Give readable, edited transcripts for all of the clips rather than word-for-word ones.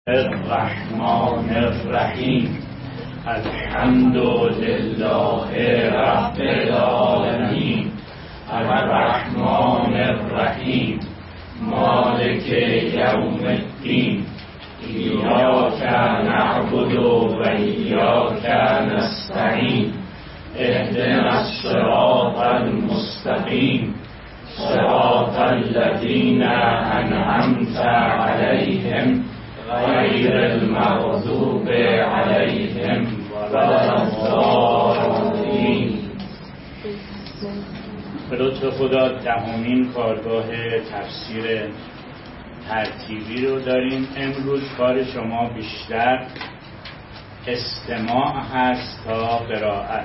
الرحمن الرحیم الحمد لله رب العالمین الرحمن الرحیم مالک یوم الدین ایاک نعبد و ایاک نستعین اهدنا الصراط المستقیم صراط الذین انعمت علیهم غیر المغضوب علیهم ولا الضالین. به لطف خدا دهمین کارگاه تفسیر ترتیبی رو داریم. امروز کار شما بیشتر استماع هست تا قرائت.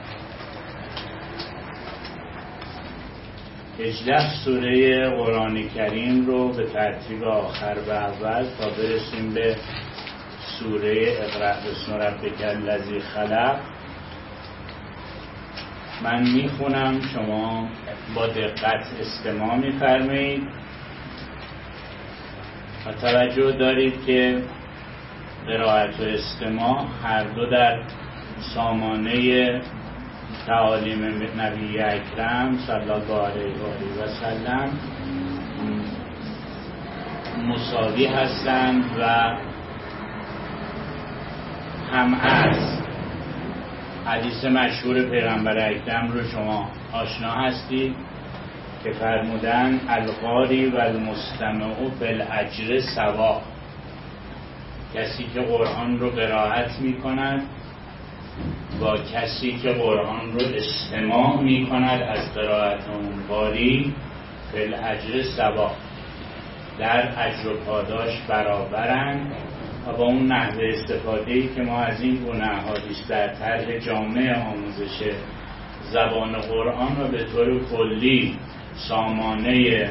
18 سوره قرآن کریم رو به ترتیب آخر و اول تا برسیم به سوره اقرأ باسم ربک الذی خلق من میخونم، شما با دقت استماع میفرمایید و توجه دارید که قرائت و استماع هر دو در سامانه تعالیم نبی اکرم صلی الله علیه و سلم مساوی هستند و هم از حدیث مشهور پیغمبر اکرم رو شما آشنا هستید که فرمودن القاری و المستمع بالاجر سوا. کسی که قرآن رو قرائت می کند با کسی که قرآن رو استماع می کند از قرائت اون قاری بالاجر سوا، در اجر و پاداش برابرند و با اون نحوه استفاده‌ای که ما از این گونه احادیث در طرح جامع آموزش زبان قرآن و به طور کلی سامانه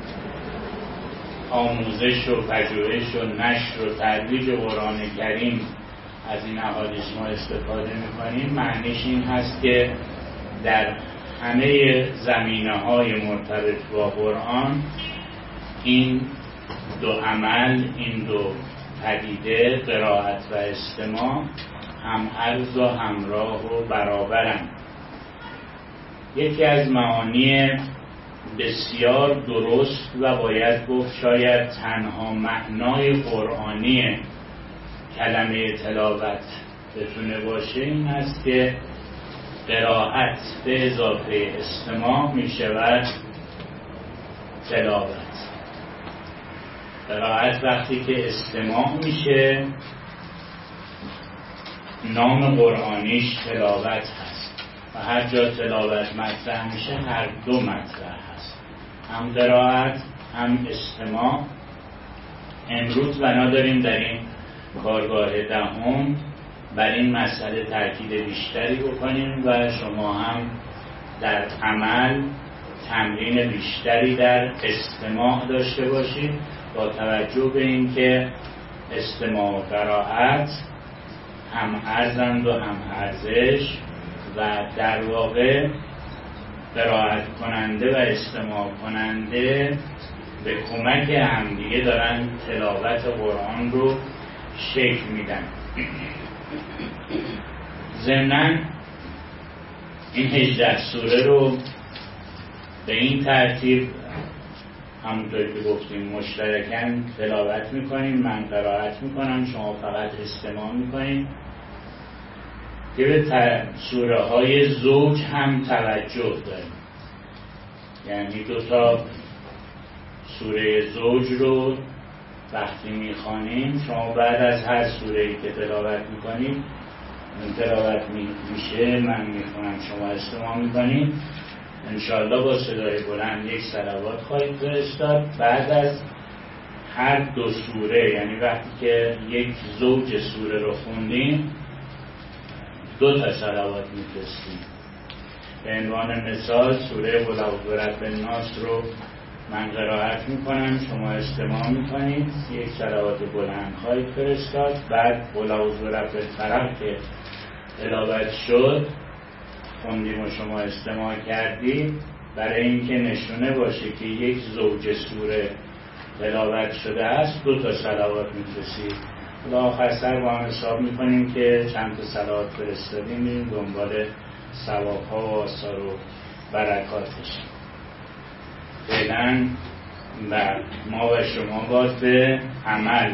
آموزش و پژوهش و نشر و ترویج قرآن کریم از این احادیث ما استفاده می‌کنیم، معنیش این هست که در همه زمینه‌های مرتبط با قرآن این دو عمل، این دو پدیده قرائت و استماع هم عرض و همراه و برابرند. یکی از معانی بسیار درست و باید گفت شاید تنها معنای قرآنی کلمه تلاوت بتونه باشه این است که قرائت به اضافه استماع می شود تلاوت. قرائت وقتی که استماع میشه نام قرآنیش تلاوت هست و هر جا تلاوت مطرح میشه هر دو مطرح هست، هم قرائت هم استماع. امروز بنا داریم در این کارگاه دهم بر این مسئله تاکید بیشتری بکنیم و شما هم در عمل تمرین بیشتری در استماع داشته باشید با توجه به این که استماع و قرائت هم ارزند و هم ارزش و در واقع قرائت کننده و استماع کننده به کمک همدیگه دارن تلاوت قرآن رو شکل میدن. ضمناً این 18 سوره رو به این ترتیب همونطور که گفتیم مشترکاً تلاوت میکنیم، من قرائت میکنم، شما فقط استماع میکنیم که به سوره های زوج هم توجه داریم. یعنی دوتا سوره زوج رو وقتی میخوانیم شما بعد از هر سوره‌ای که تلاوت میکنید تلاوت میشه من میخونم شما استماع میکنید، انشاءالله با صدای بلند یک صلوات خواهید فرستاد. بعد از هر دو سوره، یعنی وقتی که یک زوج سوره رو خوندیم 2 تا صلوات میفرستیم. به عنوان مثال سوره قل اعوذ برب الناس رو من قرائت میکنم، شما استماع میکنید، یک صلوات بلند خواهید فرستاد. بعد قل اعوذ برب الفلق که تلاوت شد خوندیم و شما استماع کردید، برای اینکه نشونه باشه که یک زوج سوره تلاوت شده است 2 صلوات میفرستید. حالا آخر سر با هم حساب میکنیم که چند تا صلوات فرستادیم، میریم دنبال ثواب‌ها و آثار و برکاتش. فعلا ما و شما باز به عمل.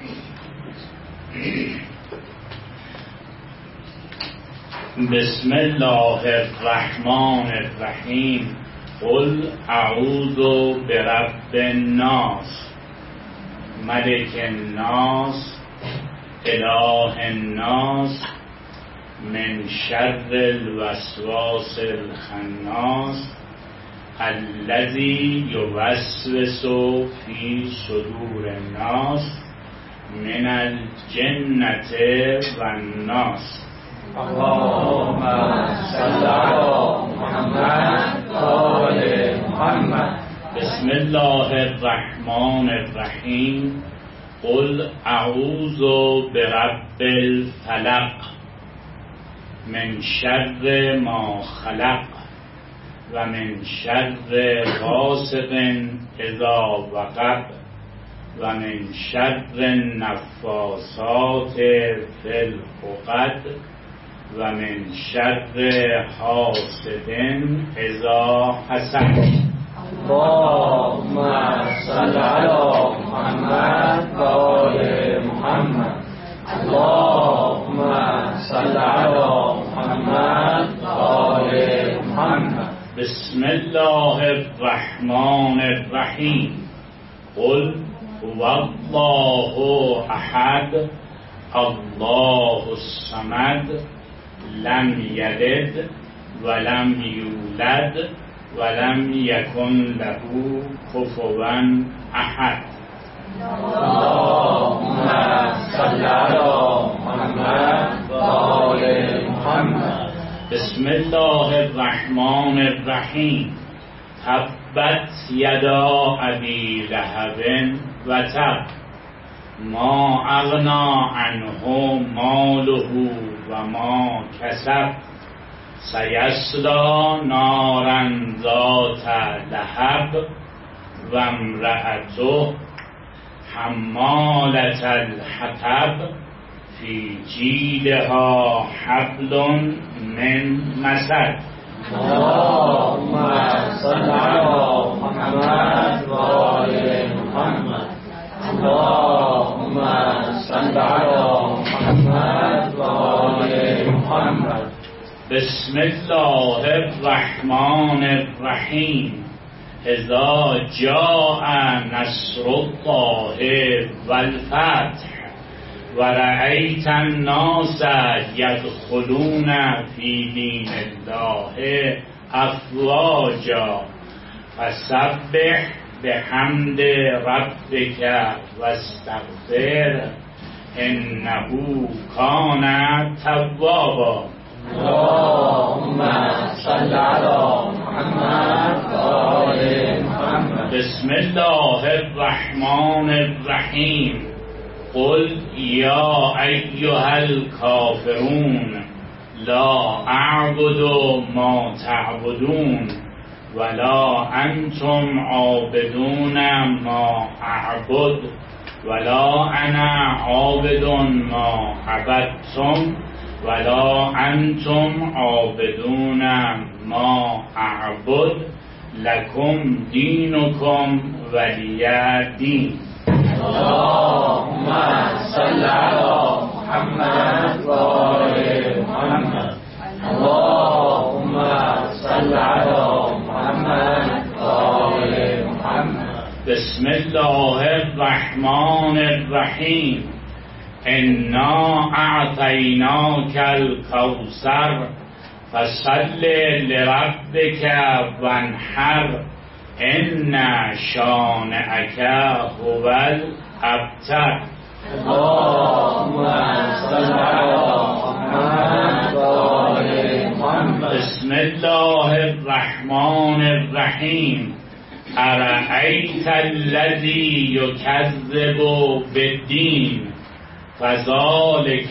بسم الله الرحمن الرحیم. قل اعوذ برب الناس ملک الناس اله الناس من شر الوسواس الخناس الذی یوسوس فی صدور الناس من الجنة والناس. اللهم صل علی محمد و آل محمد. بسم الله الرحمن الرحیم. قل اعوذ برب الفلق من شر ما خلق و من شر غاسق اذا وقب و من شر النفاثات فی العقد و من شر حاسد اذا حسد. اللهم صل علی محمد و آل محمد. اللهم صل علی محمد و آل محمد. بسم الله الرحمن الرحیم. قل هو الله احد الله الصمد لم یلد ولم یولد ولم یکن له کفوا احد. اللهم صل علی محمد و آل محمد. بسم الله الرحمن الرحیم. تبت یدا ابی لهب و تب ما اغنا عنه ماله و ما کسب سیصلی نارا ذات لهب و امرأته حمالة الحطب فی جیدها حبل من مسد. اللهم صل علی محمد و آل محمد. اللهم صل علی محمد و آل محمد. بسم الله الرحمن الرحیم. اذا جاء نصر الله والفتح ورأیت الناس یدخلون فی دین الله افواجا فسبح بحمد ربک واستغفر انه کان توابا. اللهم صل علی محمد و آل محمد. بسم الله الرحمن الرحیم. قل یا ایها الکافرون لا اعبد ما تعبدون ولا انتم عابدون ما اعبد ولا انا عابد ما عبدتم ولا انتم عابدون ما اعبد لکم دینکم ولی دین. اللهم صل علی محمد و آل محمد. اللهم صل علی محمد و آل محمد. بسم الله الرحمن الرحیم. انا اعطیناک الکوثر فصل لربک وانحر ان شانئک هو الابتر. اللهم صل علی محمد و آل محمد. بسم الله الرحمن الرحیم. ارأیت الذی یکذب بالدین فذلک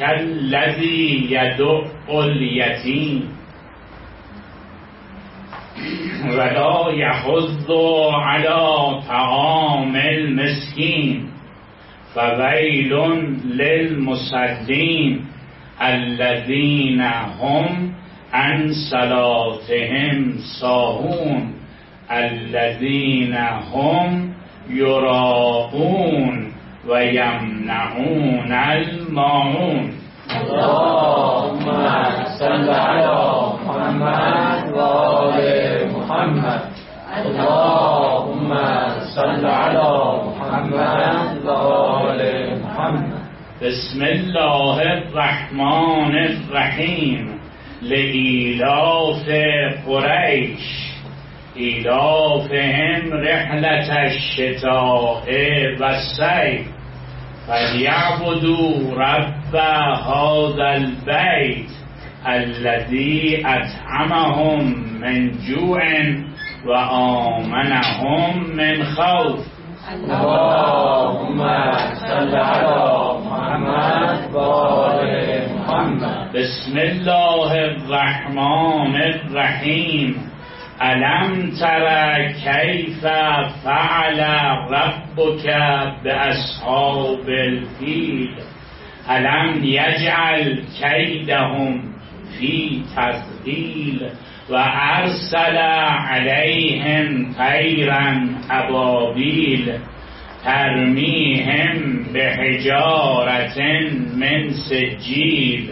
الذی یدع الیتیم. ولا يحض على طعام المسكين فويل للمصلين الذين هم عن صلاتهم ساهون الذين هم يراءون ويمنعون الماعون. اللهم صل على محمد وآل محمد. اللهم صل على محمد وآل محمد. بسم الله الرحمن الرحیم. لإیلاف قریش إيلافهم رحلة الشتاء والصيف فليعبدوا رب هذا البيت الذي أطعمهم من جوع وآمنهم من خوف. اللهم صل على محمد وآل محمد. بسم الله الرحمن الرحیم. ألم تر كيف فعل ربك بأصحاب الفيل ألم يجعل كيدهم في تضليل وأرسل عليهم طيرا أبابيل ترميهم بحجارة من سجيل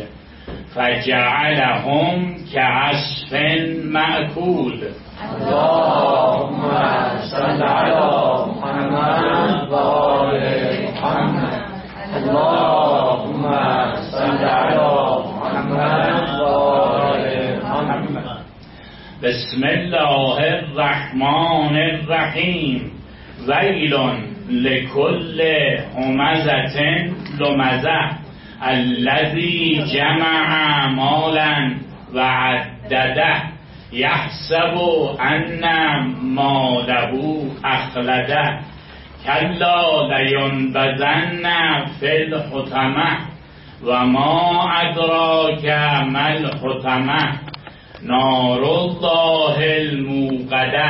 فجعلهم كعصف مأكول. اللهم صل على محمد وآل محمد. اللهم صل على محمد وآل محمد. بسم الله الرحمن الرحیم. ویل لكل همزة لمزة الذي جمع مالا وعدده يحسب أن ماله أخلده كلا لينبذن في الحطمة وما أدراك ما الحطمة نار الله الموقدة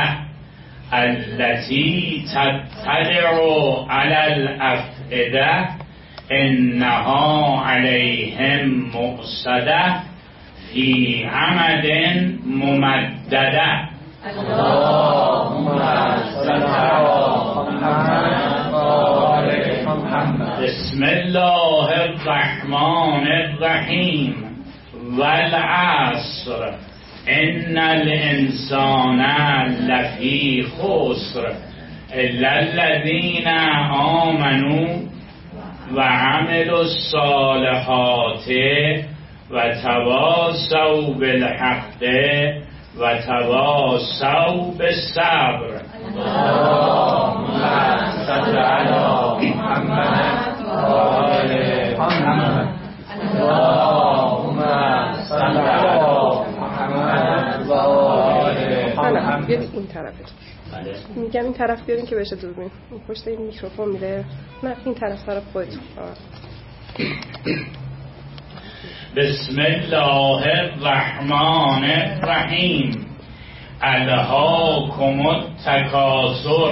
التي تطلع على الأفئدة إنها عليهم مؤصدة في عمد ممددة. اللهم صل على محمد وآل محمد. بسم الله الرحمن الرحیم. والعصر إن الإنسان لفي خسر إلا الذين آمنوا وعملوا الصالحات وتواصوا بالحق وتواصوا بالصبر. اللهم صل على محمد وآل محمد. اللهم صل على محمد وآل محمد. بیاد این طرفت. میگم این طرف بیارین که بشه دوربین. پشت این میکروفون میره. نه این طرف خودتون. بسم الله الرحمن الرحیم. الهاکم التکاثر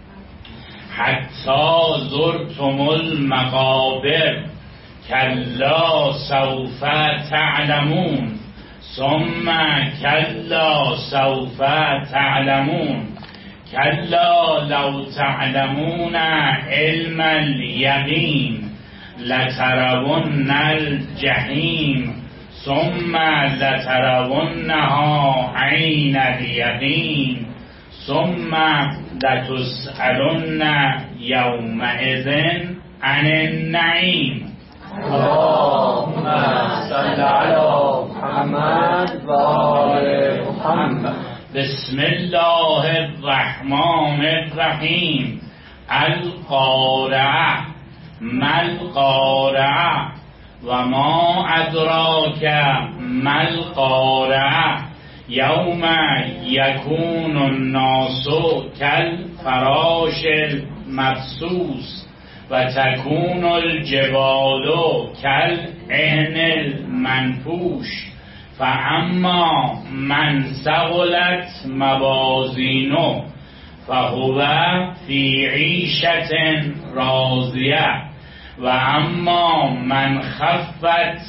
حتی زرتم المقابر کلا سوف تعلمون ثم کلا سوف تعلمون کلا لو تعلمون علم الیقین لترون الجحیم ثم لترونها عین الیقین ثم لتسألن یومئذ عن النعیم. اللهم صل على محمد وآل محمد. بسم الله الرحمن الرحیم. القارعة ما القارعة وما أدراك ما القارعة يوم يكون الناس كالفراش المبثوث وتكون الجبال كالعهن المنفوش فاما من ثقلت موازینه فهو فی عیشة راضیه و اما من خفت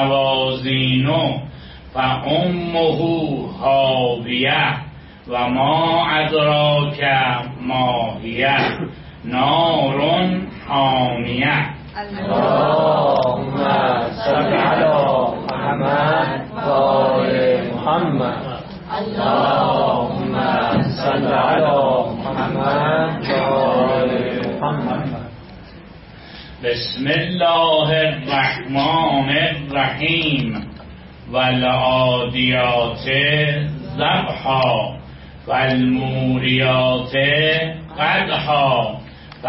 موازینه فامه هاویه و ما ادراک ما هی نار حامیه. اللهم صل على محمد و آل محمد. اللهم صل على محمد و آل محمد. بسم الله الرحمن الرحیم والعادیات ضبحا والموریات قدحا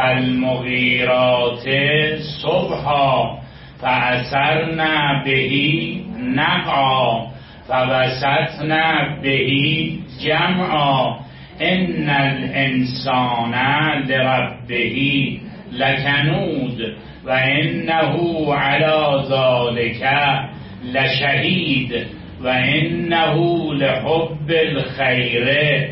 فالمغیرات صبحا فأثرن به نقعا فوسطن به جمعا ان الانسان لربه لکنود و انه علی ذلک لشهید و انه لحب الخیر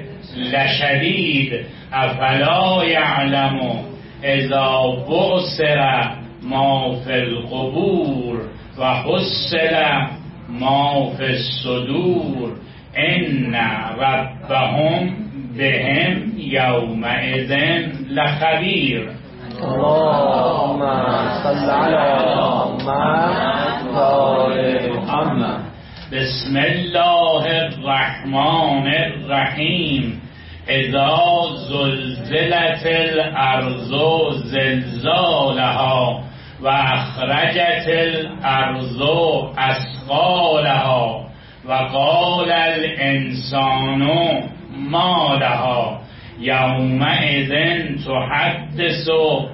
لشدید افلا یعلم اذا بعثر ما فی القبور و حصل ما فی الصدور ان ربهم بهم یومئذ لخبیر. اللهم صل على محمد و آل محمد. بسم الله الرحمن الرحیم اذا زلزلت الارض زلزالها و اخرجت الارض اثقالها و قال الانسان ما لها یومئذ تحدث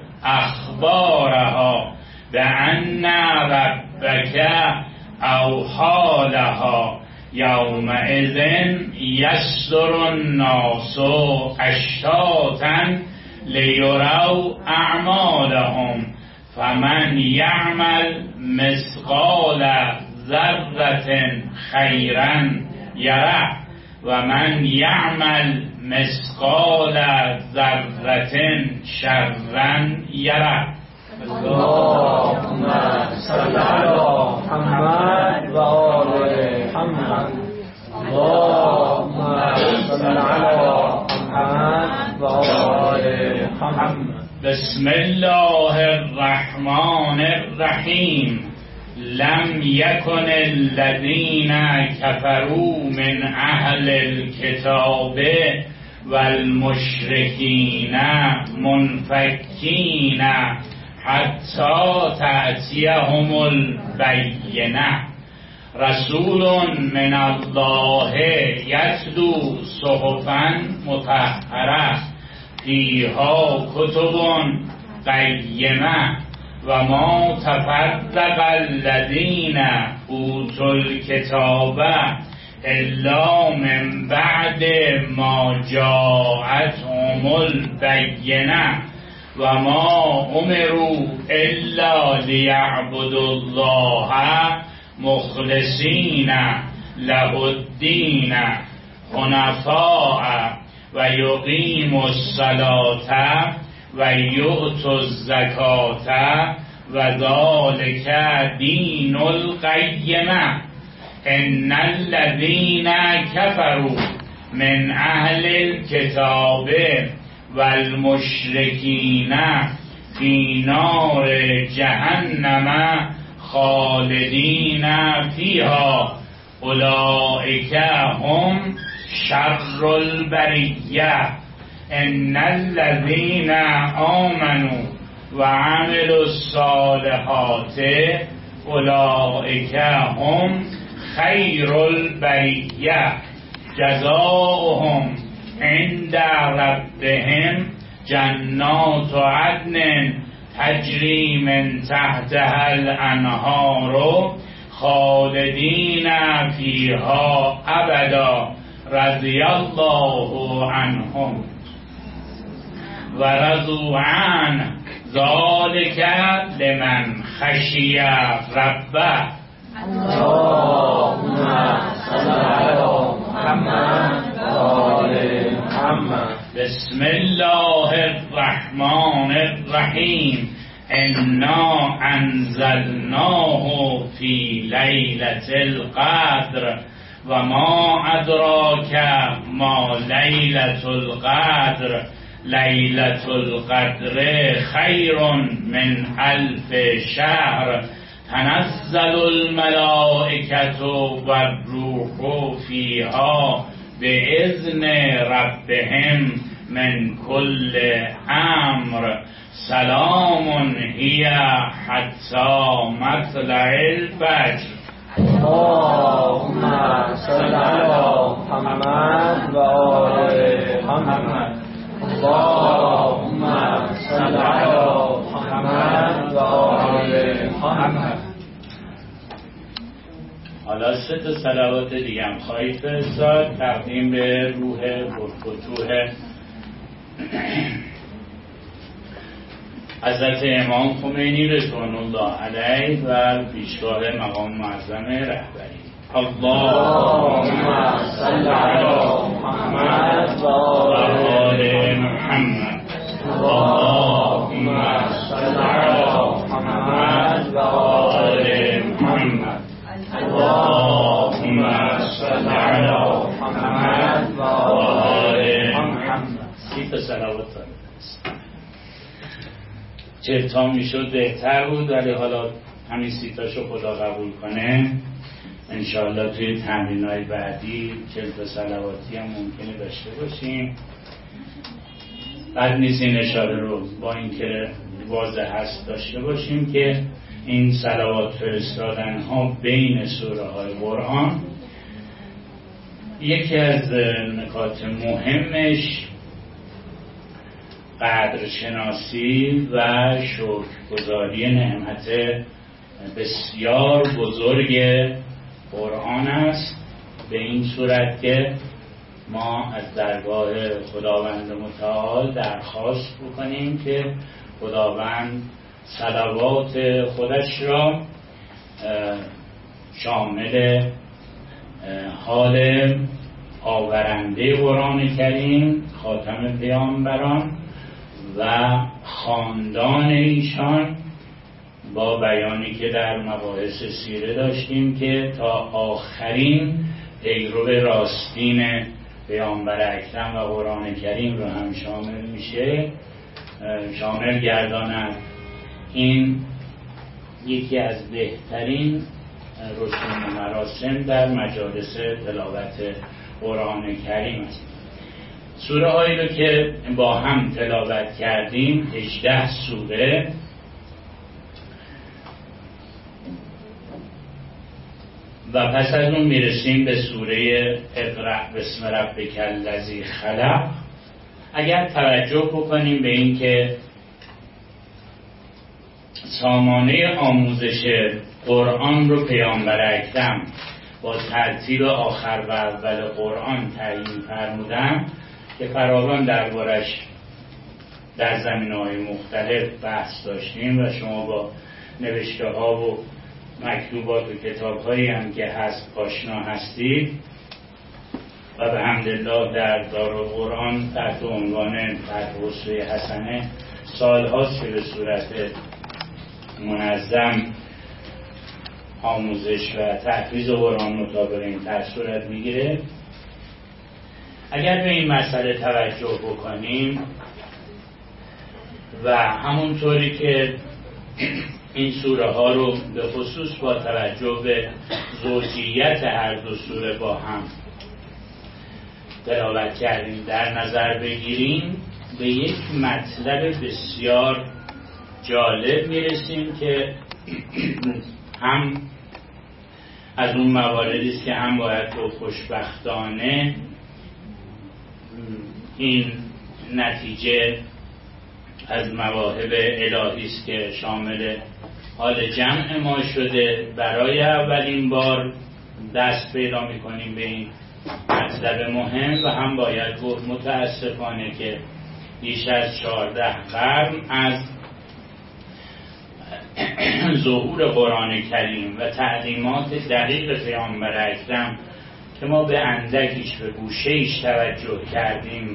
اخبارها بان ربک اوحی لها یومئذ یصدر الناس اشتاتا لیروا اعمالهم فمن یعمل مثقال ذره خیرا یره و من یعمل مثقال ذره شرا یره. اللهم صل على محمد و آل محمد. اللهم صل على محمد و آل محمد. بسم الله الرحمن الرحیم لم یکن الذین کفروا من اهل الکتاب والمشرکین منفکین حتی تأتیهم البینه رسول من الله یتلو صحفا مطهره فیها کتب قیمه و ما تفرق الذین اوتوا الکتاب الا من بعد ما جاءتهم البینه و ما امروا الا لیعبدوا الله مخلصین له الدین حنفاء و یقیموا الصلاة و یؤتوا الزکاة و ذلک دین القیمه ان الذین کفروا من اهل الکتاب والمشرکین فی نار جهنم خالدین فیها اولئک هم شر البریه ان الذین آمنوا و عملوا الصالحات اولئک هم خیر البریه جزاؤهم عند ربهم جنات عدن تجری من تحتها الانهار خالدین فیها ابدا رضی الله عنهم و رضوا عنه ذلک لمن خشی ربه. اللهم صل على محمد و آل محمد. بسم الله الرحمن الرحیم. انا انزلناه فی لیلة القدر و ما ادراک ما لیلة القدر. لیلة القدر خیر من الف شهر. تنزل الملائکة و الروح فیها باذن ربهم من کل امر. سلام هی حتی مطلع الفجر. اللهم صل على محمد و آل محمد. اللهم صل على محمد و آل محمد. حالا 3 صلوات دیگه هم خواهید فرستاد تقدیم به روح پرفتوح حضرت امام خمینی رضوان الله علیه و پیشگاه مقام معظم رهبری. اللهم صل علی محمد و آل محمد. اللهم صل علی محمد و آل محمد. اللهم صل علی محمد و آل محمد. 30 صلوات چهتا میشد بهتر بود، ولی حالا همین 30 تاشو خدا قبول کنه انشاءالله توی تمرین‌های بعدی 40 صلواتی هم ممکنه داشته باشیم. بعد نیست این اشاره رو با اینکه واضح هست داشته باشیم که این صلوات فرستادن ها بین سوره های قرآن یکی از نکات مهمش قدرشناسی و شکرگزاری نعمت بسیار بزرگ قرآن است، به این صورت که ما از درگاه خداوند متعال درخواست بکنیم که خداوند صلوات خودش را شامل حال آورنده قرآن کریم، خاتم پیامبران و خاندان ایشان، با بیانی که در مباحث سیره داشتیم که تا آخرین پیرو راستین پیامبر اکرم و قرآن کریم رو هم شامل میشه، شامل گرداند. این یکی از بهترین رسوم و مراسم در مجالس تلاوت قرآن کریم است. سوره هایی رو که با هم تلاوت کردیم 18 سوره و پس از اون میرسیم به سوره اقرأ بسم ربک الذی خلق. اگر توجه بکنیم به این که سامانه آموزش قرآن رو پیامبر اکرم با ترتیب آخر و اول قرآن تعیین فرمودن که فراوان دربارش در زمینه‌های مختلف بحث داشتیم و شما با نوشته ها و مکتوبات و کتاب هایی هم که هست آشنا هستید و به حمدالله در دارالقرآن تحت عنوان فتح اسوه حسنه سالهاست که به صورت منظم آموزش و تحفیظ قرآن مطابق این صورت میگیره. اگر به این مسئله توجه بکنیم و همونطوری که این سوره ها رو به خصوص با توجه به زوجیت هر دو سوره با هم تلاوت کردیم در نظر بگیریم، به یک مطلب بسیار جالب میرسیم که هم از اون مواردی است که هم باید تو خوشبختانه این نتیجه از مواهب الهی است که شامل حال جمع ما شده. برای اولین بار دست پیدا می‌کنیم به این مطلب مهم و هم باید گفت متاسفانه که بیش از 14 قرن از اصلا ظهور قرآن کریم و تعلیمات دقیق پیامبر اکرم که ما به اندکیش به گوشه‌ایش توجه کردیم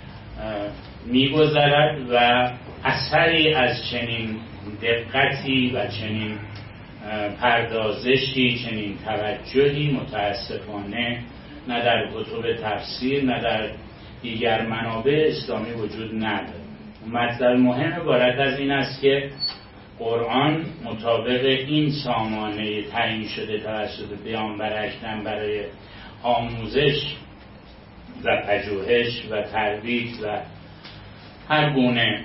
می‌گذرد و اثری از چنین دقتی و چنین پردازشی، چنین توجهی متاسفانه نه در کتب تفسیر نه در دیگر منابع اسلامی وجود نداره. مطلب مهم عبارت از این است که قرآن مطابق این سامانه تعیین شده توسط پیامبر اکرم برای آموزش و پژوهش و ترویج و هر گونه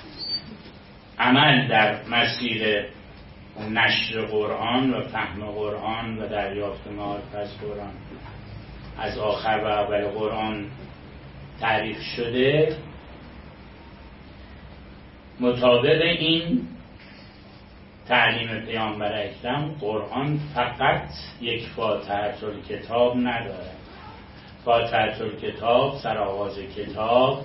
عمل در مسیر نشر قرآن و فهم قرآن و دریافت معارف از قرآن از آخر و اول قرآن تعریف شده. مطابق این تعلیم پیامبر اکرم قرآن فقط یک فاتحه الکتاب نداره. فاتحه الکتاب سرآغاز کتاب،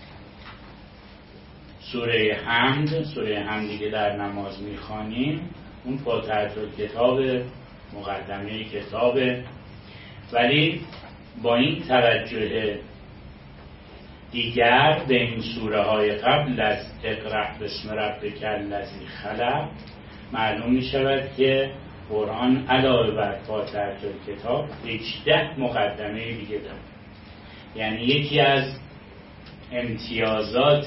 سوره حمدی که در نماز میخوانیم اون فاتحه الکتاب مقدمه کتابه، ولی با این توجه دیگر به این سوره های قبل از اقرأ بسم ربک الذی خلق معلوم می شود که قرآن علاوه بر فاتحه الکتاب 18 مقدمه دیگه داره. یعنی یکی از امتیازات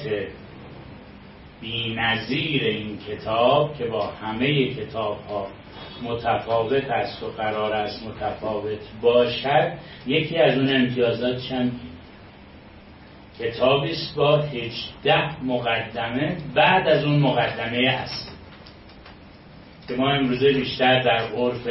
بی‌نظیر این کتاب که با همه کتاب ها متفاوت است و قرار است متفاوت باشد، یکی از اون امتیازات چند کتابی است با 18 مقدمه بعد از اون مقدمه است که ما امروزه بیشتر در عرف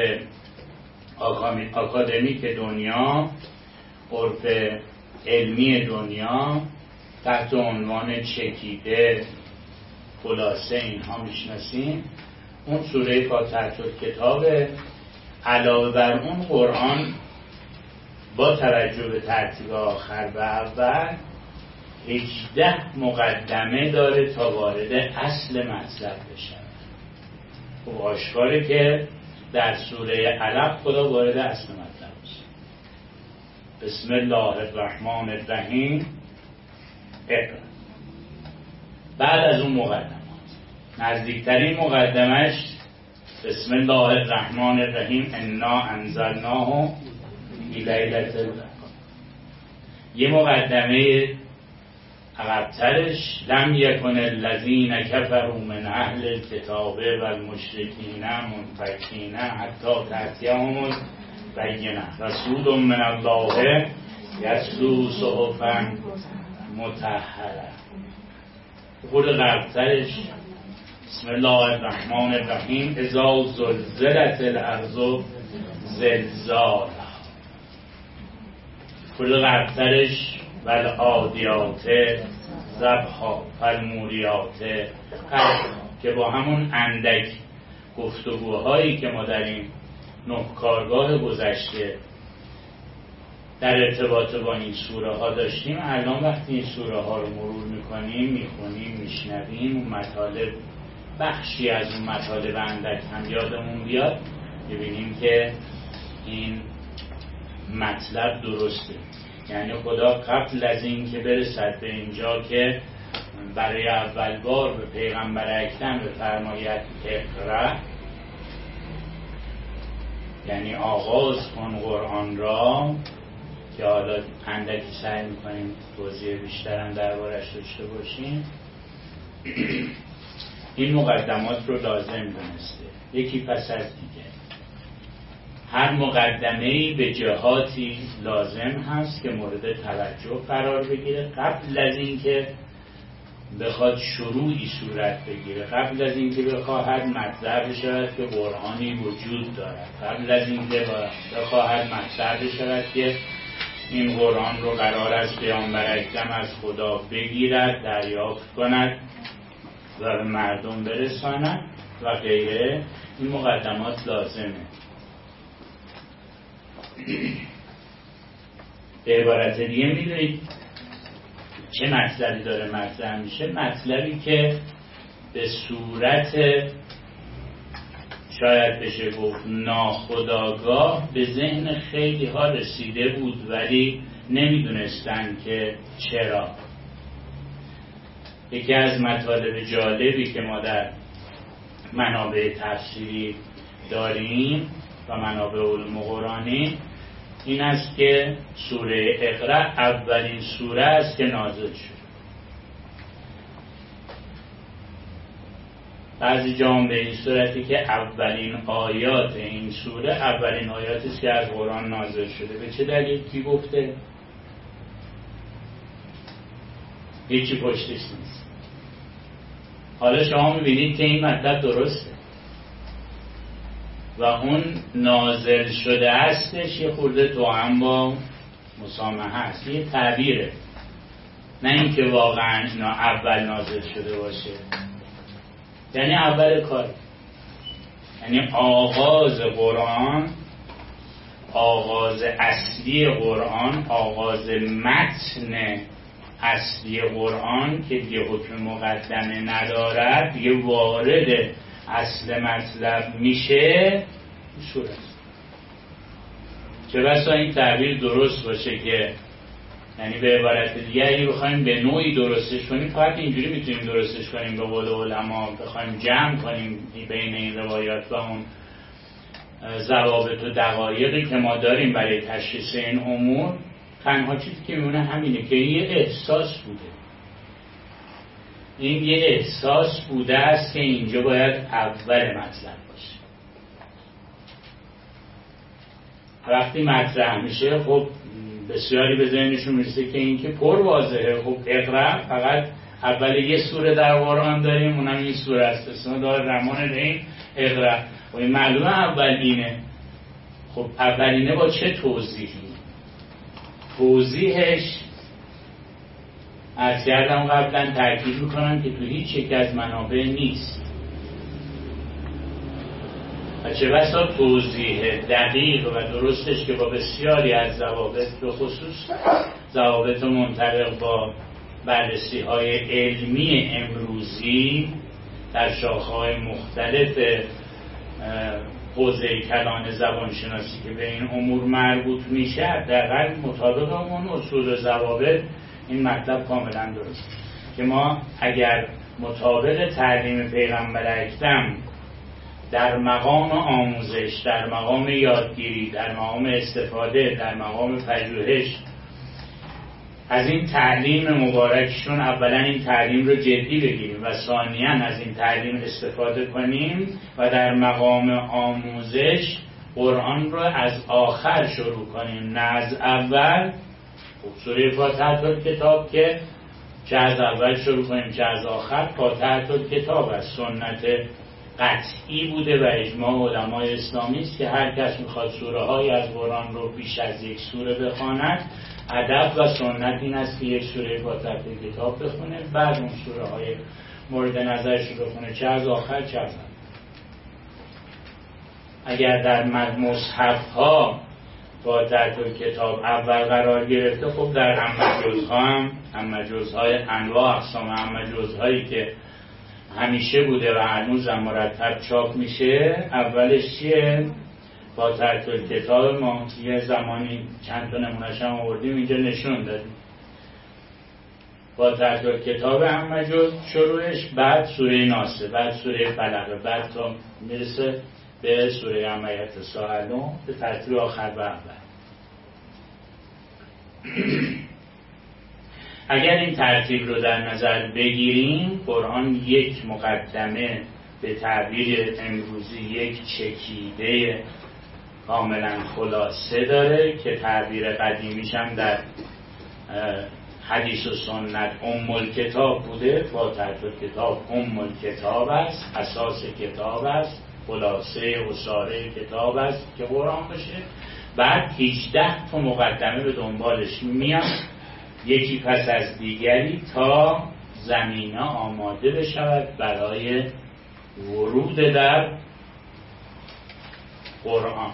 آکادمیک دنیا، عرف علمی دنیا تحت عنوان چکیده خلاصه اینها میشناسیم. اون سوره فاتحه الکتاب. علاوه بر اون قرآن با توجه به ترتیب آخر و اول 18 مقدمه داره تا وارد اصل مطلب بشه. خب آشکاره که در سوره علق خدا وارد اصل مطلب بشه. بسم الله الرحمن الرحیم اقرأ. بعد از اون مقدمات نزدیکترین مقدمش بسم الله الرحمن الرحیم انا انزلناه فی لیلة القدر. یه مقدمه عقبترش لم یکن الذین کفروا من اهل الکتاب والمشرکین منفکین حتی تأتیهم البینة رسول من الله یتلو صحفا مطهره. خود قبلترش بسم الله الرحمن الرحیم اذا زلزلت الارض زلزالها. خود قبلترش والعادیات ضبحا فالموریات قدحا، که با همون اندک گفتگوهایی که ما در این 9 کارگاه گذشته در ارتباط با این سوره ها داشتیم، الان وقتی این سوره ها رو مرور میکنیم، میخونیم، میشنویم، اون مطالب بخشی از اون مطالب اندک هم یادمون بیاد، ببینیم که این مطلب درسته. یعنی خدا قبل از این که برسد به اینجا که برای اول بار به پیغمبر اکرم بفرماید اقرأ، یعنی آغاز کن قرآن را، که حالا اندکی سعی میکنیم توضیح بیشترم دربارش داشته باشیم، این مقدمات رو لازم دونسته یکی پس از دیگه. هر مقدمه‌ای به جهاتی لازم هست که مورد توجه قرار بگیره قبل از اینکه بخواد شروعی صورت بگیره، قبل از اینکه بخواهد مطرح بشود که قرآنی وجود دارد، قبل از اینکه بخواهد مطرح بشود که این قرآن رو قرار است پیامبر اکرم از خدا بگیرد، دریافت کند و به مردم برساند و غیره. این مقدمات لازمه. به عبارت دیگه میدونید چه مطلبی داره مطرح میشه؟ مطلبی که به صورت شاید بشه گفت ناخودآگاه به ذهن خیلی ها رسیده بود، ولی نمیدونستن که چرا. یکی از مطالب جالبی که ما در منابع تفسیری داریم و منابع علوم قرآنی این است که سوره اقرا اولین سوره است که نازل شد. بعضی جام به این صورتی که اولین آیات این سوره اولین آیاتی است که از قرآن نازل شده. به چه دلیل؟ کی گفته؟ هیچی پشتش نیست. حالا شما میبینید که این مطلب درسته و اون نازل شده هستش یه خورده توأم با مسامحه هست، یه تعبیره، نه اینکه واقعا اینا اول نازل شده باشه. یعنی اول کار، یعنی آغاز قرآن، آغاز اصلی قرآن، آغاز متن اصلی قرآن که دیگه حکم مقدمه ندارد، دیگه وارد اصل مطلب میشه سوره است. چه بسا این تعبیر درست باشه که یعنی به عبارت دیگری بخوایم به نوعی درستش کنیم، فقط اینجوری میتونیم درستش کنیم به قول علما، بخوایم جمع کنیم بین این روایات و اون ضوابط و دقایقی که ما داریم برای تشخیص این امور. تنها چیزی که میمونه همینه که یه احساس بوده، این یه احساس بوده است که اینجا باید اول مطلب باشه. وقتی مطرح میشه خب بسیاری به ذهنشون میرسه که این که پر واضحه. خب اقرا فقط اول یه سوره در قرآن داریم، اونم این سوره است، اسمش داره رحمان الرحیم اقرا. و این معلومه اولینه. خب اولینه با چه توضیحی؟ توضیحش از کردم قبلا تاکید میکنم که تو هیچ یک از منابع نیست و چه بسا توضیح دقیق و درستش که با بسیاری از ضوابط، به خصوص ضوابط منطبق با بررسی های علمی امروزی در شاخه‌های مختلف حوزه کلان زبانشناسی که به این امور مربوط میشه، دقیقاً مطابق اون اصول و ضوابط این مطلب کاملا درست که ما اگر مطابق تعلیم پیغمبر اکرم در مقام آموزش، در مقام یادگیری، در مقام استفاده، در مقام پژوهش از این تعلیم مبارکشون اولا این تعلیم رو جدی بگیریم و ثانیاً از این تعلیم استفاده کنیم و در مقام آموزش قرآن رو از آخر شروع کنیم نه از اول. سوره فاتحه کتاب که چه از اول شروع کنیم چه از آخر، فاتحه کتاب از سنت قطعی بوده و اجماع علمای اسلامی است که هر کس میخواد سوره های از قرآن رو بیش از یک سوره بخواند، ادب و سنت این است که یک سوره فاتحه کتاب بخونه، بعد اون سوره های مورد نظرش رو بخونه چه از آخر چه از اول. اگر در مصحف ها فاتحه کتاب اول قرار گرفته، خب در عم جزهای انواع اقسام عم جزهایی که همیشه بوده و هنوز هم مرتب چاپ میشه، اولش چیه؟ فاتحه کتاب. ما یه زمانی چند تا نمونه‌اش هم آوردیم اینجا نشون دادیم. فاتحه کتاب عم جز شروعش، بعد سوره ناس، بعد سوره فلق، بعد تا میرسه به سوره عمیت سائلون به ترتیب آخر و اول. اگر این ترتیب رو در نظر بگیریم، قرآن یک مقدمه به تعبیر امروزی یک چکیده کاملا خلاصه داره که تعبیر قدیمیش هم در حدیث و سنت الکتاب بوده. فاتحه کتاب الکتاب است، اساس کتاب است، خلاصه و ساره کتاب است که قرآن بشه. بعد 18 تا مقدمه به دنبالش میاد، یکی پس از دیگری، تا زمینه آماده بشود برای ورود در قرآن،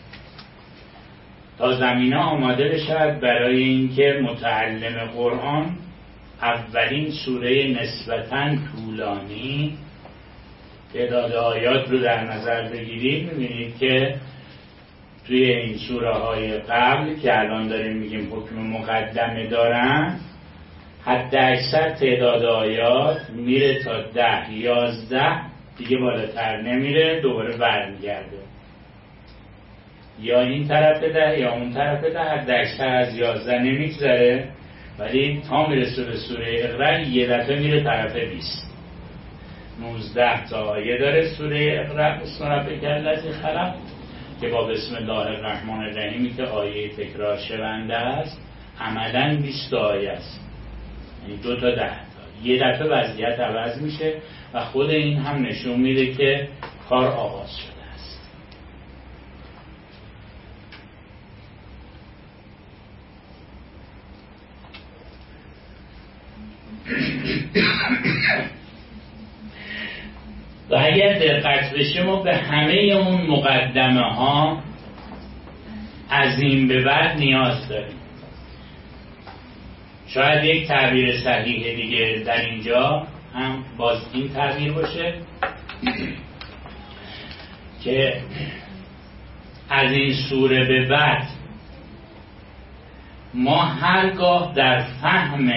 تا زمینه آماده بشود برای اینکه متعلم قرآن اولین سوره نسبتاً طولانی تعداد آیات رو در نظر بگیرید می‌بینید که توی این سوره های قبل که الان داریم میگیم حکم مقدمه دارن، حد اکثر تعداد آیات میره تا 10 11 دیگه بالاتر نمیره، دوباره برمیگرده یا این طرف 10 یا اون طرف 10، حد اکثر از 11 نمیگذره، ولی تا میرسه به سوره اقرا یه دفعه میره طرف 20. 19 تا آیه داره سوره اقرا، بسم ربک الذی خلق، که با بسم الله الرحمن الرحیمی که آیه تکرار شونده است عملاً 20 آیه است، یعنی 2 تا 10 تا. یه دفعه وضعیت عوض میشه و خود این هم نشون میده که کار آغاز شده است. و اگر دقت بشه ما به همه اون مقدمه ها از این به بعد نیاز داریم. شاید یک تعبیر صحیح دیگه در اینجا هم باز این تعبیر باشه که از این سوره به بعد ما هرگاه در فهم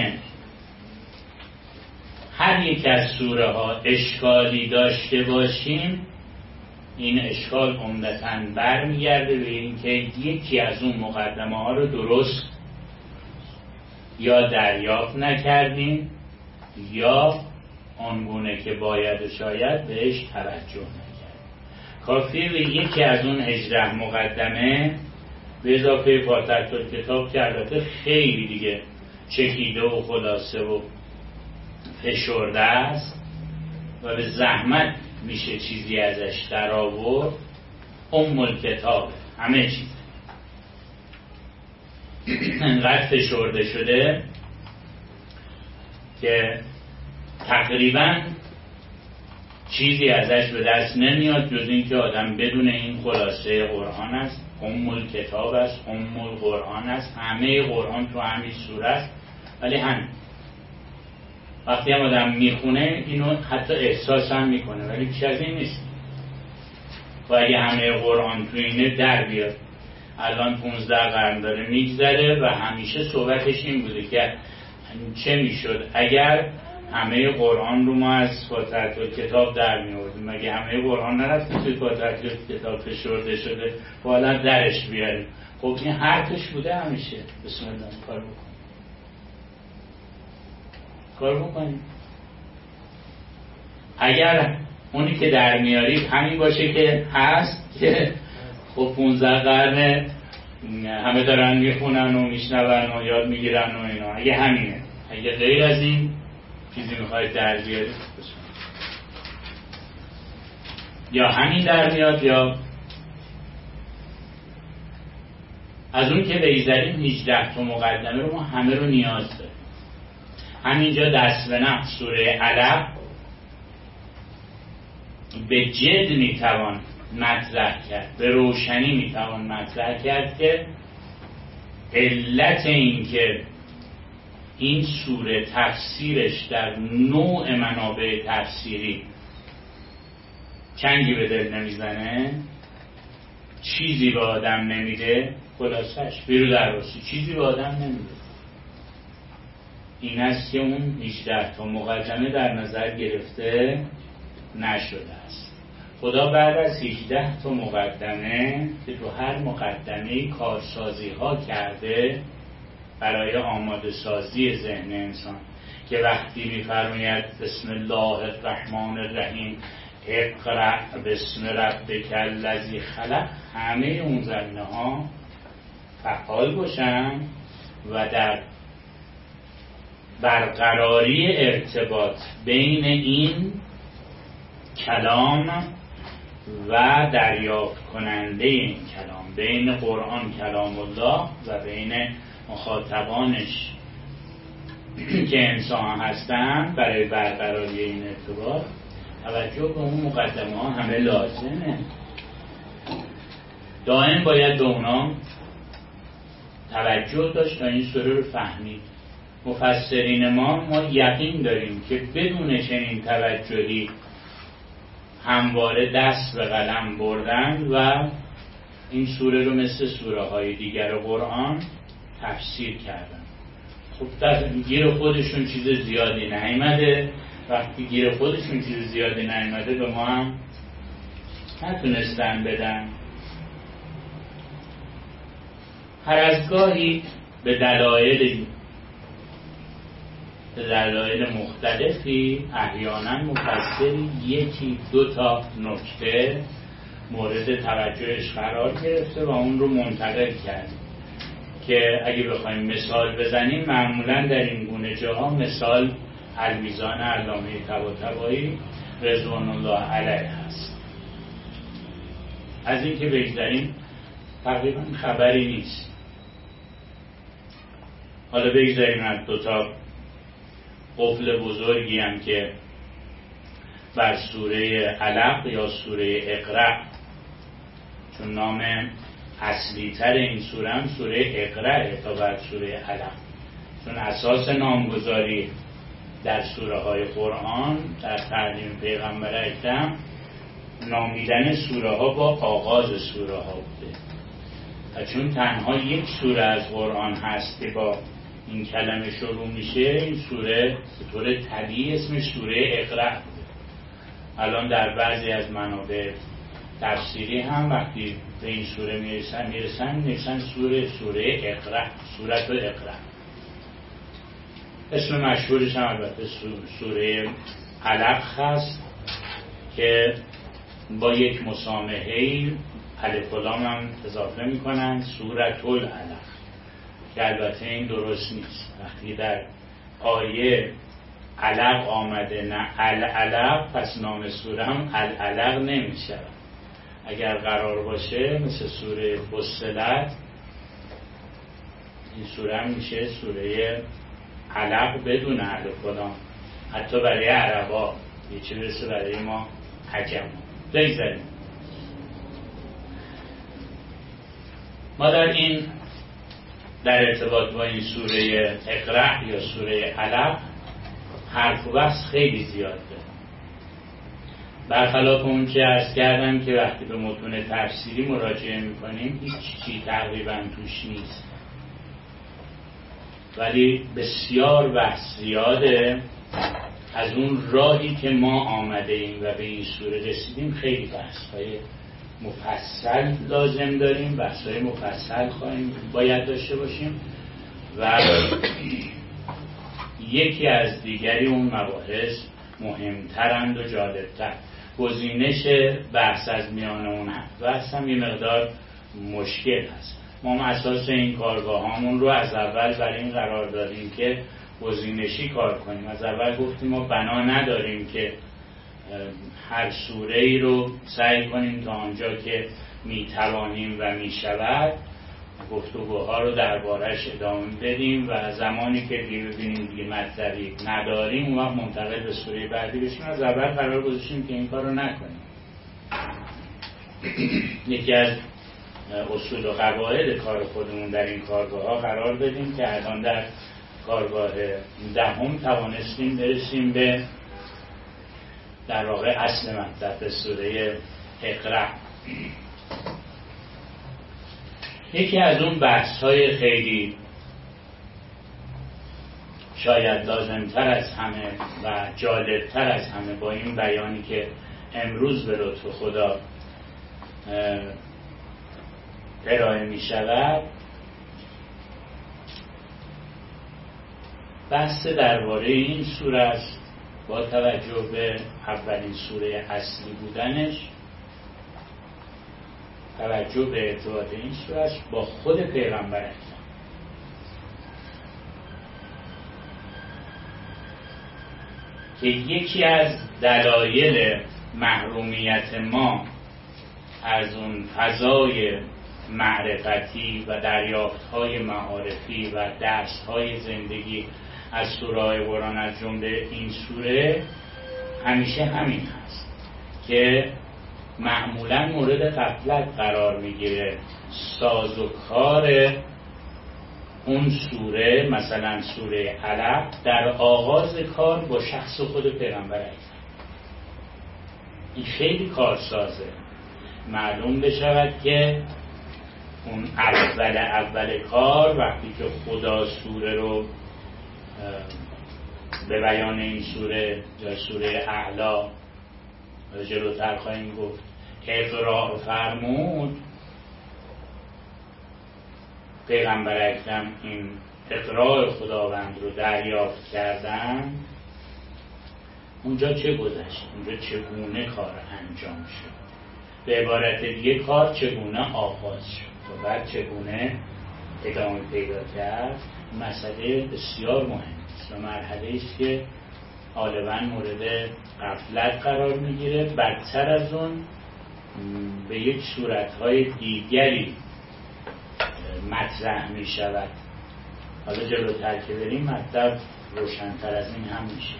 هر یک از سوره ها اشکالی داشته باشیم، این اشکال عمدتاً برمیگرده به این که یکی از اون مقدمه ها رو درست یا دریافت نکردیم یا آنگونه که باید شاید بهش توجه نکردیم. کافیه به یکی از اون 18 مقدمه به اضافه فاتحه کتاب که البته خیلی دیگه چکیده و خلاصه و فشرده است و به زحمت میشه چیزی ازش در آورد، الکتاب همه چیز انقدر فشرده شده که تقریبا چیزی ازش به دست نمیاد جز این که آدم بدون این خلاصه قرآن است، الکتاب است، القرآن است، همه قرآن تو همین سوره است. ولی هم وقتی هم آدم میخونه اینو حتی احساس هم میکنه، ولی بیش از این نیست. و اگه همه قرآن تو اینه در بیاد، الان 15 قرن داره میگذره و همیشه صحبتش این بوده که چه میشد اگر همه قرآن رو ما از فاتحه کتاب در میوردیم، مگه همه قرآن نرفته توی فاتحه کتاب فشرده شده بالا درش بیاریم. خب این حرفش بوده همیشه. بسم الله کار بکنیم. اگر اونی که در میارید همین باشه که هست که خب 15 قرن همه دارن میخونن و میشنون و یاد میگیرن و اینا، اگه همینه، اگه غیر از این چیزی میخواید در بیارید یا همین در میاد یا از اون که بگذاریم 18 تا مقدمه رو ما همه رو نیاز داریم. همینجا دست به نفس سوره علق به جد میتوان مطرح کرد، به روشنی میتوان مطرح کرد که علت این که این سوره تفسیرش در نوع منابع تفسیری چنگی به دل نمیزنه، چیزی به آدم نمیده، خلاصش بیرو در راستی چیزی به آدم نمیده، این است که اون 18 تا مقدمه در نظر گرفته نشده است. خدا بعد از 18 تا مقدمه که تو هر مقدمه کارسازی ها کرده برای آماده سازی ذهن انسان، که وقتی می‌فرماید بسم الله الرحمن الرحیم اقرأ بسم ربک الذی خلق، همه اون زمینه ها فعال باشن و در برقراری ارتباط بین این کلام و دریافت کننده این کلام، بین قرآن کلام الله و بین مخاطبانش که انسان هستن، برای برقراری این ارتباط توجه به اون مقدمه ها همه لازمه. دائم باید به اونا توجه داشت تا این سوره رو فهمید. مفسرین ما یقین داریم که بدون چنین توجهی همواره دست به قلم بردن و این سوره رو مثل سوره های دیگر قرآن تفسیر کردن. خب در گیر خودشون چیز زیادی نیامده. وقتی گیر خودشون چیز زیادی نیامده به ما هم نتونستن بدن. هر از گاهی به دلایل مختلفی احیانا مفسری یکی دو تا نکته مورد توجهش قرار گرفته و اون رو منتقل کرد که اگه بخوایم مثال بزنیم معمولا در این گونه جاها مثال المیزان علامه طباطبایی رضوان الله علیه هست. از این که بگذاریم تقریبا خبری نیست. حالا بگذاریم از دو تا قفل بزرگی هم که بر سوره علق یا سوره اقرأ، چون نام اصلی تر این سوره هم سوره اقرأ تا بر سوره علق، چون اساس نامگذاری در سوره های قرآن در تعلیم پیغمبر اکرم نامیدن سوره ها با آغاز سوره ها بوده و چون تنها یک سوره از قرآن هست که با این کلمه شروع میشه، این سوره به طور طبیعی اسمش سوره اقرأ بوده. الان در بعضی از منابع تفسیری هم وقتی به این سوره میرسن سوره اقرأ، سورت اقرأ. اسم مشهورش هم البته سوره علق هست که با یک مسامحه‌ای الف و لام هم اضافه میکنن سورت العلق، که البته این درست نیست. وقتی در آیه علق آمده نه العلق، پس نام سوره هم العلق نمیشه. اگر قرار باشه مثل سوره فصلت، این سوره هم میشه سوره علق بدون الف و لام، حتی برای عربا، یه چه برسه برای ما عجم. بگذاریم ما در ارتباط با این سوره اقرأ یا سوره علق حرف و بحث خیلی زیاده. برخلاف اون که عرض کردم که وقتی به متون تفسیری مراجعه میکنیم هیچ چیزی تقریبا توش نیست، ولی بسیار بحث زیاده. از اون راهی که ما آمده ایم و به این سوره رسیدیم خیلی بحث‌های مفصل لازم داریم، بحث‌های مفصل باید داشته باشیم و یکی از دیگری اون مباحث مهمترند و جالبتر. گزینش بحث از میان اون بحث هم یه مقدار مشکل هست. ما اساس این کارگاهامون رو از اول برای این قرار دادیم که گزینشی کار کنیم. از اول گفتیم ما بنا نداریم که هر سوره ای رو سعی کنیم تا آنجا که میتوانیم و میشود گفتگوها رو دربارش ادامه بدیم و زمانی که ببینیم دیگه مطلبی نداریم اون وقت منتقل به سوره بعدی بشیم. از اول قرار گذاشتیم که این کار رو نکنیم. یکی از اصول و قواعد کار خودمون در این کارگاه ها قرار بدیم که الان در کارگاه دهم توانستیم برسیم به در واقع اصل مطلب سوره اقرأ. یکی از اون بحث های خیلی شاید لازمتر از همه و جالبتر از همه با این بیانی که امروز به لطف خدا ارائه می شود، بحث درباره این سوره است با توجه به اولین سوره اصلی بودنش، توجه به ارتباط این سوره است با خود پیغمبر اکرم که یکی از دلایل محرومیت ما از اون فضای معرفتی و دریافت‌های معارفی و درس‌های زندگی از سوره‌های قرآن از جمله این سوره همیشه همین هست که معمولاً مورد غفلت قرار میگیره. ساز و کار اون سوره، مثلا سوره علق، در آغاز کار با شخص خود پیغمبر اکرم این خیلی کارسازه. معلوم بشود که اون اول کار وقتی که خدا سوره رو به بیان این سوره یا سوره اعلی جلوتر خواهیم گفت اقرار فرمود، پیغمبر اکرم این اقرار خداوند رو دریافت کردن. اونجا چه گذشت؟ اونجا چگونه کار انجام شد؟ به عبارت دیگه کار چگونه آغاز شد و بعد چگونه ادامه پیدا کرد؟ مسئله بسیار مهم است و مرحله است که غالباً مورد غفلت قرار میگیره. بدتر از اون به یک صورتهای دیگری مطرح می شود. حالا جلوتر که بریم مطلب روشن‌تر از این هم میشه.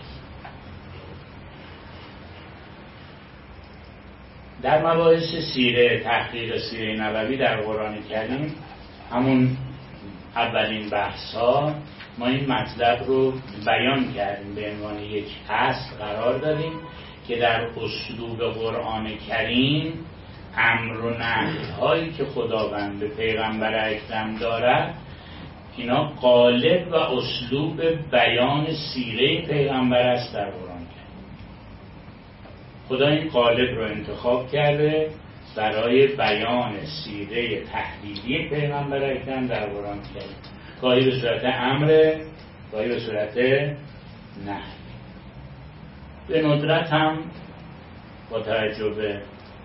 در مباحث سیره، تحقیق سیره نبوی در قرآن کریم، همون اولین بحث‌ها ما این مطلب رو بیان کردیم، به عنوان یک اصل قرار دادیم که در اسلوب قرآن کریم امر و نهی‌هایی که خداوند به پیغمبر اکرم دارد، اینا قالب و اسلوب بیان سیره پیغمبر است در قرآن کریم. خدا این قالب رو انتخاب کرده برای بیان سیره تحلیلی پیغمبر اکرم در قرآن کریم، گاهی به صورت امر، گاهی به صورت نهی. به ندرت هم با توجه به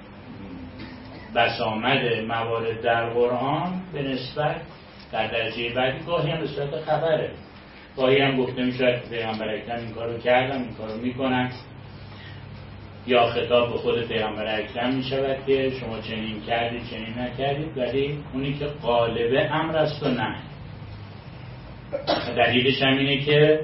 بسامد موارد در قرآن به نسبت در درجه بعدی گاهی هم به صورت خبره، گاهی هم گفته می شود که پیغمبر اکرم این کارو کردم، این کارو میکنن، یا خطاب به خود پیغمبر اکرم می شود که شما چنین کردید چنین نکردید، ولی اونی که قالب امر است و نه. دلیلش هم اینه که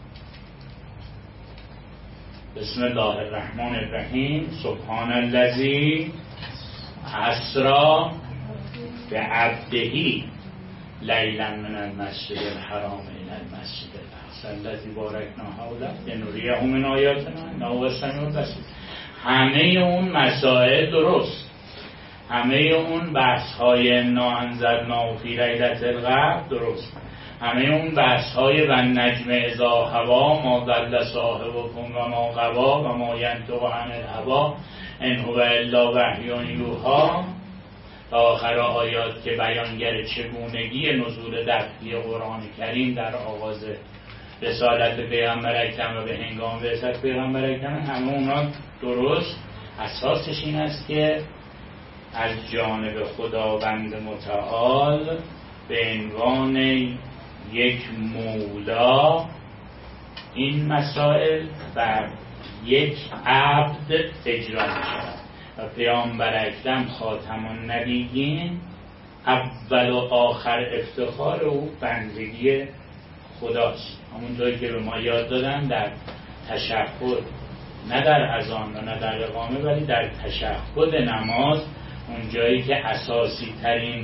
بسم الله الرحمن الرحیم سبحان الذی اسری بعبده لیلا من المسجد الحرام الی المسجد الاقصی الذی بارکنا حوله لنریه من آیاتنا انه هو السمیع البصیر. همه اون مسائل درست، همه اون بحث‌های ناانزلنا فی لیلة القدر درست، همه اون بحث‌های و النجم اذا هوا ما ضل صاحبکم و ما غوا و ما ینطق عن الهوا ان هو الا وحی یوحی تا آخر آیات که بیانگر چگونگی نزول دفعی قرآن کریم در آغاز رسالت پیغمبر اکرم و به هنگام بعثت پیغمبر اکرم، همه اونا درست. اساسش این است که از جانب خداوند متعال به عنوان یک مولا این مسائل بر یک عبد اجرا می شود و پیامبر اکرم خاتم النبیین اول و آخر افتخار او بندگی خداست. همون جایی که به ما یاد دادن در تشهد، نه در اذان و نه در اقامه، ولی در تشهد نماز، اون جایی که اساسی ترین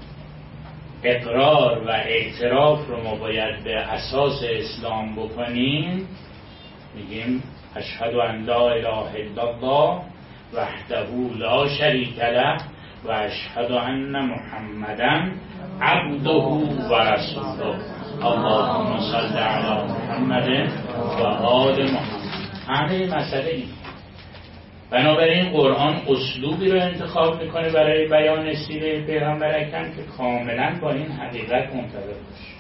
اقرار و اعتراف رو ما باید به اساس اسلام بکنیم، میگیم اشهد ان لا اله الا الله وحده لا شریک له و اشهد ان محمدا عبده و رسوله اللهم صل علی محمد و آل محمد. همه مسئله این. بنابراین قرآن اسلوبی رو انتخاب میکنه برای بیان سیره پیغمبر اکرم که کاملا با این حقیقت منطبق باشه.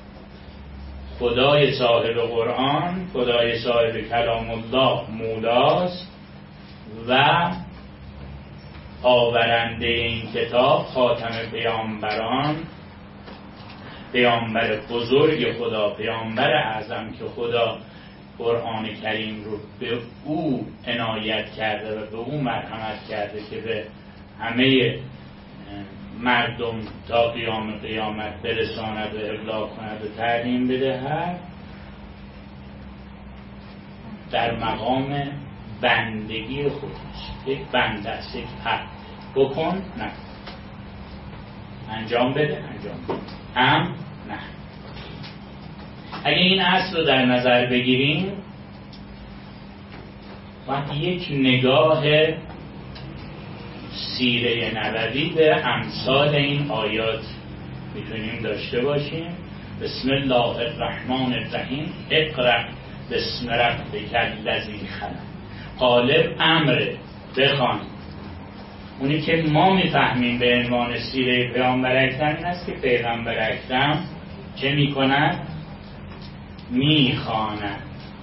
خدای صاحب قرآن، خدای صاحب کلام الله مولاست و آورنده این کتاب خاتم پیامبران، پیامبر بزرگ خدا، پیامبر اعظم که خدا قرآن کریم رو به او عنایت کرده و به او مرحمت کرده که به همه مردم تا قیام قیامت برساند و ابلاغ کند و تعلیم بدهد، در مقام بندگی خودش. یک بنده است، یک عبد. بکن نه، انجام بده انجام بده، هم نه. اگه این اصل رو در نظر بگیریم، و یک نگاه سیره نبوی به امثال این آیات میتونیم داشته باشیم. بسم الله الرحمن الرحیم اقرأ بسم ربک الذی خلق. غالب امره بخوان. اونی که ما میفهمیم به عنوان سیره پیامبر اکرم این است که پیغمبر اکرم چه میکند؟ میخواند.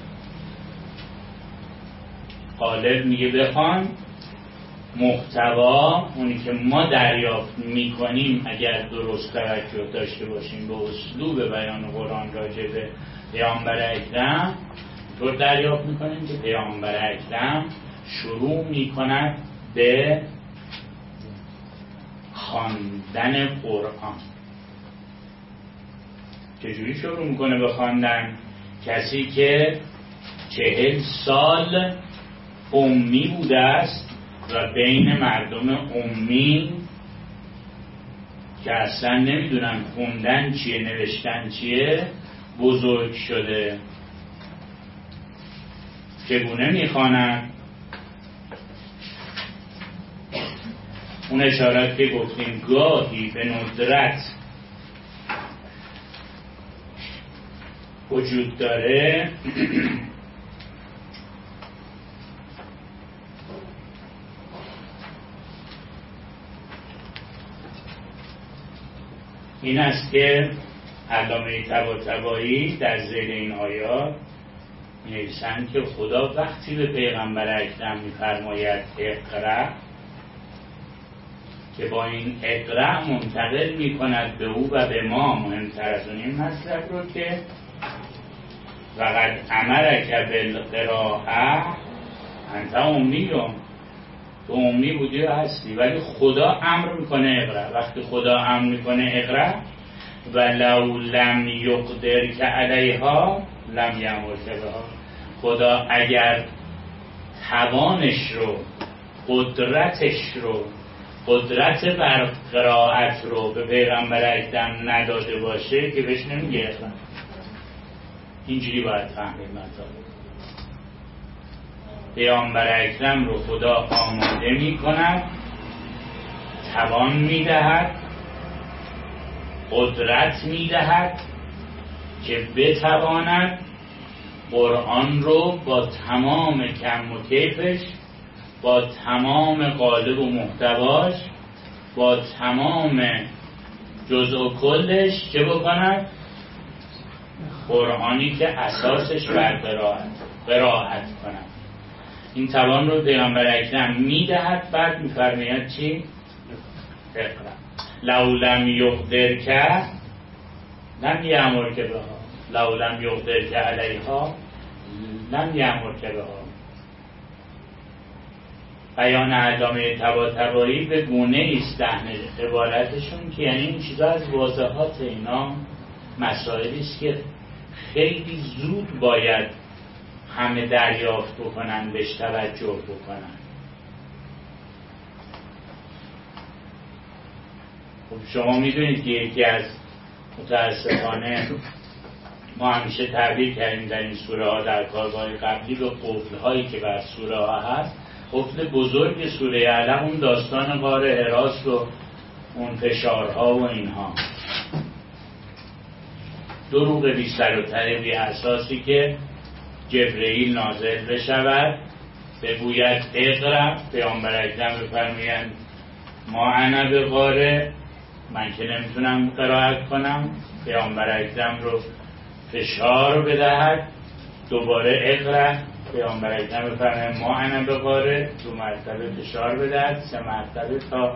غالب میگه بخوان. محتوا اونی که ما دریافت میکنیم اگر درست توجه داشته باشیم به اسلوب بیان قرآن راجع به پیامبر اکرم، طور دریافت میکنیم که پیامبر اکرم شروع میکند به خواندن قرآن. چجوری شروع میکنه به خواندن؟ کسی که 40 سال امی بوده است و بین مردم امی که اصلا نمیدونن خوندن چیه نوشتن چیه بزرگ شده. چگونه میخوانند؟ اون اشارت که گفتیم گاهی به ندرت وجود داره این است که علامه طباطبایی در ذیل این آیات می‌نویسند که خدا وقتی به پیغمبر اکرم می‌فرماید اقرأ، که با این اقرأ منتقل می‌کند به او و به ما. مهمتر از اون این مطلب رو که وقد امرک بالقراءة انت امیون، تو امی بودی و هستی، ولی خدا امر میکنه اقرأ. وقتی خدا امر میکنه اقرأ ولو لم یقدر که علیها لم یامر بها، خدا اگر توانش رو قدرتش رو قدرت بر قرائت رو به پیغمبر اکرم نداده باشه که بهش نمیگه اقرأ. اینجوری باید فهمید مطلب. پیامبر اکرم رو خدا آماده می کند، توان می دهد، قدرت می دهد که بتواند قرآن رو با تمام کم و کیفش، با تمام قالب و محتواش، با تمام جزء و کلش چه بکند؟ قرآنی که اساسش بر قرائت کند. این توان رو پیامبر اکرم میدهد. بعد میفرماید چی؟ اقرأ لو لم یقدر که لم یامر که بها، لو لم یقدر که علیها لم یامر که بها. بیان علامه طباطبایی به گونه است لحن عبارتشون که یعنی این چیزا از واضحات اینا مسائلی است که خیلی زود باید همه دریافت بکنن، بهش توجه بکنن. خب شما میدونید که یکی از متاسفانه ما همیشه تعبیر کردیم در این سوره ها در کارگاه قبلی به قفل هایی که بر سوره ها هست. قفل بزرگ سوره علم اون داستان غار حراست و اون فشارها و اینها. دروغ بیشتر و طریقی اساسی که جبرئیل نازل بشود بگوید اقرأ، پیامبر اکرم بفرمایند ما انا بقارئ، من که نمیتونم قرائت کنم. پیامبر اکرم رو فشار بدهد، دوباره اقرأ، پیامبر اکرم بفرمایند ما انا بقارئ، 2 مرتبه فشار بدهد، 3 مرتبه تا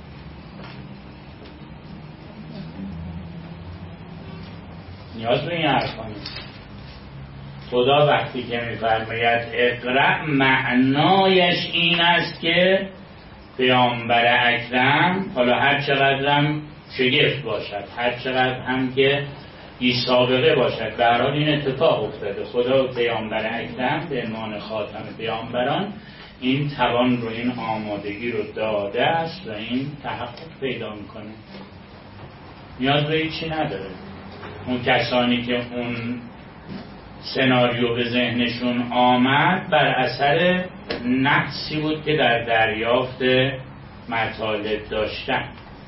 نیاز به این حرفا نیست. خدا وقتی که میفرماید اقرأ معنایش این است که پیامبر اکرم حالا هر چقدرم شگفت باشد، هر چقدر هم که بی سابقه باشد، به هر حال این اتفاق افتاده. خدا و پیامبر اکرم به عنوان خاتم پیامبران این توان رو، این آمادگی رو داده است و این تحقق پیدا میکنه. نیاز به هیچی نداره. اون کسانی که اون سناریو به ذهنشون آمد بر اثر نقصی بود که در دریافت مطالب داشتن،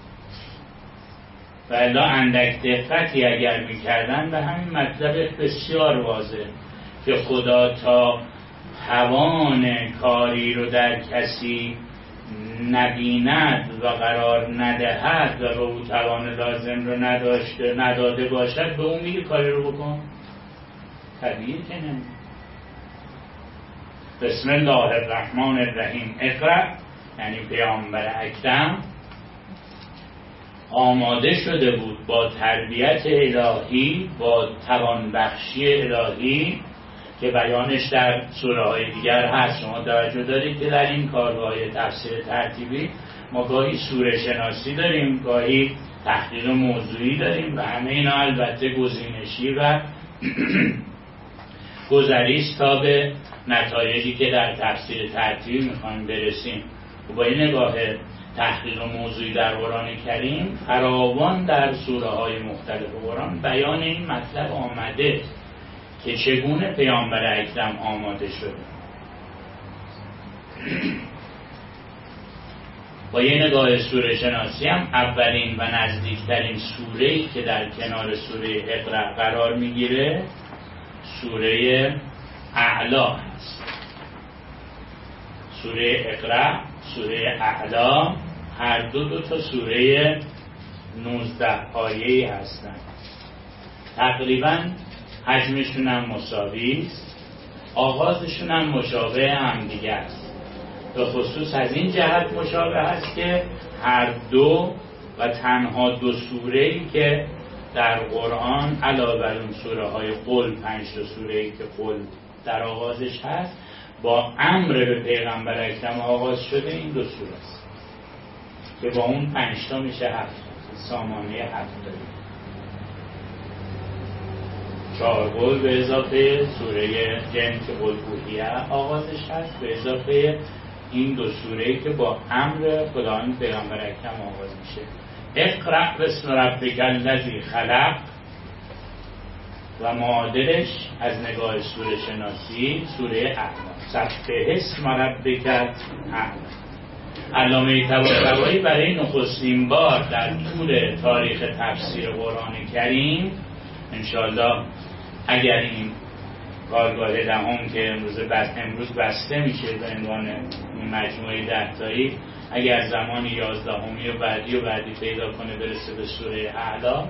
و الا اندک دقتی اگر میکردن به همین مطلب بسیار واضح که خدا تا توان کاری رو در کسی نبیند و قرار ندهد و به او توان لازم رو نداده باشد به اون میگه کاری رو بکن؟ طبیعی که نه. بسم الله الرحمن الرحیم اقرأ، یعنی پیامبر اکرم آماده شده بود با تربیت الهی، با توانبخشی الهی که بیانش در سوره های دیگر هست. شما توجه دارید که در این کارگاه تفسیر ترتیبی ما گاهی سوره شناسی داریم، گاهی تحقیق موضوعی داریم و همه اینا البته گزینشی و گذریست تا به نتایجی که در تفسیر ترتیبی میخوایم برسیم. و با این نگاه تحقیق موضوعی در قرآن کریم فراوان در سوره های مختلف قرآن بیان این مطلب آمده که چگونه پیامبر اکرم آماده شده. با یه نگاه سوره شناسی هم اولین و نزدیکترین سوره‌ای که در کنار سوره اقرأ قرار میگیره سوره اعلی هست. سوره اقرأ، سوره اعلی هر دو تا سوره 19 آیه‌ای هستند. تقریباً حجمشون هم مساوی است، آغازشون هم مشابه هم دیگه است. به خصوص از این جهت مشابه است که هر دو و تنها دو سوره‌ای که در قرآن علاوه بر اون سوره های قل، 5 تا سوره‌ای که قل در آغازش هست، با امر به پیغمبر اکرم آغاز شده این دو سوره است که با اون 5 تا میشه 7، سامانه 7 داریم. 4 قل به اضافه سوره جن که قل بوحیه آغازش هست، به اضافه این دو سوره‌ای که با امر خداوند پیغمبر اکرم آغاز میشه. اقرأ باسم ربک الذی خلق و معادلش از نگاه سوره شناسی سوره اعلی، سبح اسم ربک الاعلی. علامه طباطبایی برای نخستین بار در طول تاریخ تفسیر قرآن کریم، انشاءالله اگر این کارگاه دهم که امروز بسته میشه به عنوان مجموعه 10 تایی، اگر زمان 11 و بعدی پیدا کنه برسه به سوره اعلی،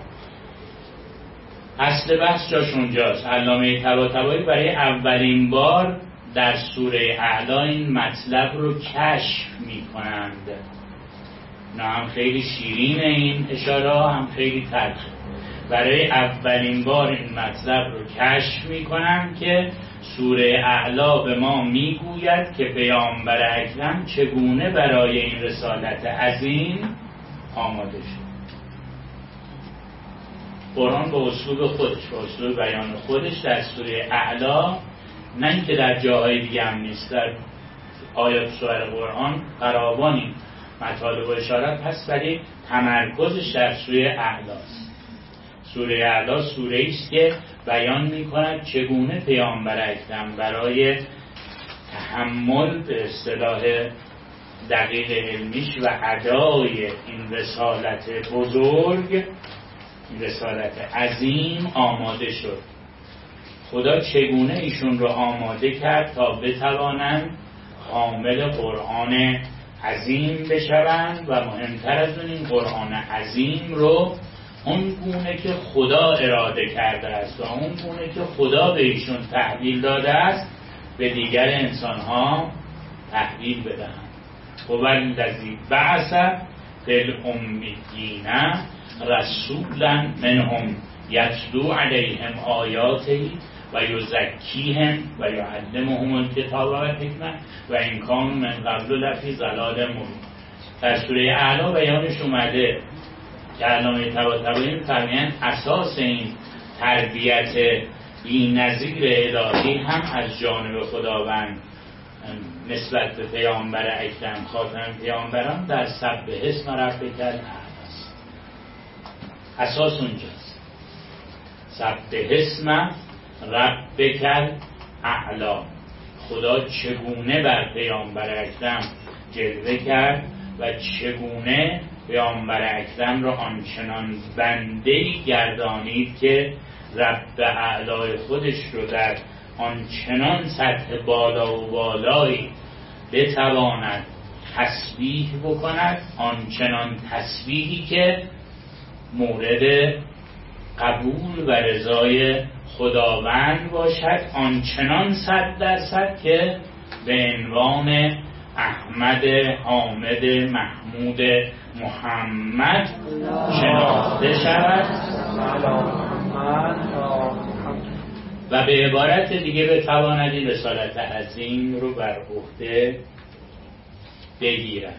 اصل بحث جاش اونجاست. علامه طباطبایی برای اولین بار در سوره اعلی این مطلب رو کشف میکنند. نه هم خیلی شیرین این اشاره، هم خیلی تلخ. برای اولین بار این مطلب رو کشف میکنند که سوره اعلی به ما میگوید که پیامبر اکرم چگونه برای این رسالت عظیم آماده شد. قرآن با اسلوب خودش، با اسلوب بیان خودش در سوره اعلی، نه اینکه در جاهای دیگه هم نیست، در آیات سوره قرآن فراوانی مطالب و اشارات هست، ولی تمرکزش در سوره اعلی است. سوره اعلی سوره است که بیان می‌کند چگونه پیامبر اکرم برای تحمل به اصطلاح دقیق علمیش و ادای این رسالت بزرگ، این رسالت عظیم آماده شد. خدا چگونه ایشون رو آماده کرد تا بتوانند حامل قرآن عظیم بشوند و مهمتر از اون این قرآن عظیم رو اون گونه که خدا اراده کرده است و اون گونه که خدا به ایشون تحویل داده است به دیگر انسانها تحویل بدهند. والذی بعث فی الامیین رسولا منهم یتلو علیهم آیاته و یزکیهم و یعلمهم الکتاب و الحکمة و ان کانوا من قبل لفی ضلال مبین. در سوره اعلی بیانش اومده که علامه طباطبایی می‌فرمایند اساس این تربیت بی‌نظیر الهی هم از جانب خداوند نسبت به پیامبر اکرم خاتم پیامبران در سبح اسم ربک الاعلی است. اساس اونجاست. سبح اسم ربک الاعلی، خدا چگونه بر پیامبر اکرم جلوه کرد و چگونه پیامبر اکرم را آنچنان بنده‌ای گردانید که رب اعلای خودش رو در آنچنان سطح بالا و بالایی بتواند تسبیح بکند، آنچنان تسبیحی که مورد قبول و رضای خداوند باشد، آنچنان 100% که به عنوان احمد حامد محمود محمد شناخته شود و به عبارت دیگه بتواند این رسالت عظیم رو بر عهده بگیرد.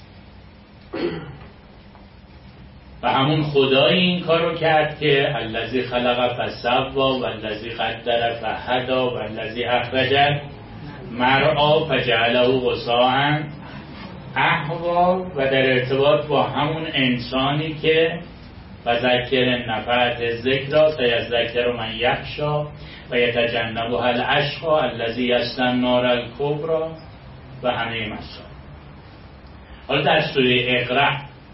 و همون خدای این کارو کرد که الذی خلق فسوا و الذی قدر فهدا و الذی اخرج مرعا فجعله غثاء احوا، و در ارتباط با همون انسانی که و ذکر نفعت ذکر سیذکر من یخشی و یتجنبها الاشقی الذی یصلی النار الکبری و همه مسائل. حالا در سوره اقرأ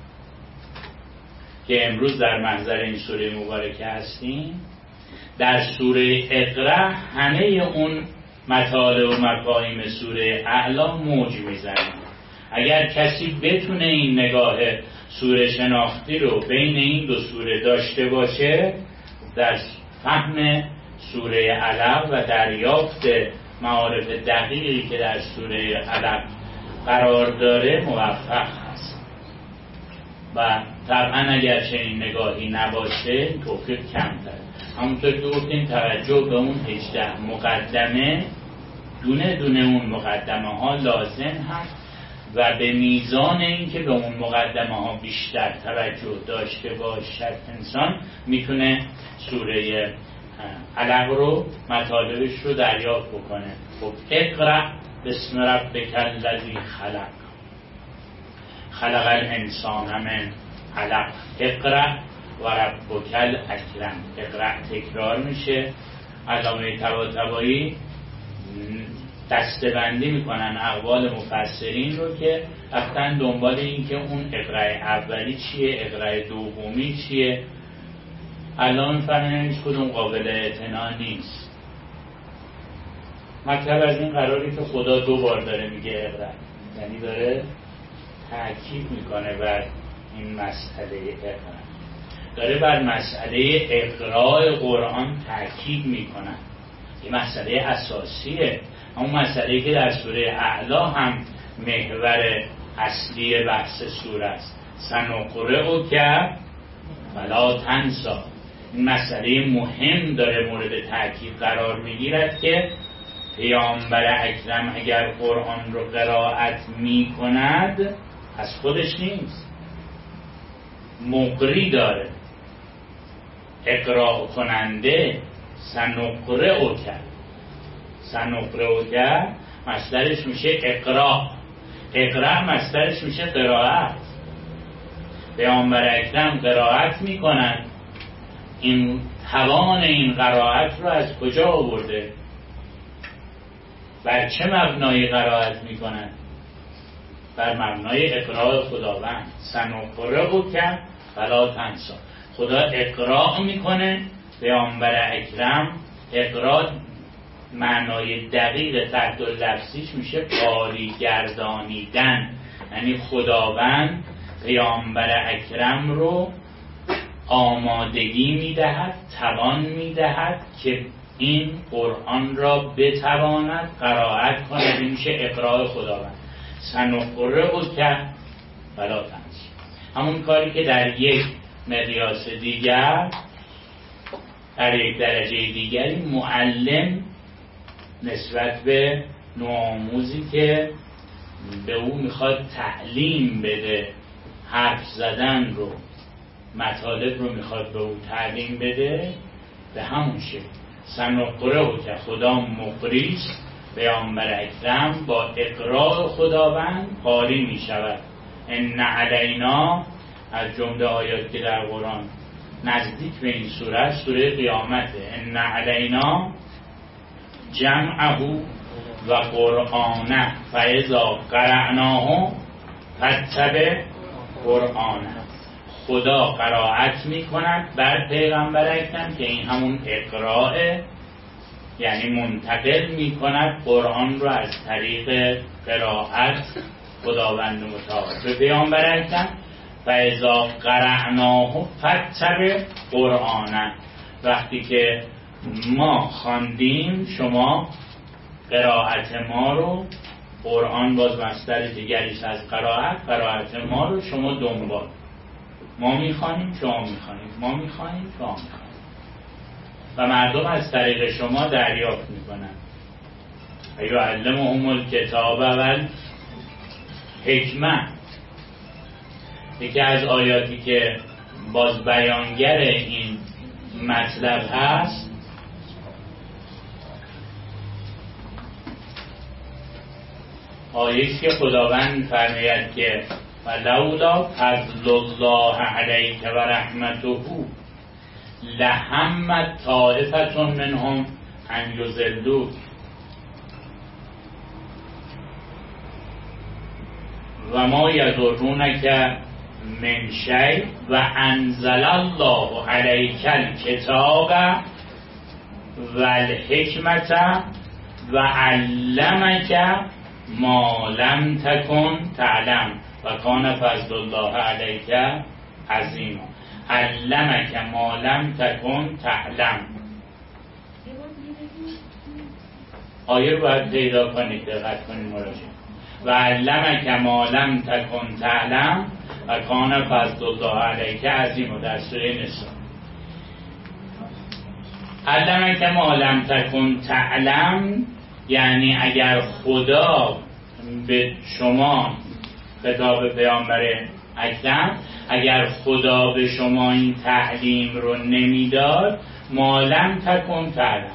که امروز در محضر این سوره مبارکه هستیم، در سوره اقرأ همه اون مطالب و مفاهیم سوره اعلی موج میزنه. اگر کسی بتونه این نگاه سوره شناختی رو بین این دو سوره داشته باشه، در فهم سوره علق و دریافت معارف دقیقی که در سوره علق قرار داره موفق هست. و طبعا اگر چنین نگاهی نباشه توفیق کمتر. همونطور که گفتیم توجه به اون 18 مقدمه، دونه دونه اون مقدمه ها لازم هست و به میزان این که به اون مقدمه ها بیشتر توجه داشته باشد انسان میتونه سوره علق رو مطالبش رو دریافت بکنه. خب اقرأ بسم ربک الذی خلق، خلق الانسان من علق، اقرأ و ربک الاکرم. اقرأ تکرار میشه. علامه طباطبایی دسته‌بندی میکنن اقوال مفسرین رو که رفتن دنبال این که اون اقرأ اولی چیه، اقرأ دومی چیه. الان فرنه هیچ کدوم قابل اعتنا نیست. مطلب از این قراری که خدا 2 بار داره میگه اقرأ، یعنی داره تأکید میکنه بر این مسئله اقرأ، داره بر مسئله اقراء قرآن تأکید میکنه. این مسئله اساسیه، همون مسئله که در سوره اعلی هم محور اصلی بحث سوره است. سنقرئک فلا تنسی. این مسئله مهم داره مورد تأکید قرار میگیرد که پیامبر اکرم اگر قرآن رو قرائت میکند از خودش نیست، مقری داره، اقراء کننده. سنقرئک مصدرش میشه اقراء، اقراء مصدرش میشه قرائت. پیامبر اکرم قرائت میکنن. این توان این قرائت رو از کجا آورده؟ بر چه مبنای قرائت میکنن؟ بر مبنای اقراء خداوند. سنقرئک فلا تنسی. خدا اقراء میکنه، پیامبر اکرم اقراء معنای دقیق تحت لفظیش میشه قاری گردانیدن. یعنی خداوند پیامبر اکرم رو آمادگی میدهد، توان میدهد که این قرآن را بتواند قرائت کنه. میشه اقراء خداوند. سنقرئک فلا تنسی. همون کاری که در یک مقیاس دیگر، در یک درجه دیگری معلم نسبت به نوآموزی که به او میخواد تعلیم بده، حرف زدن رو، مطالب رو میخواد به او تعلیم بده، به همون شکل سنقرئک، خدا مقریست، پیامبر اکرم با اقراء خداوند قاری میشود. ان علینا، از جمله آیات که در قرآن نزدیک به این سوره قیامته. ان علینا جمعه و قرآنه فاذا قرأناه فاتبع قرآنه. خدا قرائت میکند بر پیغمبر اکرم که این همون اقراء، یعنی منتقل میکند قرآن رو از طریق قرائت خداوند متعال به پیامبر اکرم. فاذا قرأناه فاتبع قرآنه. وقتی که ما خواندیم شما قرائت ما رو، قرآن باز مصدر دیگریش از قرائت ما رو شما دنبال. ما میخوانیم شما میخوانید، ما میخوانیم شما میخوانید و مردم از طریق شما دریافت میکنن. یعلمهم الکتاب والحکمه. یکی از آیاتی که باز بیانگر این مطلب هست آیه‌ای که خداوند فرماید که ولولا فضل الله علیک و رحمته لهم طائفة منهم ان یضلوک و ما یضرونک من شیء و انزل الله علیک الکتاب والحکمة و علمک ما لم تکن تعلم و کان فضل الله علیک عظیما. علمک ما لم تکن تعلم. آیه رو باید پیدا کنید، دقت کنید مراجعه. و علمک ما لم تکن تعلم و کان فضل الله علیک عظیما در سوره نساء. علمک ما لم تکن تعلم یعنی اگر خدا به شما، خطاب پیامبر اکرم، اگر خدا به شما این تعلیم رو نمیداد ما لم تکن تعلم،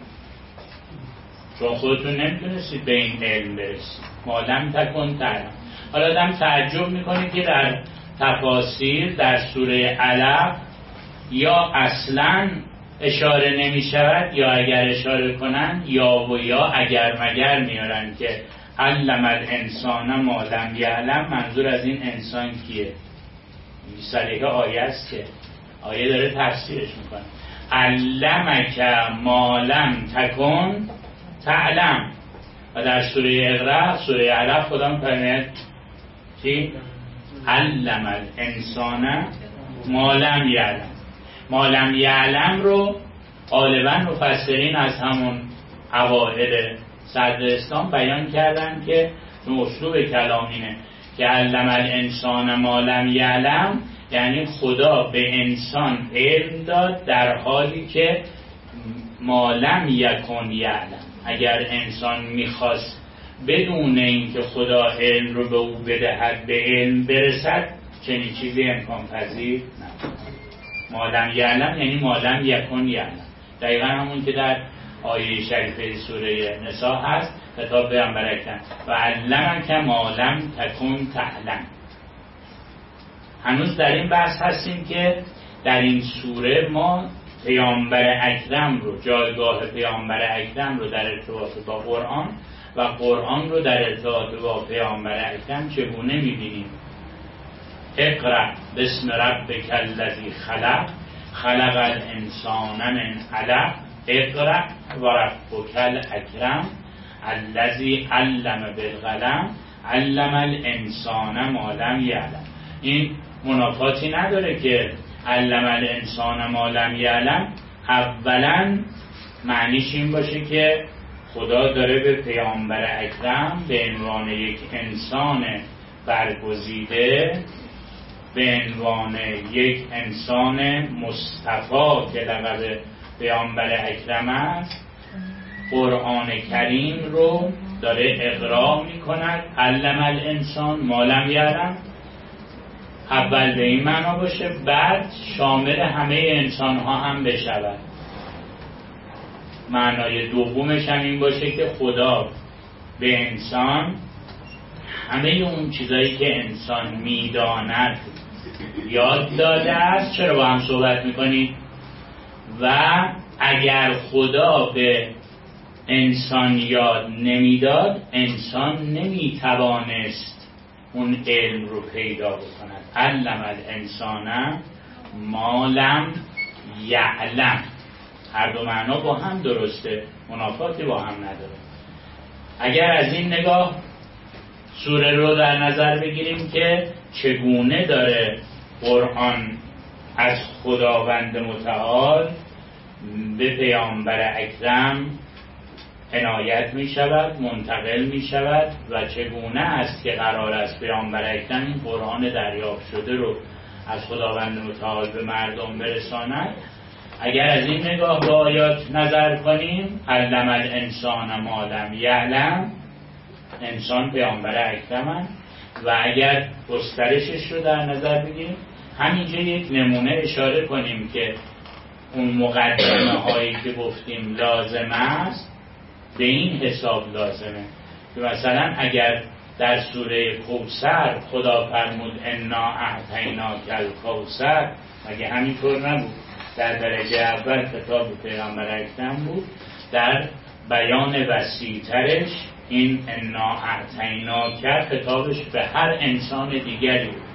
چون خودتون نمیتونستید به این علم برسید. ما لم تکن تعلم. حالا آدم تعجب میکنه که در تفاسیر در سوره علق یا اصلا اشاره نمی شود یا اگر اشاره کنن یا و یا اگر مگر میارن که علم الانسان ما لم یعلم. منظور از این انسان کیه؟ صریح آیه است که آیه داره تفسیرش میکنه. علمک ما لم تکن تعلم. و در سوره اقرا، سوره علق خدا میفرماید چی؟ علم الانسان ما لم یعلم. ما لم یعلم رو غالبا مفسرین از همون اوائل صدر اسلام بیان کردن که اسلوب کلام اینه که علم الانسان ما لم یعلم یعنی خدا به انسان علم داد در حالی که ما لم یکن یعلم. اگر انسان میخواست بدون اینکه خدا علم رو به او بدهد به علم برسد، چنین چیزی امکان پذیر نبود. ما لم یعلم یعنی ما لم یکن یعلم. دقیقا همون که در آیه شریفه سوره نساء هست، خطاب پیامبر اکرم و علمک ما لم تکن تعلم. هنوز در این بحث هستیم که در این سوره ما پیامبر اکرم رو، جایگاه پیامبر اکرم رو در ارتباط با قرآن و قرآن رو در ارتباط با پیامبر اکرم چگونه می‌بینیم. اقرأ باسم ربک الذی خلق خلق الانسان من علق اقرأ و ربک الاکرم الذی علم بالقلم علم الانسان ما لم یعلم. این منافاتی نداره که علم الانسان ما لم یعلم اولا معنیش این باشه که خدا داره به پیامبر اکرم به عنوان یک انسان برگزیده، به عنوان یک انسان مصطفی که لقب پیامبر اکرم است، قرآن کریم رو داره اقرا میکند. علم الانسان ما لم یعلم اول به این معنا باشه، بعد شامل همه انسان ها هم بشود. معنای دومش هم این باشه که خدا به انسان همه اون چیزایی که انسان میداند یاد داده است. چرا با هم صحبت میکنید؟ و اگر خدا به انسان یاد نمیداد، انسان نمیتوانست اون علم رو پیدا بکند. علم الانسان ما لم یعلم. هر دو معنا با هم درسته، منافاتی با هم نداره. اگر از این نگاه سوره رو در نظر بگیریم که چگونه داره قرآن از خداوند متعال به پیامبر اکرم عنایت می شود، منتقل می شود و چگونه است که قرار است پیامبر اکرم این قرآن دریافت شده رو از خداوند متعال به مردم برساند. اگر از این نگاه به آیات نظر کنیم، علم الانسان ما لم یعلم، انسان پیامبر اکرمند. و اگر گسترشش رو در نظر بگیریم، همینجا یک نمونه اشاره کنیم که اون مقدمه هایی که گفتیم لازم است، به این حساب لازمه که مثلا اگر در سوره کوثر خدا فرمود انا اعطیناک الکوثر، مگه همینطور نبود؟ در درجه اول خطاب پیغمبر اکرم بود، در بیان وسیع‌ترش این انا اعطیناک خطابش به هر انسان دیگری بود.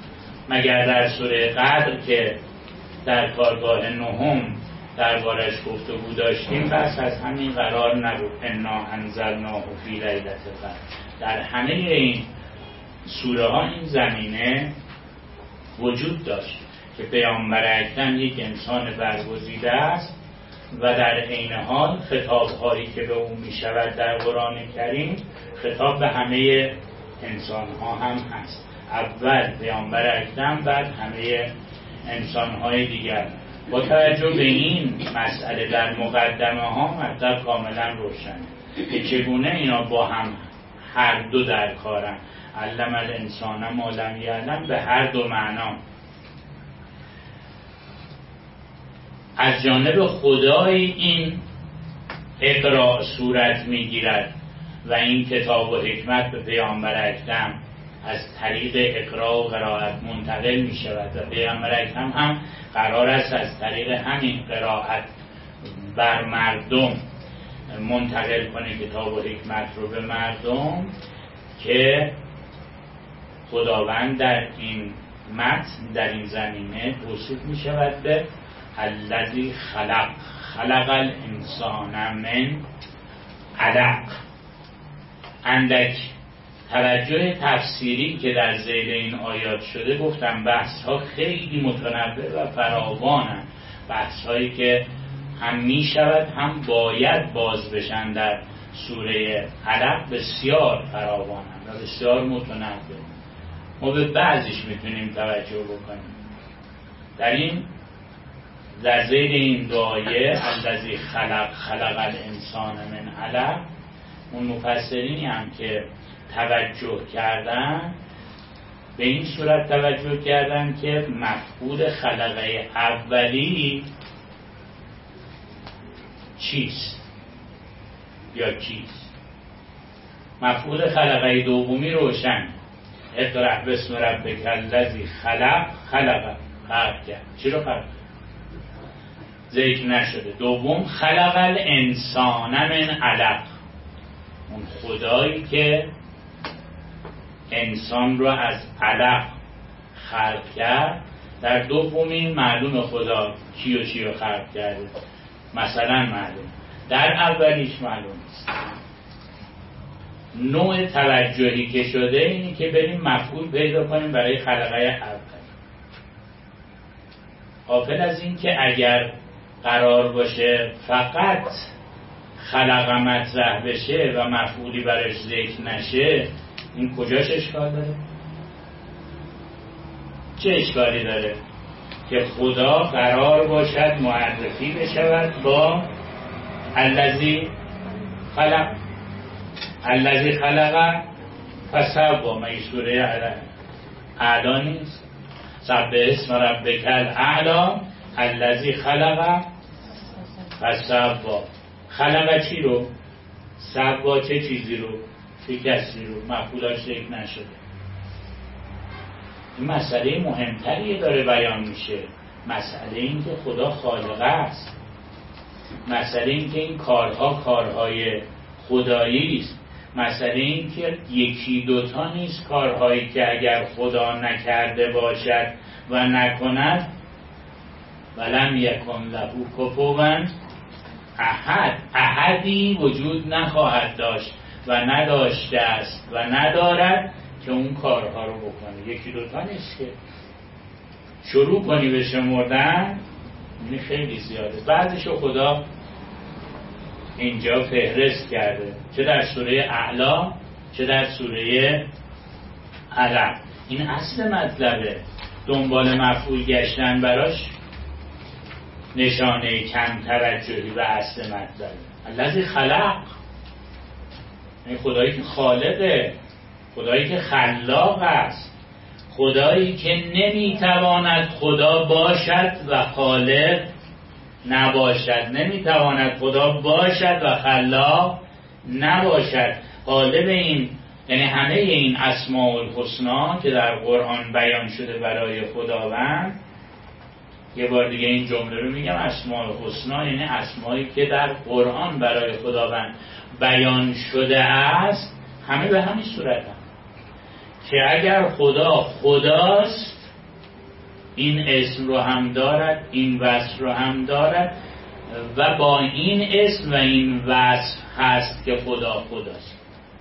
مگر در سوره قدر که در کارگاه نهم دربارش گفتگو داشتیم، بس از همین قرار نبود انا انزلناه فی لیلة القدر. در همه این سوره ها این زمینه وجود داشت که پیامبر اکرم یک انسان برگزیده است و در عین حال خطاب هایی که به او می شود در قرآن کریم خطاب به همه انسان ها هم هست. اول پیامبر اکرم، بعد همه انسان های دیگر. با توجه به این مسئله در مقدمه ها مطلب کاملا روشنه که چگونه اینا با هم هر دو در کارن. علم الانسان ما لم یعلم به هر دو معنا. از جانب خدای این اقراء صورت میگیرد و این کتاب و حکمت به پیامبر اکرم از طریق اقراء و قرائت منتقل می شود و پیامبر اکرم هم قرار است از طریق همین قرائت بر مردم منتقل کنه کتاب و حکمت رو به مردم، که خداوند در این متن در این زمینه توصیف می شود به الذی خلق الانسان من علق. اندک توجه تفسیری که در ذیل این آیات شده، گفتم بحث ها خیلی متنوع و فراوانند، بحث هایی که هم می شود هم باید باز بشن در سوره علق بسیار فراوانند و بسیار متنوع. ما به بعضیش میتونیم توجه بکنیم. در ذیل این دو آیه الذی خلق الانسان من علق، اون مفسرینی هم که توجه کردن به این صورت توجه کردن که مفعول خلقه اولی چیست یا کیست. مفعول خلقه دومی روشن، اقرأ باسم ربک الذی خلق کرد. چی رو خلق؟ ذکر نشده. دوم خلق الانسان من علق، اون خدایی که انسان رو از علق خلق کرد. در دومی معلوم خدا کی و چی رو خلق کرده، مثلا معلوم، در اولیش معلوم نیست. نوع توجهی که شده اینی که بریم مفعول پیدا کنیم برای خلقه اول، غافل از این که اگر قرار باشه فقط خلق مطرح بشه و مفعولی برش ذکر نشه، این کجاش اشکال داره؟ چه اشکالی داره که خدا قرار باشد معرفی بشود با الذی خلق فسوی. ما این سوره اعلا نیست؟ سبح اسم ربک الاعلی الذی خلق فسوی. خلق چی رو؟ سوی چه چیزی رو؟ چه کسی رو؟ مفعولاش ذکر نشده. این مسئله مهمتریه داره بیان میشه. مسئله این که خدا خالق است، مسئله این که این کارها کارهای خدایی است، مسئله این که یکی دوتا نیست کارهایی که اگر خدا نکرده باشد و نکند ولم یکن له کفوا احد، احدی وجود نخواهد داشت و نداشته است و ندارد که اون کارها رو بکنه. یکی دوتا نیست که شروع کنی به شمردن، این خیلی زیاده. بعدشو خدا اینجا فهرست کرده، چه در سوره اعلی چه در سوره علق. این اصل مطلبه. دنبال مفعول گشتن براش نشانه کم توجهی و اصل مطلبه. الذی خلق، این خدایی که خالقه، خدایی که خلاق است، خدایی که نمیتواند خدا باشد و خالق نباشد، نمیتواند خدا باشد و خلاق نباشد. غالب این یعنی همه این اسماء الحسنا که در قرآن بیان شده برای خداوند، یه بار دیگه این جمله رو میگم، اسماء الحسنا یعنی اسمایی که در قرآن برای خداوند بیان شده است، همه به همین صورت هم که اگر خدا خداست این اسم رو هم دارد، این وصف رو هم دارد و با این اسم و این وصف هست که خدا خداست.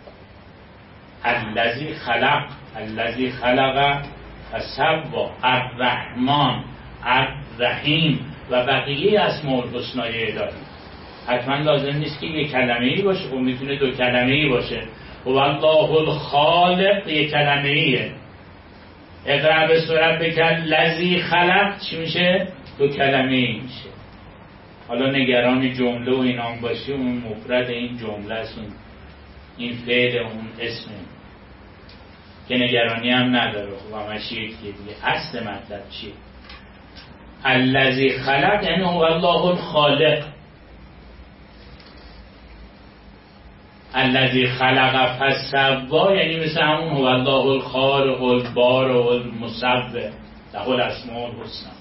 الذی خلق، الذی خلق فسوی، الرحمن، الرحیم و بقیه اسماء الحسنای الهی. حتما لازم نیست که یک کلمه‌ای باشه، خب میتونه دو کلمه‌ای باشه. و الله الخالق یک کلمه‌ایه. اقرأ باسم ربک الذی خلق چی میشه؟ دو کلمه‌ای میشه. حالا نگران جمله و اینام باشی، اون مفرد این جمله است، این فعل اون اسم که نگرانی هم نداره. خب همش یکیه دیگه. اصل مطلب چیه؟ الذی خلق یعنی هو الله الخالق. الذی خلق فسوی یعنی مثل همون هو الله الخالق البارئ المصور، له الاسماء الحسنی.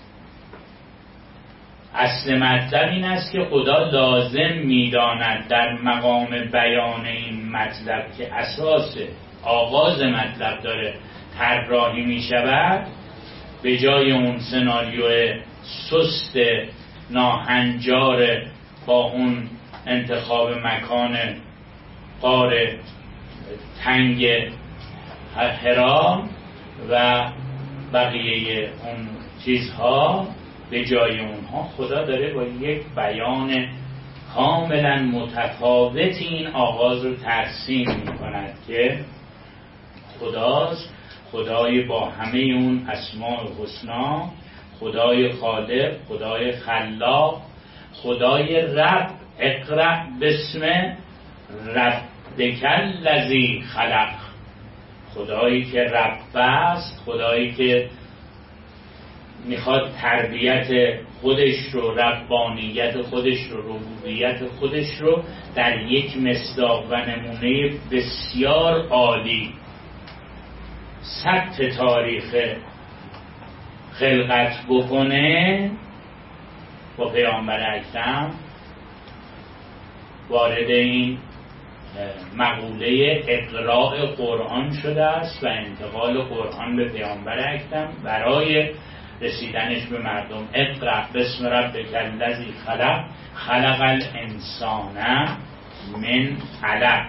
اصل مطلب این است که خدا لازم میداند در مقام بیان این مطلب که اساس آغاز مطلب داره طراحی می شود، به جای اون سناریو سست ناهنجار با اون انتخاب مکان غار تنگ حرا و بقیه اون چیزها، به جای اونها خدا داره با یک بیان کاملا متفاوت این آغاز رو ترسیم می کند که خداست، خدای با همه اون اسماء الحسنا، خدای خالق، خدای خلاق، خدای رب. اقرأ باسم ربک الذی خلق، خدایی که رب است، خدایی که میخواد تربیت خودش رو، ربانیت خودش رو، ربوبیت خودش رو در یک مصداق و نمونه بسیار عالی ثبت تاریخ خلقت بکنه، با پیامبر اکرم وارد این مقوله اقراء قرآن شده است و انتقال قرآن به پیامبر اکرم برای رسیدنش به مردم. اقرأ باسم ربک الذی خلق، خلق الانسان من علق.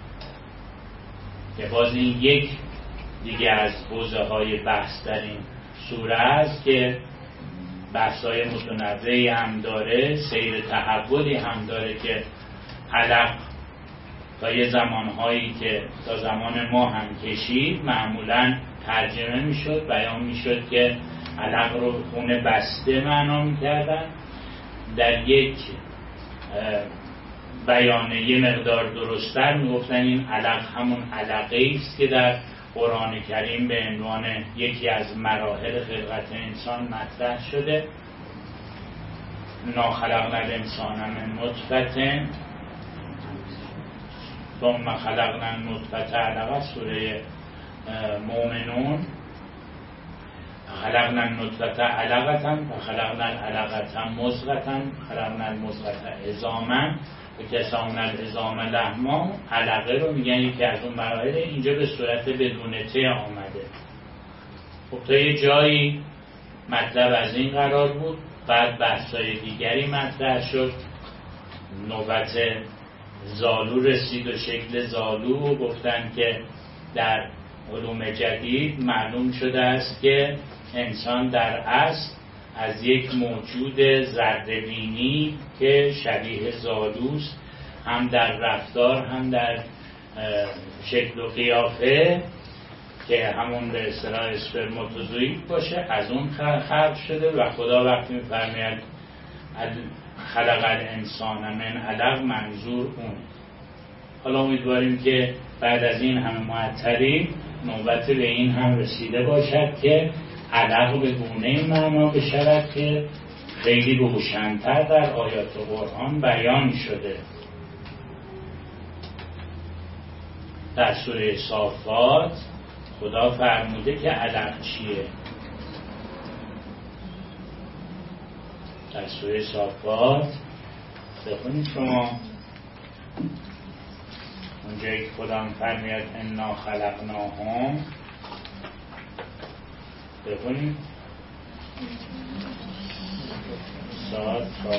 که باز این یک دیگه از حوزه های بحث در این سوره است که بحث های متنوعی هم داره، سیر تحولی هم داره که علق تا یه زمانهایی که تا زمان ما هم کشید معمولا ترجمه میشد، بیان میشد که علق رو خون بسته معنا میکردن. در یک بیانه یه مقدار درست‌تر میگفتن این علق همون علقه است که در قرآن کریم به عنوان یکی از مراحل خلقت انسان مطرح شده. انا خلقنا الانسان من نطفة ثم خلقنا النطفة علقة، سوره مومنون. خلقنا النطفه علقه و خلقنا العلقه مضغه خلقنا المضغه عظاما و کسونا العظام لحما. علقه رو میگن یکی از اون مراحل، اینجا به صورت بدون ته آمده. خب تا یه جایی مطلب از این قرار بود، بعد بحثای دیگری مطرح شد، نوبت زالو رسید و شکل زالو گفتن که در علوم جدید معلوم شده است که انسان در اصل از یک موجود زردبینی که شبیه زالوست، هم در رفتار هم در شکل و قیافه، که همون به اصطلاح اسپرماتوزوئید باشه، از اون خلق شده. و خدا وقتی می‌فرماید خلق الانسان من علق، منظور اون. حالا امیدواریم که بعد از این همه معطلی نوبت به این هم رسیده باشد که علق به گونه معنا بشود که خیلی روشن‌تر در آیات قرآن بیان شده. در سوره صافات خدا فرموده که علق چیه. در سوره صافات بخونید شما اونجایی که خدا فرمید انا خلقناهم، بخونید صافات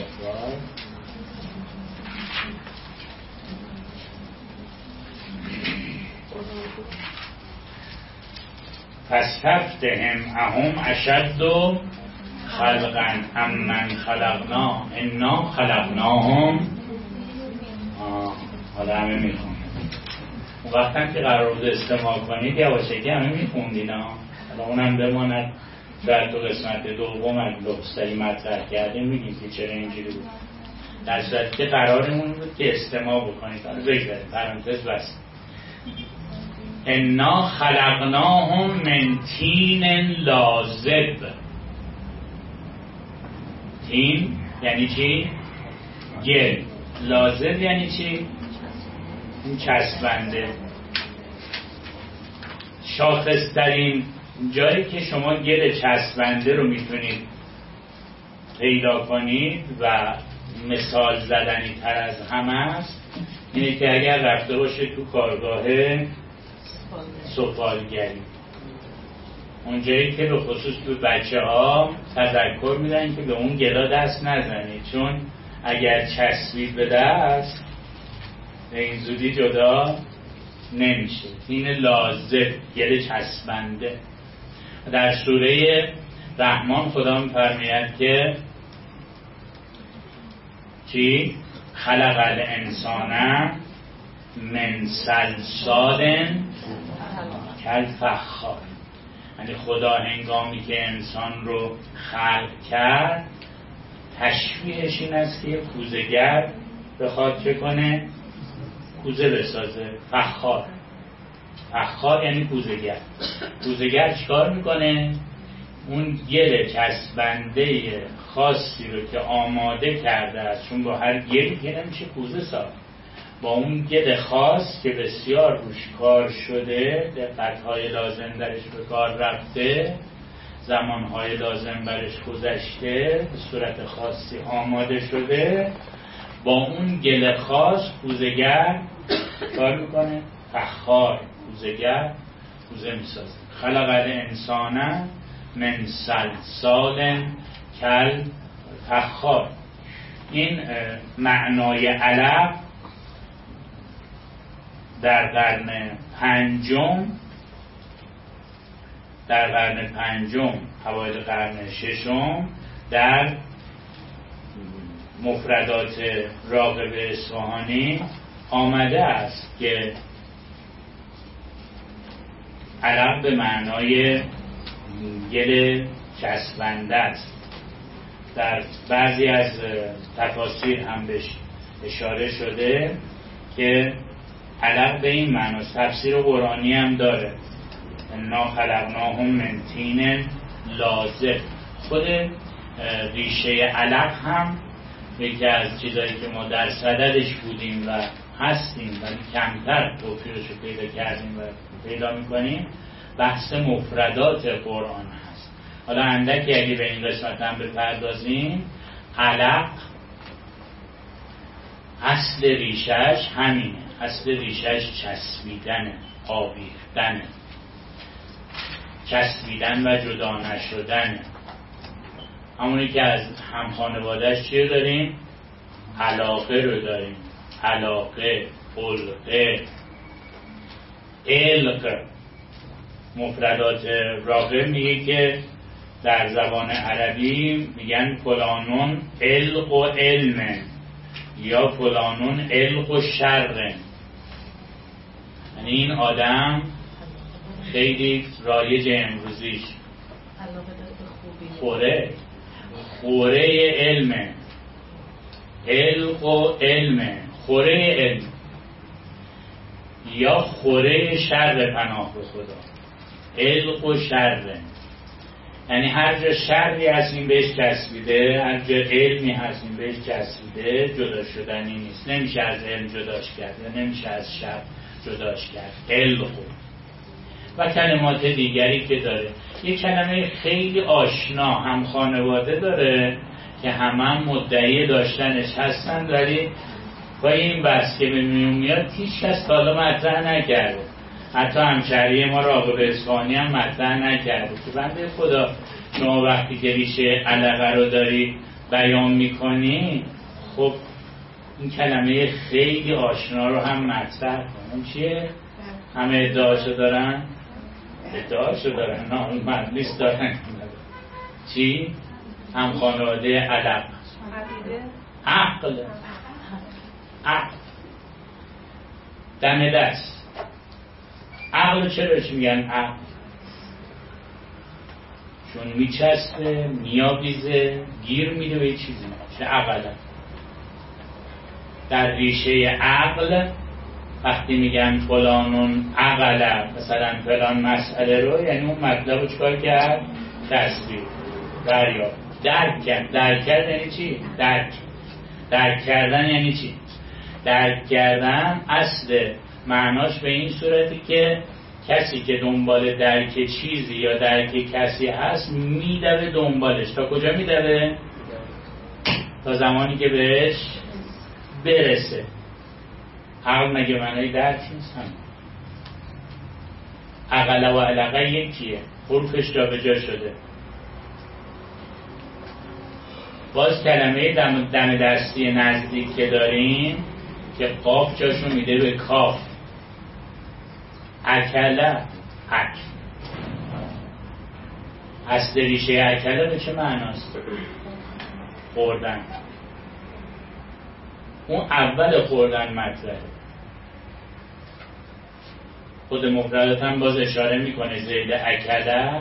فاستفتهم اهم اشد خلقا ام من خلقنا انا خلقناهم. حالا همه میخونید اون وقتا که قرار بود استماع کنید یواشکی همه میخوندید. حالا اونم بماند در تو قسمت دوم از بحثی مطرح کردیم میگیم که چرا اینجوری بود، در صورتی که قرارمون بود که استماع بکنید. حالا بگذارید پرانتز بس. انا خلقناهم من طین لازب. طین یعنی چی؟ گل. لازب یعنی چی؟ این چسبنده. شاخصترین جایی که شما گل چسبنده رو میتونید پیدا کنید و مثال زدنی تر از همه است اینه که اگر رفته باشه تو کارگاه سفالگری، اونجایی که به خصوص تو بچه ها تذکر میدن که به اون گلا دست نزنید، چون اگر چسبید به دست به این زودی جدا نمیشه. این لازم گل چسبنده. در سوره رحمان خدا میفرماید که چی؟ خلق الانسان من صلصال کالفخار. یعنی خدا هنگامی که انسان رو خلق کرد تشبیهش این است که کوزه‌گر بخواد چه کنه؟ کوزه بسازه. فخار یعنی کوزه‌گر. کوزه‌گر چیکار میکنه؟ اون گل چسبنده خاصی رو که آماده کرده است، چون با هر گلی که نمیشه کوزه ساخت، با اون گل خاص که بسیار روش کار شده، دقت‌های لازم درش به کار رفته، زمان‌های لازم برش گذشته، به صورت خاصی آماده شده، با اون گل خاص کوزه‌گر کار میکنه. فخار، کوزه‌گر کوزه میسازه. خلق الانسان من صلصال کالفخار. این معنای علق در قرن پنجم اوایل قرن ششم در مفردات راغب اصفهانی آمده است که علق به معنای گل چسبنده است. در بعضی از تفاسیر هم بهش اشاره شده که علق به این معناست. تفسیر قرآنی هم داره، انا خلقناهم من طین لازب. خود ریشه علق هم یکی از چیزایی که ما در صددش بودیم و هستیم ولی کمتر توفیرش رو پیدا کردیم و پیدا میکنیم، بحث مفردات قرآن هست. حالا اندکی اگه به این قسمت هم بپردازیم، علق اصل ریشش همینه، اصل ریشش چسبیدنه، آویختنه، چسبیدن و جدا نشدنه. همونی که از هم خانوادهش چیه داریم؟ علاقه رو داریم، علاقه، علقه، علق. مفردات راغب میگه که در زبان عربی میگن فلانون علق و علم یا فلانون علق و شر. یعنی این آدم خیلی رایج امروزیش خوره علمه، علق و علمه، خوره علم یا خوره شر، پناه به خدا. علق و شر یعنی هر جا شری هستیم بهش چسبیده، هر جا علمی هستیم بهش چسبیده، جدا شدنی نیست. نمیشه از علم جداش کرد یا نمیشه از شر جداش کرد. علق و کلمات دیگری که داره. یک کلمه خیلی آشنا هم خانواده داره که هم مدعی داشتنش هستن، ولی با این بحث که به میاد هیچ کس حالا مطرح نکرده. حتی همشهری ما راغب اصفهانی هم مطرح نکرده که بنده خدا شما وقتی که ریشه علقه رو داری بیان میکنی، خب این کلمه خیلی آشنا رو هم مطرح کنم. چیه؟ همه ادعاشو دارن؟ ادعاشو دارن، نه نیست دارن. چی؟ هم خانواده علق، عقل، عقل، دم دست. عقل چرا چی میگن عقل؟ چون میچسبه، میابیزه، گیر میده به چیزی، چه عقله. در ریشه عقل وقتی میگن فلانون عقله، مثلا فلان مسئله رو، یعنی اون مطلب رو چکار کرد؟ تصویر، دریاب، درک کرد. درک کرد یعنی چی؟ درک کردن یعنی چی؟ درک کردن اصل معناش به این صورتی که کسی که دنبال درک چیزی یا درک کسی هست میدوه دنبالش. تا کجا میدوه؟ تا زمانی که بهش برسه. عقل مگه معنی درک نیست؟ هم عقل و علقه یکیه، حروفش جا به جا شده. باز کلمه دم دستی نزدیک که داریم که قاف جاشو میده به کاف. اکله، اکل. اصل ریشه اکله به چه معناست؟ خوردن. اون اول خوردن مطرحه. خود مفردات هم باز اشاره میکنه زید اکله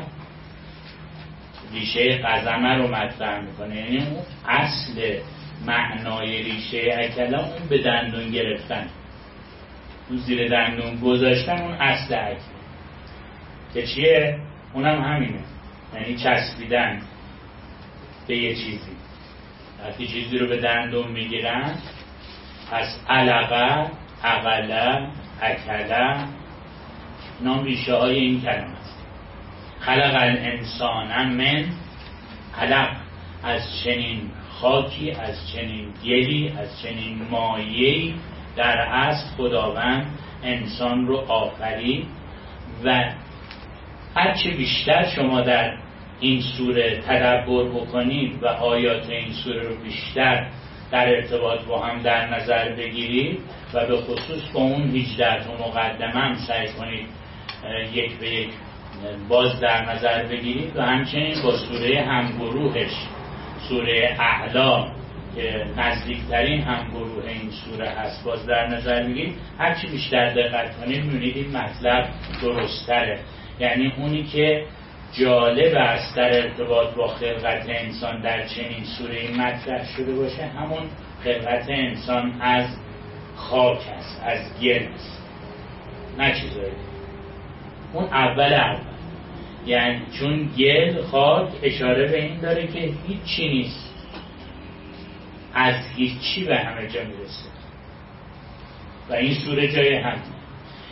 ریشه قزمه رو مطرح میکنه. یعنی اون اصل معنای ریشه اکله اون به دندون گرفتن، اون زیر دندون گذاشتن، اون اصل اکله که چیه؟ اونم همینه، یعنی چسبیدن به یه چیزی. وقتی چیزی رو به دندون میگیرن، پس علقه، عقله، اکله، نام ریشه های این کلمه است. خلق الانسان من علق، از چنین خاکی، از چنین گلی، از چنین مایه‌ای در اصل خداوند انسان رو آفرید. و هرچه بیشتر شما در این سوره تدبر بکنید و آیات این سوره رو بیشتر در ارتباط با هم در نظر بگیرید و به خصوص با اون 18 تا مقدمه هم سعی کنید یک به یک باز در نظر بگیرید و همچنین با سوره همگروهش، سوره اعلا که نزدیکترین همگروه این سوره هست، باز در نظر بگیرید. هرچی بیشتر دقت کنید می‌بینید این مطلب درست‌تره. یعنی اونی که جالب است در ارتباط با خلقت انسان در چنین سوره‌ای مطرح شده باشه، همون خلقت انسان از خاک است، از گل است، نه چیزایی. اون اول یعنی چون گل، خاک اشاره به این داره که هیچی نیست، از هیچی به همه جا میرسه و این سوره جای هم.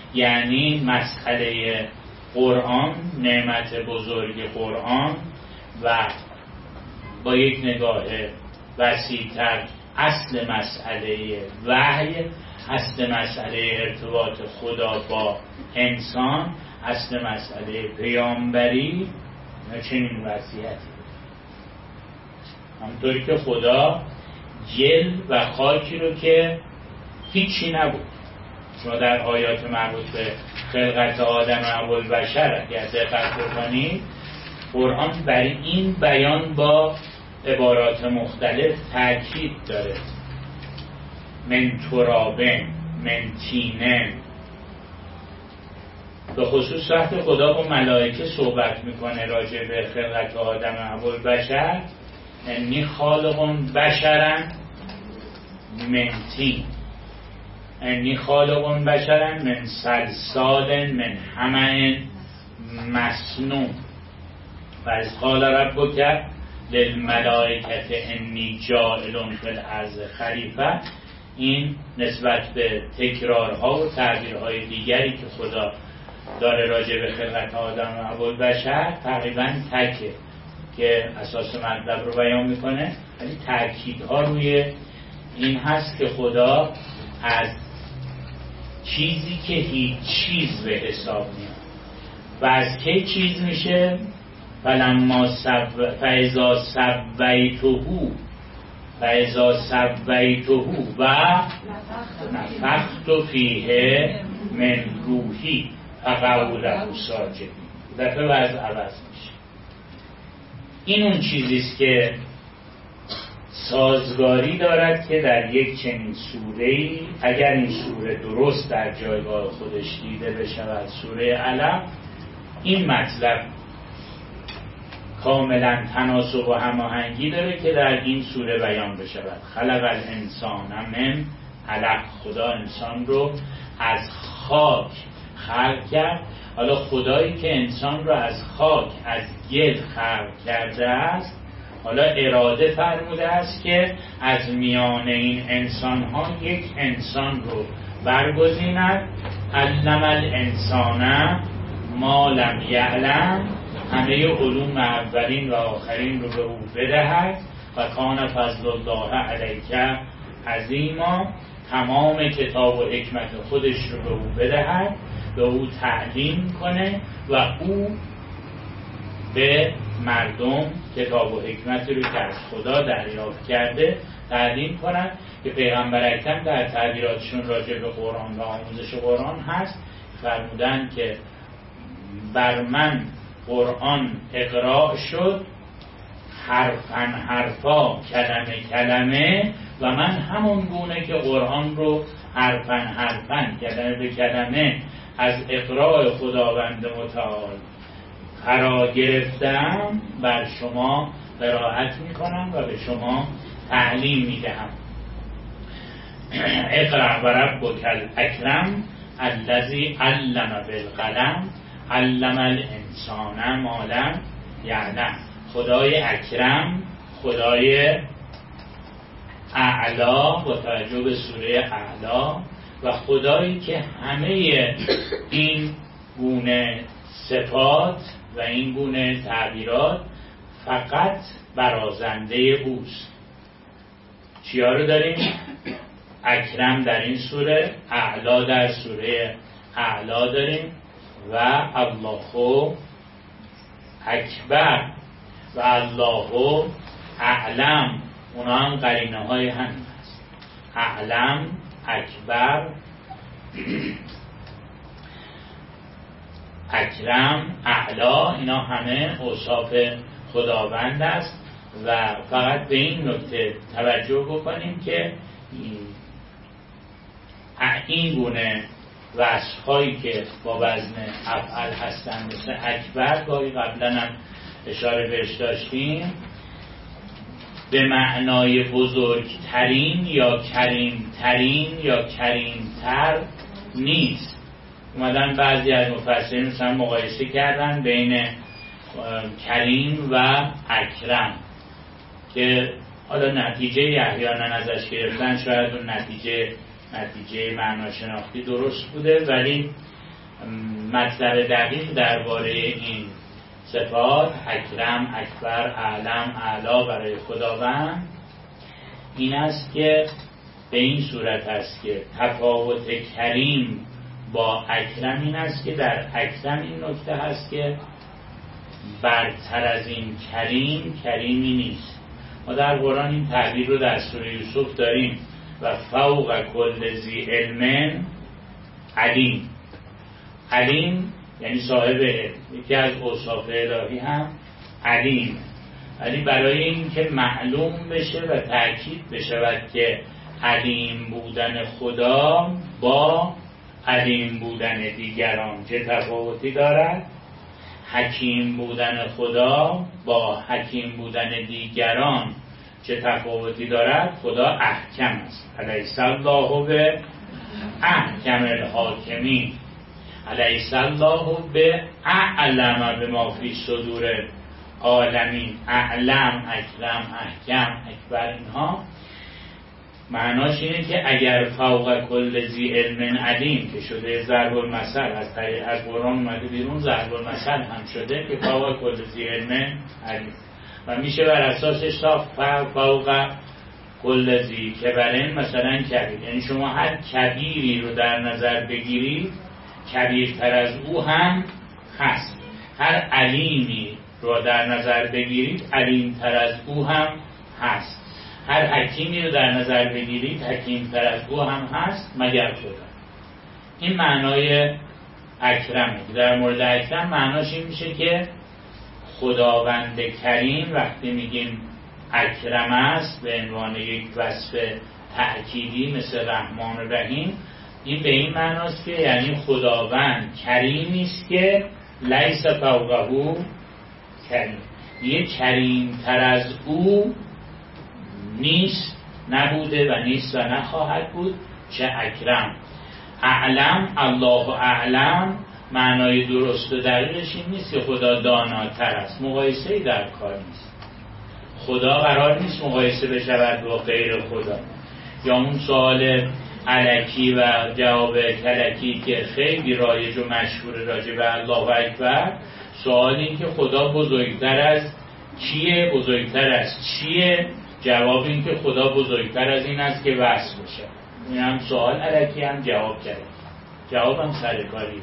یعنی مسئله قرآن، نعمت بزرگ قرآن و با یک نگاه وسیع‌تر اصل مسئله وحی، اصل مسئله ارتباط خدا با انسان، اصل مسئله پیامبری چنین وضعیتی. همونطوری که خدا جل و خاکی رو که هیچی نبود، شما در آیات مربوط به خلقت آدم و اول‌بشر اگر دقت بکنید، قرآن بر این بیان با عبارات مختلف تاکید داره. من ترابن، من تینن. به خصوص وقتی خدا با ملائکه صحبت میکنه راجع به خلقت آدم و اول‌بشر، انی خالقون بشرن من تین، انی خالقون بشرن من صلصال من حمأ مسنون و از قال ربک للملائکة انی جاعل فی الارض خلیفه. این نسبت به تکرارها و تعبیرهای دیگری که خدا داره راجع به خلقت آدم و اول‌بشر تقریبا تکه که اساس مطلب رو بیان میکنه، ولی تأکیدها روی این هست که خدا از چیزی که هیچ چیز به حساب میاد و از کی چیز میشه، فاذا سویته و نفخت فیه من روحی فقعوا له ساجدین. دفعه وضع عوض میشه. این اون چیزیست که سازگاری دارد که در یک چنین سوره‌ای، اگر این سوره درست در جایگاه خودش دیده بشود، سوره علم، این مطلب کاملا تناسب و هماهنگی داره که در این سوره بیان بشود. خلق الانسان من علق، خدا انسان رو از خاک خلق کرد. حالا خدایی که انسان رو از خاک، از گل خلق کرده است، حالا اراده فرموده است که از میان این انسان ها یک انسان رو برگزیند. علم الانسان ما لم یعلم، همه علوم اولین و آخرین رو به او بدهد. و کان فضل الله علیک عظیما، تمام کتاب و حکمت خودش رو به او بدهد، به او تعلیم کنه و او به مردم کتاب و حکمتی رو که از خدا دریافت کرده تعلیم کنن. که پیغمبر اکرم در تعبیراتشون راجع به قرآن و آموزش قرآن هست، فرمودن که بر من قرآن اقراء شد حرفاً حرفا، کلمه کلمه، و من همون گونه که قرآن رو حرفاً حرفاً، کلمه به کلمه از اقراء خداوند متعال قرار گرفتم، بر شما قرائت میکنم و به شما تعلیم میدهم. اقرأ و ربک الاکرم الذی علم بالقلم علم الانسان ما لم یعلم. خدای اکرم، خدای اعلا با توجه به سوره اعلا، و خدایی که همه این گونه صفات و این گونه تعبیرات فقط برازنده اوست. چیا رو داریم؟ اکرم در این سوره، اعلا در سوره اعلا داریم و الله اکبر و الله اعلم. اونا هم قرینه های هم هست. اعلم، اکبر، اکرم، اعلا، اینا همه اوصاف خداوند است. و فقط به این نکته توجه بکنیم که این گونه وصف‌هایی که با وزن افعل هستن، مثل اکبر، گاهی قبلا هم اشاره بهش داشتیم، به معنای بزرگترین یا کریمترین یا کریمتر نیست. اومدن بعضی از مفسرین مثلا مقایسه کردن بین کریم و اکرم که حالا نتیجه احیانا ازش گرفتن، شاید اون نتیجه معناشناختی درست بوده، ولی مطلب دقیق درباره این صفات اکرم، اکبر، اعلم، اعلا برای خداوند این است که به این صورت است که تفاوت کریم با اکرم این است که در اکرم این نکته هست که برتر از این کریم کریمی نیست. ما در قرآن این تعبیر رو در سوره یوسف داریم و فوق کل ذی علم علیم. علیم یعنی صاحب علم، یکی از اوصاف الهی هم علیم، ولی برای این که معلوم بشه و تأکید بشود که علیم بودن خدا با علیم بودن دیگران چه تفاوتی دارد، حکیم بودن خدا با حکیم بودن دیگران چه تفاوتی دارد. خدا احکم است، الیس الله به احکم الحاکمین، الیس الله به اعلم بما فی صدور عالمین. اعلم، اکرم، احکم، اکبر، اینها معناش اینه که اگر فوق کل ذی علم علیم که شده ضرب المثل از قرآن اومده بیرون، ضرب المثل هم شده که فوق کل ذی علم علیم و میشه بر اساسش ساخت فوق کل ذی کبرین مثلا کبیر، یعنی شما هر کبیری رو در نظر بگیرید کبیرتر از او هم هست، هر علیمی رو در نظر بگیرید علیمتر از او هم هست، هر حکیمی رو در نظر بگیرید حکیمتر از او هم هست مگر خدا. این معنای اکرمه. در مورد اکرم معناش این میشه که خداوند کریم وقتی میگیم اکرم است به عنوان یک وصف تأکیدی مثل رحمان رحیم، این به این معناست که یعنی خداوند کریمی است که لیس فوقه کریم، یه کریمتر از او نیست، نبوده و نیست و نخواهد بود. چه اکرم. اعلم، الله اعلم، معنای درست و دقیقش این نیست که خدا داناتر است، مقایسه‌ای در کار نیست. خدا قرار نیست مقایسه بشود با غیر خدا. یا اون سوال الکی و جواب کلکی که خیلی رایج و مشهور راجع به الله اکبر، سوال این که خدا بزرگتر از کیه، بزرگتر از چیه؟ جواب این که خدا بزرگتر از این است که وصف بشه. این هم سوال الکی هم جواب کرد، جواب هم سرکاری.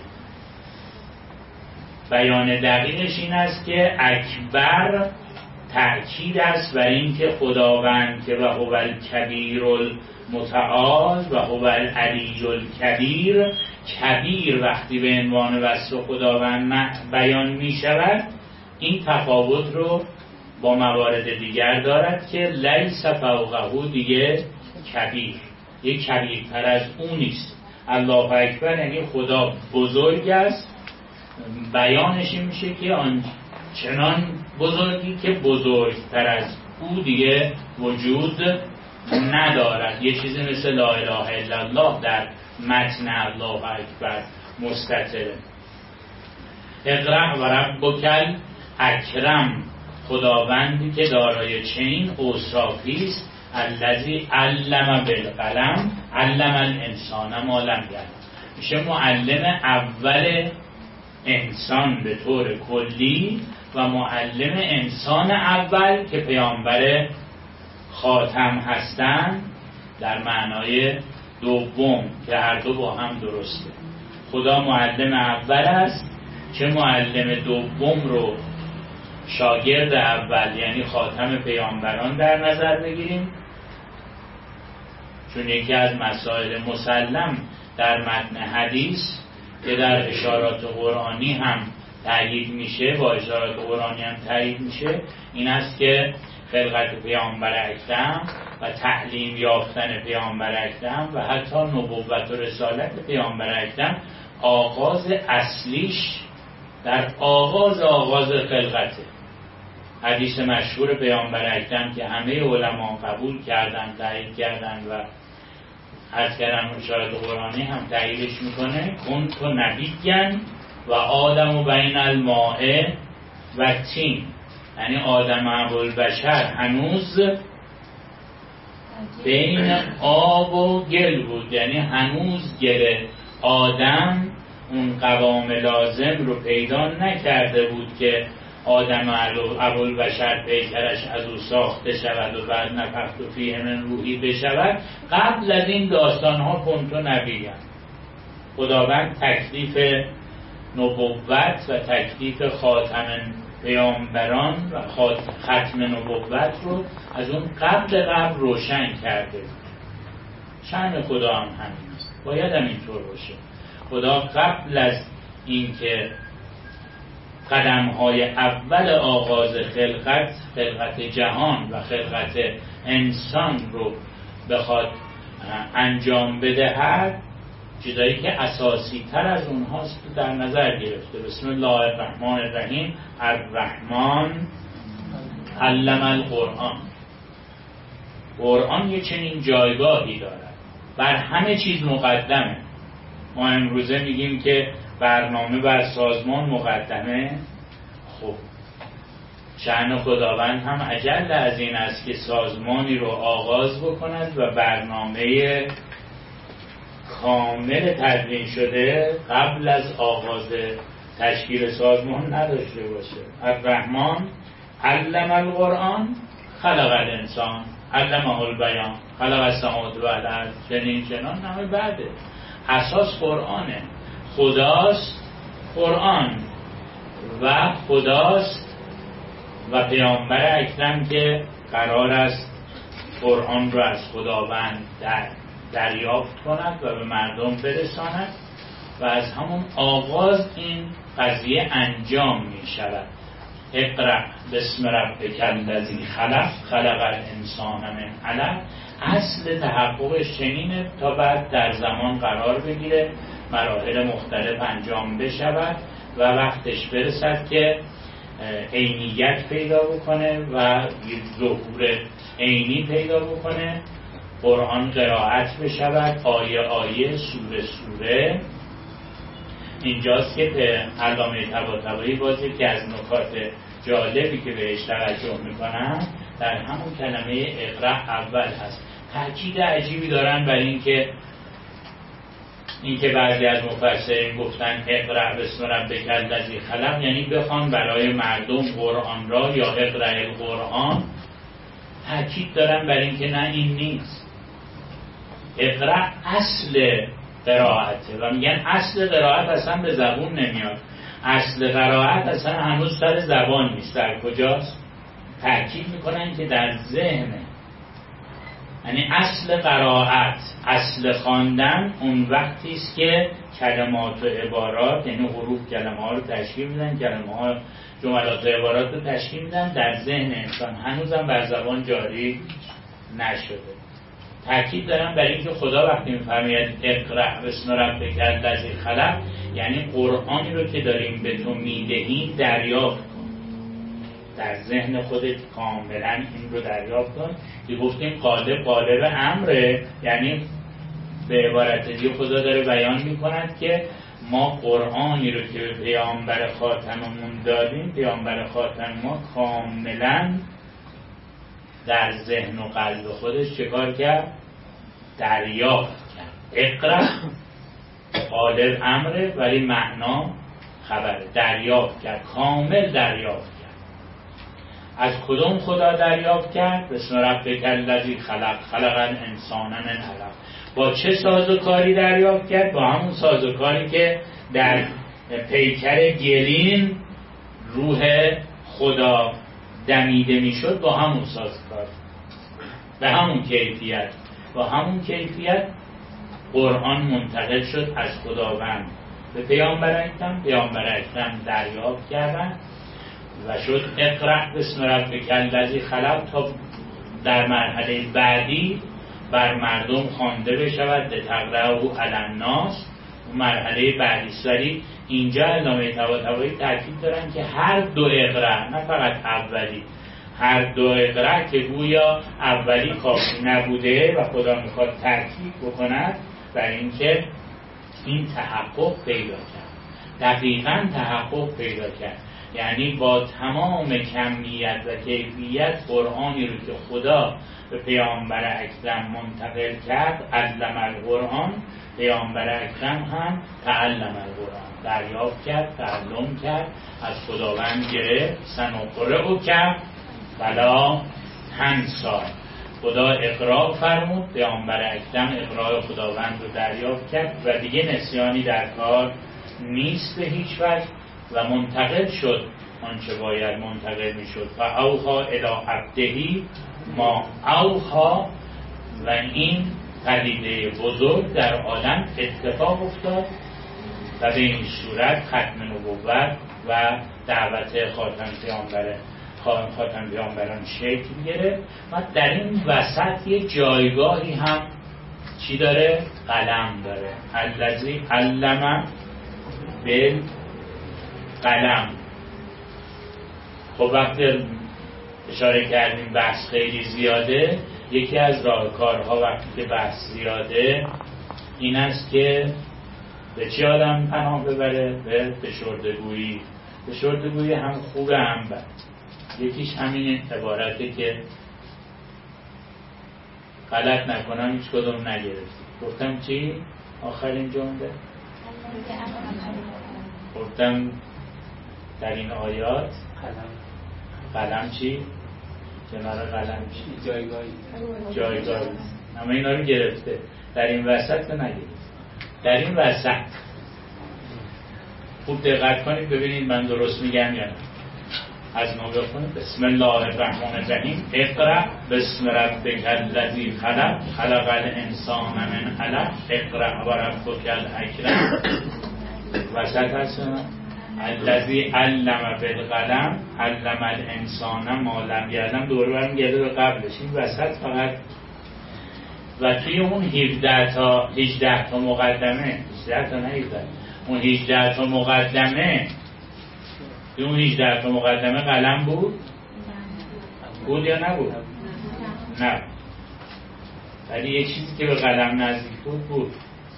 بیان دقیقش این است که اکبر تأکید است بر این که خداوند که و هو الکبیر المتعال و هو العلی الکبیر، کبیر وقتی به عنوان وصف خداوند بیان می شود این تفاوت رو با موارد دیگر دارد که لیس فوقه دیگه کبیر، یک کبیرتر از اون نیست. الله اکبر یعنی خدا بزرگ است، بیانش این میشه که آن چنان بزرگی که بزرگتر از او دیگه وجود ندارد. یه چیزی مثل لا اله الا الله در متن الله اکبر مستتره. اقرأ و ربک اکرم، خداوندی که دارای چنین اوصافی است، الذی علم بالقلم علم الانسان ما لم یعلم، میشه معلم اول انسان به طور کلی و معلم انسان اول که پیامبر خاتم هستند در معنای دوم که هر دو با هم درسته. خدا معلم اول است، چه معلم دوم رو شاگرد اول یعنی خاتم پیامبران در نظر بگیریم، چون یکی از مسائل مسلم در متن حدیث که در اشارات قرآنی هم تأیید میشه، با اشارات قرآنی هم تأیید میشه، این است که خلقت پیامبر اکرم و تعلیم یافتن پیامبر اکرم و حتی نبوت و رسالت پیامبر اکرم آغاز اصلیش در آغاز خلقته. حدیث مشهور پیامبر اکرم که همه علما قبول کردن، تایید کردن و از کردن اشارات قرآنی هم تاییدش میکنه، کنت نبیًا و آدم بین الماء و تین، یعنی آدم ابوالبشر هنوز بین آب و گل بود، یعنی هنوز گل آدم اون قوام لازم رو پیدا نکرده بود که آدم ابوالبشر پیکرش از او ساخته شود و بعد نفخت فیه من روحی بشود. قبل از این داستان ها کنت نبیًا. خداوند تکلیف نبوت و تکلیف خاتم پیامبران و ختم نبوت رو از اون قبل روشن کرده. شأن خدا هم همین است، باید هم اینطور باشه. خدا قبل از اینکه قدم‌های اول آغاز خلقت جهان و خلقت انسان رو بخواد انجام بدهد، چیزایی که اساسی تر از اونهاست در نظر گرفته. بسم الله الرحمن الرحیم. الرحمن علم القرآن. قرآن یه چنین جایگاهی دارد، بر همه چیز مقدمه. ما امروزه میگیم که برنامه بر سازمان مقدمه. خب شأن خداوند هم اجل از این است که سازمانی رو آغاز بکند و برنامه کامل تدوین شده قبل از آغاز تشکیل سازمان نداشته باشه. الرحمن علم القرآن خلق الانسان علمه البیان خلق السماوات والارض چنان همه بعده. اساس قرآنه، خداست قرآن و خداست و پیامبر اکرم که قرار است قرآن رو از خداوند دریافت کند و به مردم برساند و از همون آغاز این قضیه انجام می شود. اقرأ بسم ربک الذی خلق خلق الانسان من علق. اصل تحققش چنینه تا بعد در زمان قرار بگیره، مراحل مختلف انجام بشود و وقتش برسد که عینیت پیدا بکنه و ظهور عینی پیدا بکنه، قرآن قرائت بشود آیه آیه سوره سوره. اینجاست که علامه طباطبایی بازی که از نکات جالبی که بهش توجه میکنن در همون کلمه اقرأ اول هست. تاکید عجیبی دارن بر اینکه بعضی از مفسرین گفتن اقرأ بسم ربک الذی خلق، یعنی بخوان برای مردم قرآن را یا اقرأ القرآن. تاکید دارن بر اینکه نه، این نیست. اقرأ اصل قرائته و میگن اصل قرائت اصلا به زبون نمیاد. اصل قرائت اصلا هنوز سر زبان نیست. در کجاست؟ تاکید میکنن که در ذهنه. یعنی اصل قرائت، اصل خواندن اون وقتی است که کلمات و عبارات، یعنی حروف کلمه ها رو تشکیل میدن، کلمه ها جملات و عبارات رو تشکیل میدن در ذهن انسان، هنوزم بر زبان جاری نشده. تأکید دارم بر اینکه خدا وقتی میفرماید اقرأ بسم ربک الذی خلق، یعنی قرآنی رو که داریم به تو میدهیم دریافت کن، در ذهن خودت کاملا این رو دریافت کن. که گفتیم قالب امره، یعنی به عبارت دیگه خدا داره بیان میکند که ما قرآنی رو که به پیامبر خاتممون دادیم، پیامبر خاتم ما کاملا در ذهن و قلب خودش چکار کرد؟ دریافت کرد. اقرأ قالب امره ولی معنا خبره. دریافت کرد، کامل دریافت کرد. از کدوم خدا دریافت کرد؟ بسم ربک الذی خلق خلق الانسان من علق. با چه سازوکاری دریافت کرد؟ با همون سازوکاری که در پیکر گلین روح خدا دمیده میشد، با همون سازوکار، به همون کیفیت، با همون کیفیت قرآن منتقل شد از خداوند به پیامبر اکرم دریافت کردن و شد اقرأ بسم ربک الذی خلق، تا در مرحله بعدی بر مردم خوانده بشود لتقرأه علی الناس. مرحله بعدی سری اینجا علامه طباطبایی تاکید دارن که هر دو اقرأ، نه فقط اولی، هر دو اقرأ که گویا اولی کافی نبوده و خدا میخواد تاکید بکند بر اینکه این تحقق پیدا کرد، دقیقاً تحقق پیدا کرد. یعنی با تمام کمیت و کیفیت قرآنی رو که خدا به پیامبر اکرم منتقل کرد، علم القرآن، پیامبر اکرم هم تعلم القرآن، دریافت کرد، تعلم کرد، از خداوند گرفت. سنقرئ کرد ولا تنسی، خدا اقرا فرمود، پیامبر اکرم اقرای خداوند رو دریافت کرد و دیگه نسیانی در کار نیست به هیچ وجه و منتقل شد آنچه باید منتقل می شد. فاوحی الی عبده ما اوحی، و این پدیده بزرگ در عالم اتفاق افتاد و به این صورت ختم نبوت و دعوت خاتم پیامبران شکل گرفت. و در این وسط یه جایگاهی هم چی داره؟ قلم داره. الذی علم بالقلم. خب وقتی اشاره کردیم بحث خیلی زیاده، یکی از راهکارها وقتی که بحث زیاده این است که به چی آدم پناه ببره؟ به فشردگویی. فشردگویی هم خوبه هم بد. یکیش همین عبارته که غلط نکنم هیچ کدوم نگرفتی. گفتم چی؟ آخرین جمله گفتم در این آیات قلم چی؟ کنار قلم چی؟ جایگاهی. اما اینا رو گرفته، در این وسط رو نگرفت. در این وسط خوب دقت کنید ببینید من درست میگم یا نه. از نو بخونید. بسم الله الرحمن الرحیم. اقرأ بسم ربک الذی خلق، خلق الانسان من علق، اقرأ و ربک الاکرم. وسط هست الذی علم بالقلم علم الانسان ما لم یعلم. دوره برم گرده به قبلش. این وسط فقط و توی اون 18 تا مقدمه، 18 تا نه 18، اون 18 تا مقدمه، توی اون 18 تا مقدمه قلم بود یا نبود؟ نه. ولی یه چیزی که به قلم نزدیک بود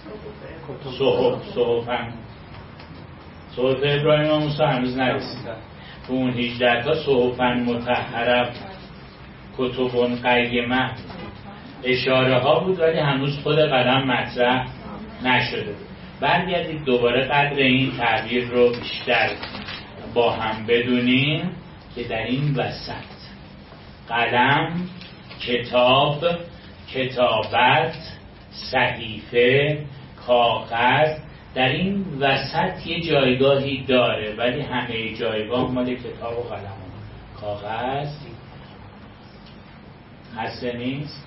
صحف ابراهیم و موسی هنوز نرسید. تو اون 18 تا صحفاً مطهره، کتب قیمه، اشاره ها بود ولی هنوز خود قلم مطرح نشده بود. برگردید دوباره قدر این تعبیر رو بیشتر با هم بدونیم که در این وسط قلم، کتاب، کتابت، صحیفه، کاغذ، در این وسط یه جایگاهی داره، ولی همه جایگاه مال کتاب و قلم و کاغذ هسته نیست.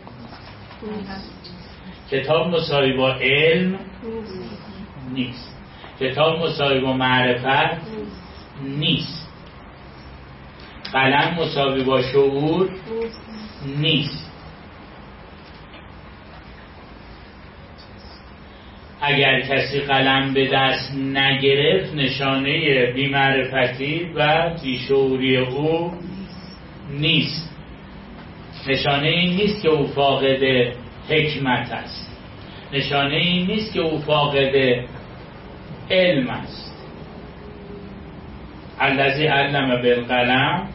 کتاب مساوی با علم نیست، کتاب مساوی با معرفت نیست، قلم مساوی با شعور نیست. اگر کسی قلم به دست نگرفت نشانه بی‌معرفتی و بیشعوری او نیست. نشانه این نیست که او فاقد حکمت است، نشانه این نیست که او فاقد علم است. الذی علم بالقلم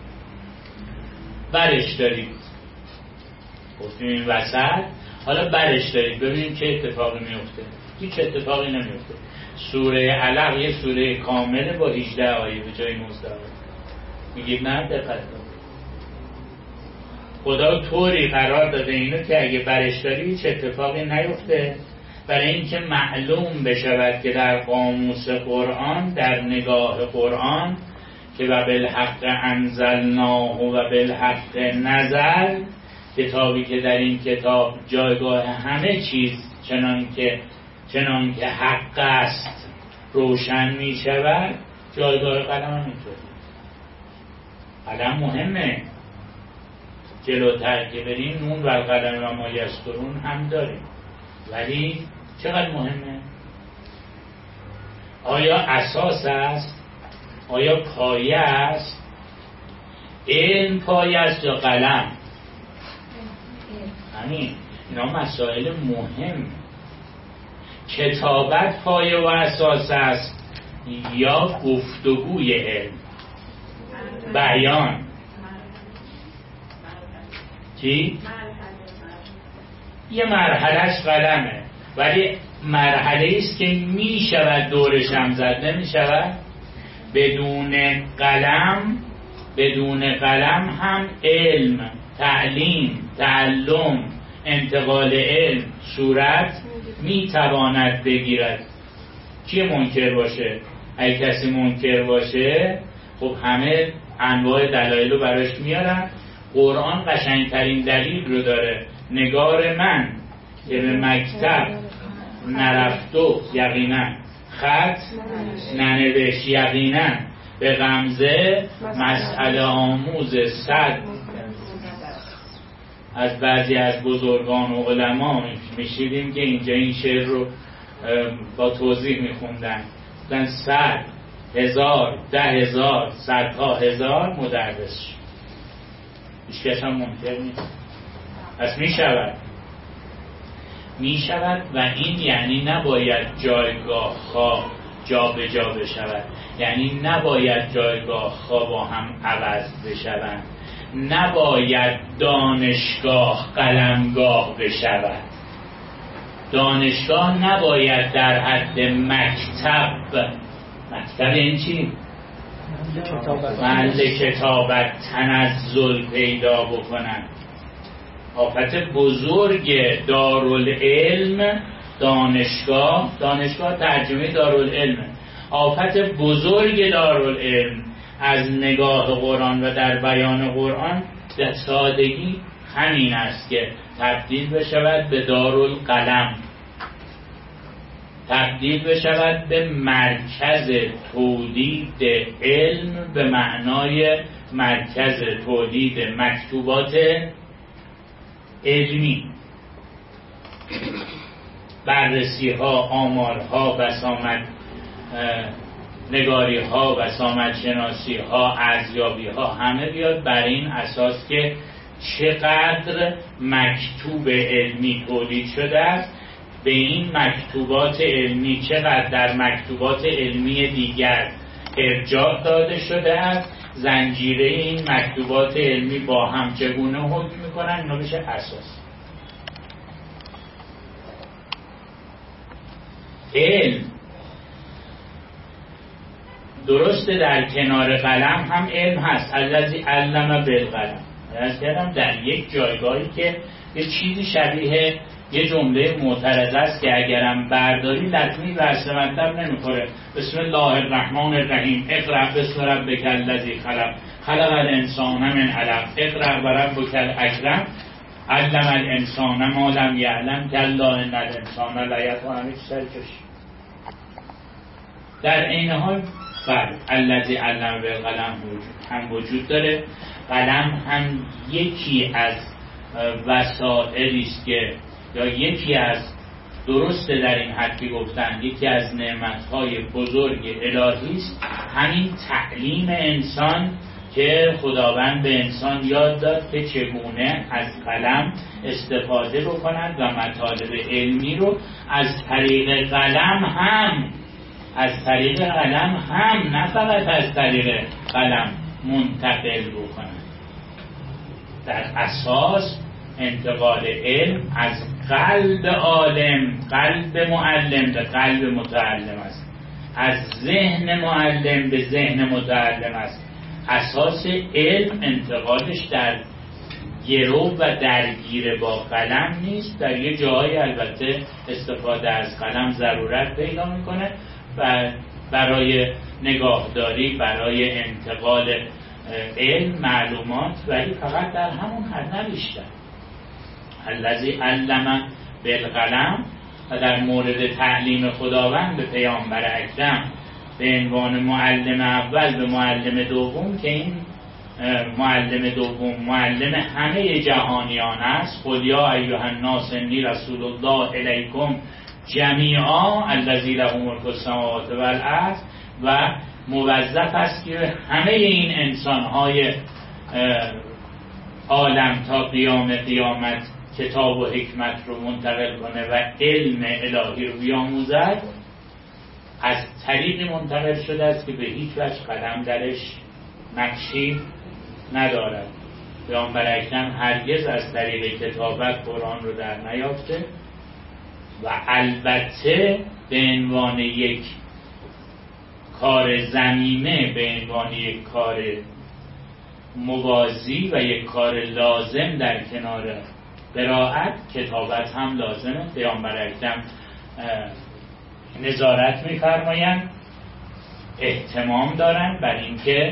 برش دارید، گفتیم این وسط، حالا برش دارید ببینید چه اتفاقی میفته. هیچ اتفاقی نمیفته. سوره علق یه سوره کامله با 18 آیه به جای 19 آیه. میگید نه دقت کنید. خدا طوری قرار داده اینو که اگه برش داری هیچ اتفاقی نیفته، برای اینکه معلوم بشود که در قاموس قرآن، در نگاه قرآن که و بالحق انزلناه و بالحق نزل، کتابی که در این کتاب جایگاه همه چیز چنان که حق است روشن می شود، جایگاه قلم هم اینطوری. قلم مهمه، جلوتر که بریم نون و قلم و ما یسطرون هم داریم، ولی چقدر مهمه؟ آیا اساس است؟ آیا پایه است؟ علم پایه است یا قلم؟ همین اینا مسائل مهم. کتابت پایه و اساس است یا گفتگوی علم؟ بیان. چی؟ یه مرحلهش قلمه، ولی مرحله است که می شود دورش هم زد، نمی شود. بدون قلم هم علم، تعلیم، تعلم، انتقال علم صورت می تواند بگیرد. کی منکر باشه؟ اگه کسی منکر باشه خب همه انواع دلایل رو براش میارن. قرآن قشنگترین دلیل رو داره. نگار من که به مکتب نرفتو یقینا، خط ننوشت یقینا، به غمزه مسئله آموز صد. از بعضی از بزرگان و علما میشیدیم که اینجا این شعر رو با توضیح میخوندن، 100 1000 10,000 صدها هزار مدرس. هیچکس هم منکر نیست. پس میشود و این یعنی نباید جایگاه ها جا به جا بشود، یعنی نباید جایگاه ها با هم عوض بشوند، نباید دانشگاه قلمگاه بشود. دانشگاه نباید در حد مکتب این چی؟ محل کتابت تنزل پیدا بکنن. آفت بزرگ دارالعلم دانشگاه ترجمه دارالعلم. آفت بزرگ دارالعلم از نگاه قرآن و در بیان قرآن به سادگی همین است که تبدیل بشود به دارالقلم، تبدیل بشود به مرکز تولید علم، به معنای مرکز تولید مکتوبات علمی، بررسی ها، آمار ها، بسامد نگاری ها، بسامد شناسی ها، ارزیابی ها، همه بیاد بر این اساس که چقدر مکتوب علمی تولید شده است، به این مکتوبات علمی چقدر در مکتوبات علمی دیگر ارجاع داده شده است، زنجیره این مکتوبات علمی با هم چگونه حکم میکنن، اینا بشه اساس. علم درسته در کنار قلم هم علم هست. الذی علم بالقلم. از کردم در یک جایگاهی که یه چیزی شبیه یه جمله معترضه است که اگرم برداری لطمی ورسه مطلب نمیخوره. بسم الله الرحمن الرحیم، اقرأ باسم ربک الذی خلق، خلق الانسان من علق، اقرأ و ربک الاکرم، علم الانسان ما لم یعلم کلا ان الانسان لیطغی. در عین حال الذی علم بالقلم هم وجود داره. قلم هم یکی از وسائلی است که یا یکی از درسته در این حد که گفتن یکی از نعمت‌های بزرگ الهی است، همین تعلیم انسان که خداوند به انسان یاد داد که چگونه از قلم استفاده بکنند و مطالب علمی رو از طریق قلم هم نه فقط از طریق قلم منتقل بکنند. در اساس انتقال علم از قلب عالم، قلب معلم به قلب متعلم است، از ذهن معلم به ذهن متعلم است. اساس علم انتقالش در گرو و درگیر با قلم نیست. در یه جایی البته استفاده از قلم ضرورت پیدا میکنه و برای نگاهداری، برای انتقال علم، معلومات، ولی فقط در همون حد، نه بیشتر. الذی علم بالقلم. و در مورد تعلیم خداوند به پیامبر اکرم به عنوان معلم اول به معلم دوم، که این معلم دوم معلم همه جهانیان است. قل یا ایها الناس انی رسول الله الیکم جمیعا الذی له ملک السماوات والارض، و موظف است که همه این انسان‌های عالم تا قیامت کتاب و حکمت رو منتقل کنه و علم الهی رو بیاموزد. از طریقی منتقل شده است که به هیچ وجه قدم درش نقشی ندارد. پیامبر اکرم هرگز از طریق کتابت قرآن رو در نیافته و البته به عنوان یک کار ضمیمه، به عنوان یک کار موازی و یک کار لازم در کنار قرائت، کتابت هم لازمه. پیامبر اکرم نظارت می‌فرمایند، اهتمام دارند بر اینکه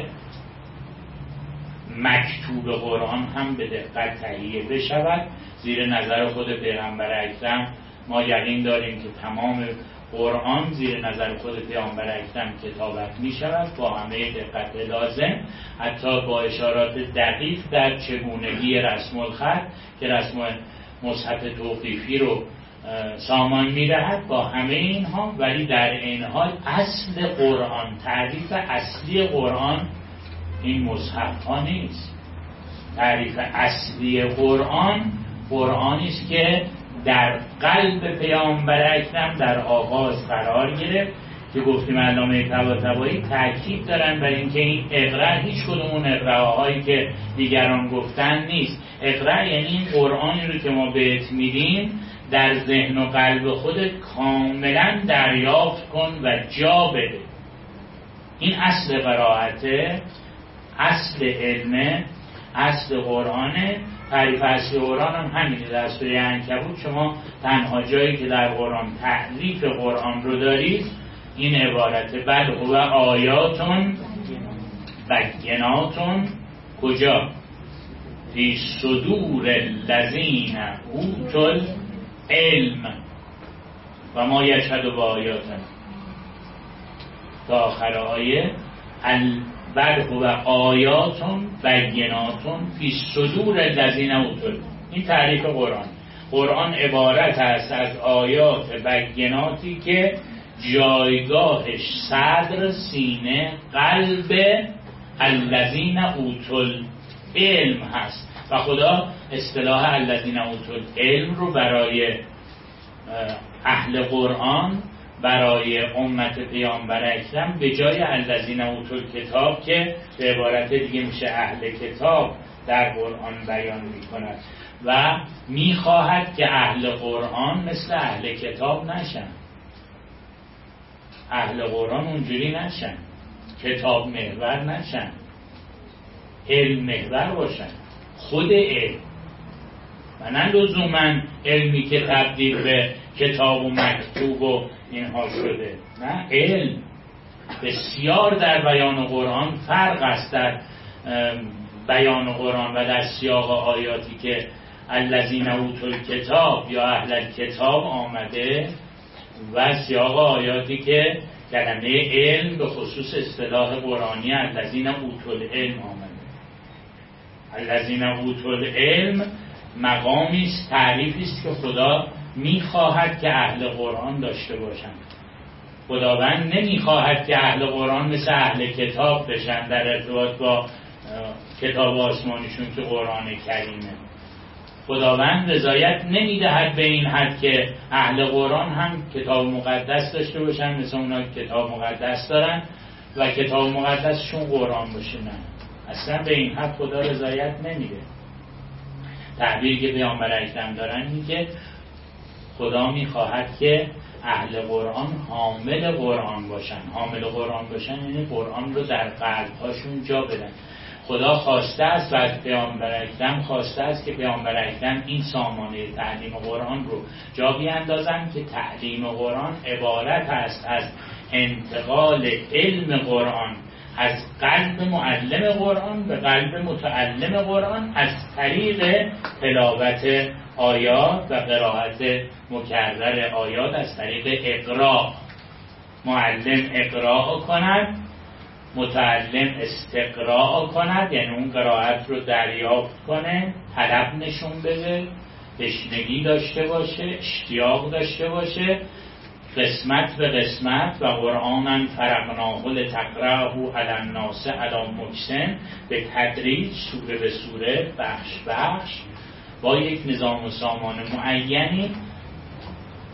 مکتوب قرآن هم به دقت تهیه بشود. زیر نظر خود پیامبر اکرم ما یقین داریم که تمام قرآن زیر نظر خود پیامبر اکرم کتابت می شود با همه دقت لازم، حتی با اشارات دقیق در چگونگی رسم الخط که رسم مصحف توقیفی رو سامان می دهد. با همه اینها ولی در این حال اصل قرآن، تعریف اصلی قرآن این مصحف ها نیست. تعریف اصلی قرآن قرآنی است که در قلب پیامبر اکرم در آغاز قرار گرفت که گفتیم علامه طباطبایی تاکید دارن بر اینکه این اقرا هیچ کدوم اون اقراهایی که دیگران گفتن نیست. اقرا یعنی این قرآنی رو که ما بهت میدیم در ذهن و قلب خودت کاملا دریافت کن و جا بده. این اصل قرائته، اصل علمه، اصل قرآنه. تعریف اصل قرآن هم همینه. در سوره عنکبوت شما تنها جایی که در قرآن تعریف قرآن رو دارید این عبارته: بل هو آیاتون بیناتون. کجا؟ فی صدور الذین اوتوا العلم و ما یشهد بآیاتنا تا آخر آیه. بل هو آیاتون بیناتون فی صدور الذین اوتوا العلم. این تعریف قرآن. قرآن عبارت است از آیات بیناتی که جایگاهش صدر، سینه، قلب الذین اوتوا العلم هست و خدا اصطلاح الذین اوتوا العلم رو برای اهل قرآن، برای امت پیامبر اکرم به جای الذین اوتوا الکتاب که به عبارت دیگه میشه اهل کتاب در قرآن بیان میکند و میخواهد که اهل قرآن مثل اهل کتاب نشن. اهل قرآن اونجوری نشن، کتاب محور نشن، علم محور باشن. خود علم و نه لزوما علمی که تبدیل به کتاب و مکتوب و اینها شده. نه، علم بسیار در بیان قرآن فرق است. در بیان قرآن و در سیاق آیاتی که الذین اوتوا الکتاب یا اهل الکتاب آمده و سیاق آیاتی که کلمه علم به خصوص اصطلاح قرآنی الذین اوتوا العلم آمده. الذین اوتوا العلم مقامی است، تعریفی است که خدا میخواهد که اهل قرآن داشته باشند. خداوند نمیخواهد که اهل قرآن مثل اهل کتاب بشن در ارتباط با کتاب آسمانیشون که قرآن کریمه. خداوند رضایت نمیدهد به این حد که اهل قرآن هم کتاب مقدس داشته باشن مثل اونا کتاب مقدس دارن و کتاب مقدسشون قرآن باشه. نه، اصلا به این حد خدا رضایت نمیده. تعبیری که پیامبر اکرم دارن این که خدا میخواهد که اهل قرآن حامل قرآن باشن. حامل قرآن باشن یعنی قرآن رو در قلب‌هاشون جا بدن. خدا خواسته است و از پیامبر اکرم خواسته است که پیامبر اکرم این سامانه تعلیم قرآن رو جا بیاندازن که تعلیم قرآن عبارت است از انتقال علم قرآن از قلب معلم قرآن به قلب متعلم قرآن از طریق تلاوت آیات و قرائت مکرر آیات، از طریق اقراء. معلم اقراء کند، متعلم استقراء کند، یعنی اون قرائت رو دریافت کنه، طلب نشون بده، تشنگی داشته باشه، اشتیاق داشته باشه، قسمت به قسمت. و قرآناً فرقناه لتقرأه علی الناس علی مکث، به تدریج سوره به سوره، بخش بخش، با یک نظام و سامان معینی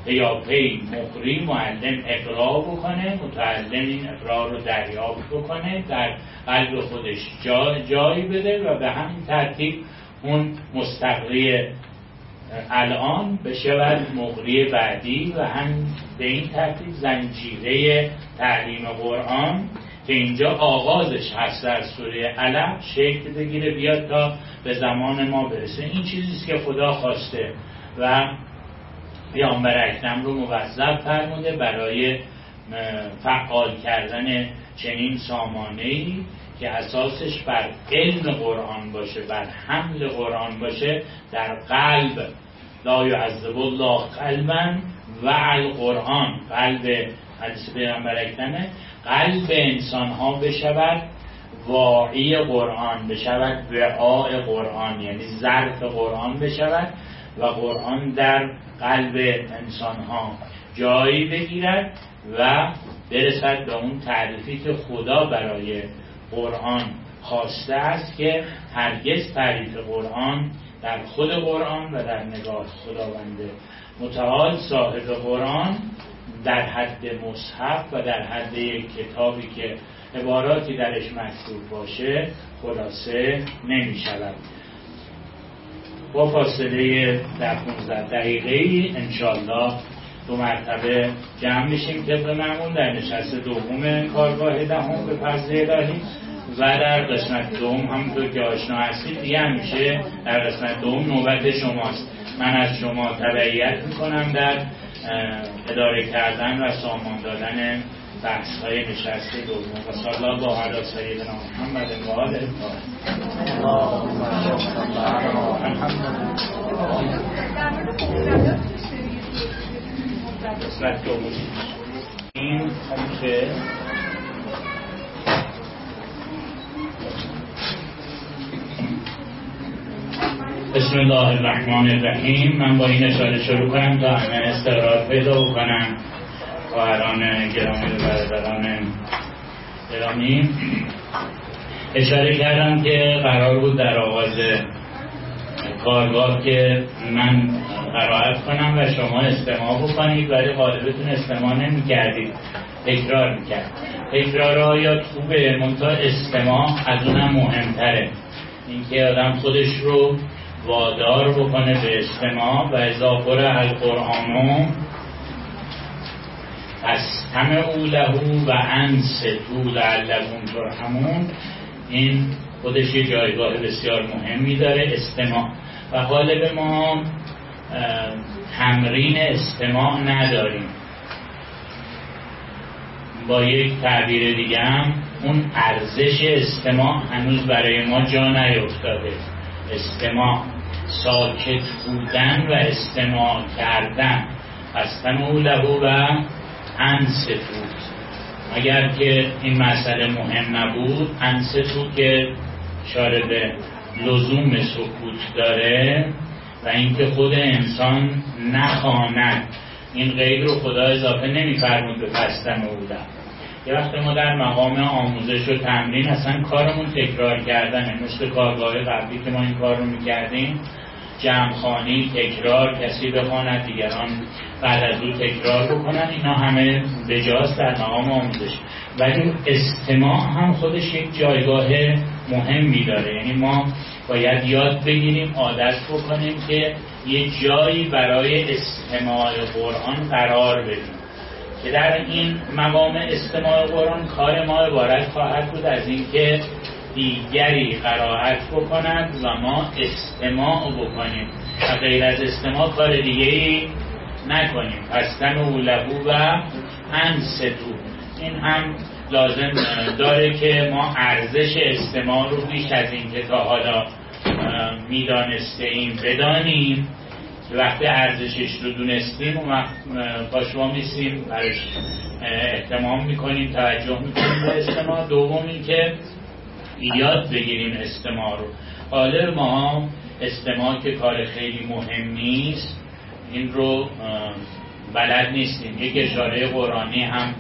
پیاپی مقری معلم اقرا بکنه، متعلم این اقرا رو دریافت بکنه، در قلب خودش جایی بده و به همین ترتیب اون مستقری الان بشود مقری بعدی و هم به این ترتیب زنجیره تعلیم قرآن که اینجا آغازش هست در سوره علق شکل بگیره بیاد تا به زمان ما برسه. این چیزیست که خدا خواسته و پیامبر اکرم رو موظف فرموده برای فعال کردن چنین سامانه‌ای که اساسش بر علم قرآن باشه، بر حمل قرآن باشه در قلب. لا یعذب الله قلبا و القرآن، قلب حدیث پیامبر اکرمه، قلب انسان ها بشود واعی قرآن، بشود وعاء قرآن، یعنی ظرف قرآن بشود و قرآن در قلب انسان ها جایی بگیرد و برسد به اون تعریفی که خدا برای قرآن خواسته است که هرگز تعریف قرآن در خود قرآن و در نگاه خداوند متعال صاحب قرآن در حد مصحف و در حد یک کتابی که عباراتی درش مکتوب باشه خلاصه نمی شود. با فاصله در 15 دقیقه‌ای انشالله 2 مرتبه جمع میشیم طبق معمول در نشست دوم کارگاه دهم به فضل الهی و در قسمت دوم همونطور که آشنا هستید دیگه همیشه در قسمت دوم نوبت شماست. من از شما تبعیت میکنم در اداره کردن و سامان دادن بحث های نشست دوم و صلی الله علی سیدنا محمد و آله الطاهرین. قسمت دوم این همیشه بسم الله الرحمن الرحیم. من با این اشاره شروع کنم تا همه استقرار پیدا بکنم. خواهران گرامی و برادران گرامی، اشاره کردم که قرار بود در آغاز کارگاه که من قرائت کنم و شما استماع بکنید، ولی غالبتون استماع نمی کردید، تکرار می کرد. تکرار آیات خوبه، منتها استماع از اونم مهمتره، اینکه آدم خودش رو وادار بکنه به استماع. و اذا قرئ القرآن فاستمعوا له و انصتوا لعلکم ترحمون. این خودش یه جایگاه بسیار مهمی داره استماع و غالب ما تمرین استماع نداریم. با یک تعبیر دیگه هم اون ارزش استماع هنوز برای ما جا نیفتاده. استماع، ساکت بودن و استماع کردن. فاستمعوا له و انصتوا. اگر که این مسئله مهم نبود، انصتوا که اشاره به لزوم سکوت داره و اینکه خود انسان نخواند، این قید رو خدا اضافه نمی‌فرمود به فاستمعوا له. یه وقت ما در مقام آموزش و تمرین اصلا کارمون تکرار کردنه، مثل کارگاه قبلی که ما این کار رو میکردیم، جمعخوانی، تکرار، کسی بخواند دیگران بعد از او تکرار بکنن، اینا همه بجاست در مقام آموزش. ولی استماع هم خودش یک جایگاه مهمی داره، یعنی ما باید یاد بگیریم، عادت بکنیم که یه جایی برای استماع قرآن قرار بدیم که در این مقام استماع قرآن کار ما عبارت خواهد بود از اینکه دیگری قرائت بکند و ما استماع بکنیم و غیر از استماع کار دیگری نکنیم. فاستمعوا له و انصتوا. این هم لازم داره که ما ارزش استماع رو بیش از این که تا حالا میدانسته ایم بدانیم. وقتی ارزشش رو دونستیم و با شما میسیم برش اهتمام میکنیم، توجه میکنیم به استماع. دوم این که یاد بگیریم استماع رو. غالب ما استماع که کار خیلی مهم نیست این رو بلد نیستیم. یک اشاره قرآنی هم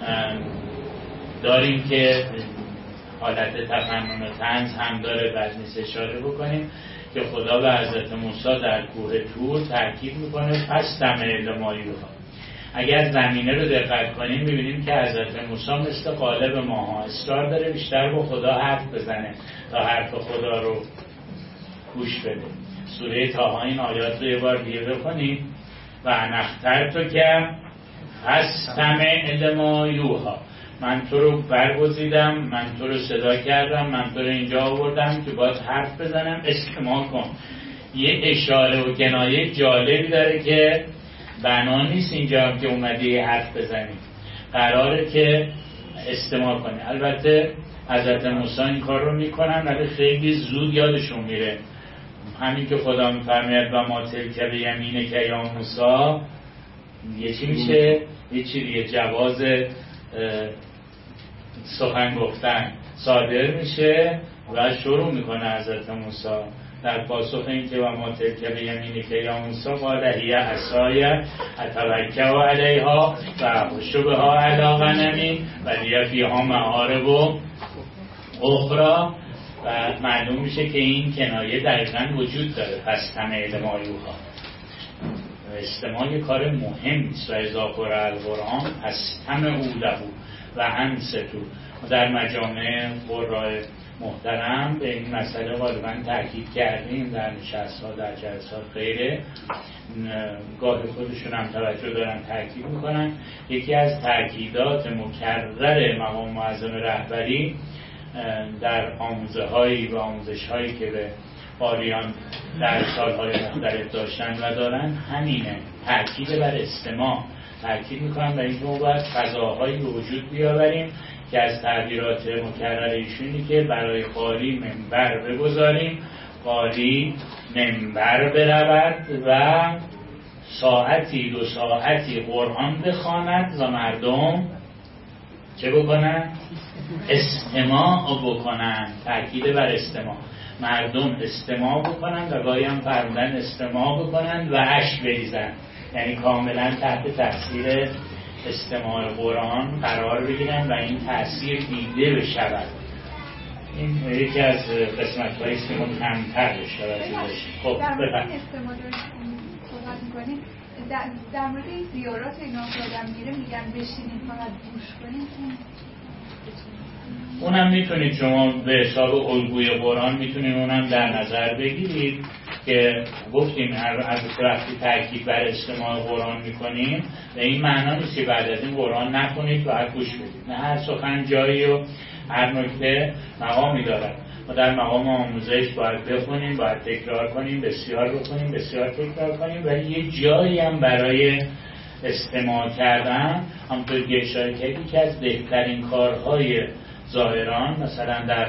داریم که حالت تفنن و طنز هم داره، بعد نیست اشاره بکنیم که خدا به حضرت موسی در کوه طور تاکید میکنه فاستمع لما یوحی. اگر زمینه رو دقت کنیم میبینیم که حضرت موسی مثل قالب ماها اصرار داره بیشتر با خدا حرف بزنه تا حرف خدا رو گوش بده. سوره طه این آیات رو یه بار دیگه بخونید. و نخترتو که فاستمع لما یوحی، من تو رو برگزیدم، من تو رو صدا کردم، من تو رو اینجا آوردم که باید حرف بزنم، استماع کن. یه اشاره و کنایه جالبی داره که بنا نیست اینجا هم که اومدی حرف بزنی، قراره که استماع کنی. البته حضرت موسی این کار رو میکنن ولی خیلی زود یادشون میره. همین که خدا میفرماید و ما تلک بیمینک یا موسی، یه چی میشه؟ یه جواز سخن گفتن صادر میشه و شروع میکنه حضرت موسی در پاسخ این که و ما تلک بیمینک یا موسی قال هی عصای اتوکل علیها و احش بها علی غنمی و لی فیها معارب اخرى. و معلوم میشه که این کنایه دقیقاً وجود داره. فاستمع لما یوحی، استماع یه کار مهم است. و اذا قرئ القرآن فاستمعوا له و انصتوا. در مجامع قراء محترم به این مسئله غالباً تاکید کردیم در نشست‌ها، در جلسات غیره، گاه خودشون هم توجه دارن تاکید میکنن. یکی از تاکیدات مکرر مقام معظم رهبری در آموزه‌هایی و آموزش‌هایی که به قاریان در سال‌های مختلف داشتن و دارن همینه، تاکید بر استماع. تاکید میکنم بر اینکه ما باید فضاهایی به وجود بیاوریم که از تعبیرات مکرر ایشونی که برای قاری منبر بگذاریم، قاری منبر برود و ساعتی 2 ساعتی قرآن بخواند و مردم چه بکنن؟ استماع بکنن. تاکید بر استماع، مردم استماع بکنن و گاهی هم فرمودن استماع بکنن و اشک بریزن، یعنی کاملا تحت تاثیر استماع قرآن قرار بگیرن و این تاثیر دیده بشود. این یکی از قسمت‌هایی است که ما کمتر بشود. خب بفرمایید. استماع رو صحبت می‌کنیم در مورد این زیارات اینا که آدم میره میگن بشینید فقط گوش کنید، اونم میتونید شما به حساب الگوی قرآن میتونید اونم در نظر بگیرید که گفتیم از وقتی تاکید بر استماع قرآن میکنیم به این معنا نیست که بعد از این قرآن نکنید و گوش بدید. نه، هر سخن جایی و هر نکته مقامی دارد. ما در مقام آموزش باید بخونیم، باید تکرار کنیم، بسیار بخونیم، بسیار تکرار کنیم، ولی یه جایی هم برای استماع کردن همونطور که اشاره کردی که از بهترین کارهای ظاهران، مثلا در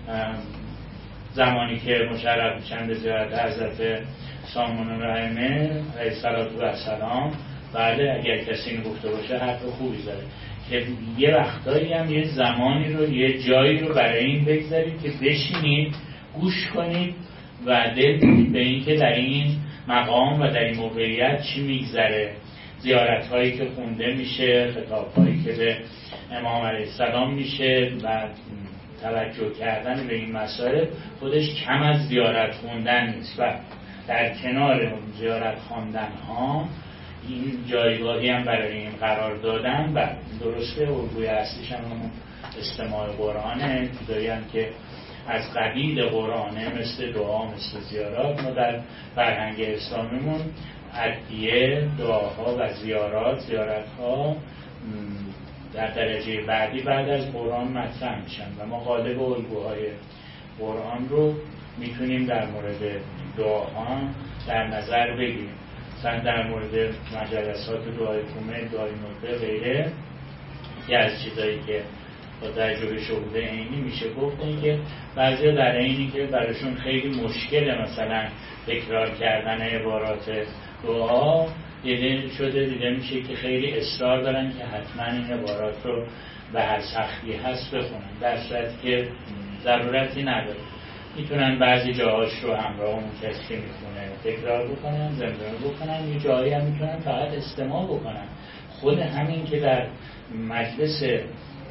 زمانی که مشرف میشن به زیارت حضرت سامان رحمه علیه السلام، بله اگر کسی اینو گفته باشه حرف خوبی زده که یه وقتایی هم یه زمانی رو، یه جایی رو برای این بگذارید که بشینید گوش کنید و دل بدید به این که در این مقام و در این موقعیت چی میگذره. زیارت هایی که خونده میشه، خطاب هایی که به امام علیه السلام میشه و توجه کردن به این مسائل خودش کم از زیارت خوندن نیست و در کنار زیارت خواندن ها این جایگاهی هم برای این قرار دادن و درسته الگوی اصلیش هم استماع قرآنه. چیزایی هم که از قبیل قرآنه مثل دعا، مثل زیارات، ما در فرهنگ اسلامیمون ادعیه دعاها و زیارتها در درجه بعدی بعد از قرآن مطرح میشن و ما غالب الگوهای قرآن رو میتونیم در مورد دعاها در نظر بگیریم. مثلا در مورد مجلسات دعای کومه، دعای نطقه غیره، یکی از چیزایی که با تجربه شهود عینی میشه گفت این که بعضی در عینی که براشون خیلی مشکله مثلا تکرار کردن عبارات دعا، دیده میشه که خیلی اصرار دارن که حتما این عبارات رو به هر سختی هست بخونن، در صورتی که ضرورتی نداره. میتونن بعضی جاهاش رو همراه اون کسی که میخونه تکرار بکنن، زمزمه بکنن، یه جایی هم میتونن فقط استماع بکنن. خود همین که در مجلس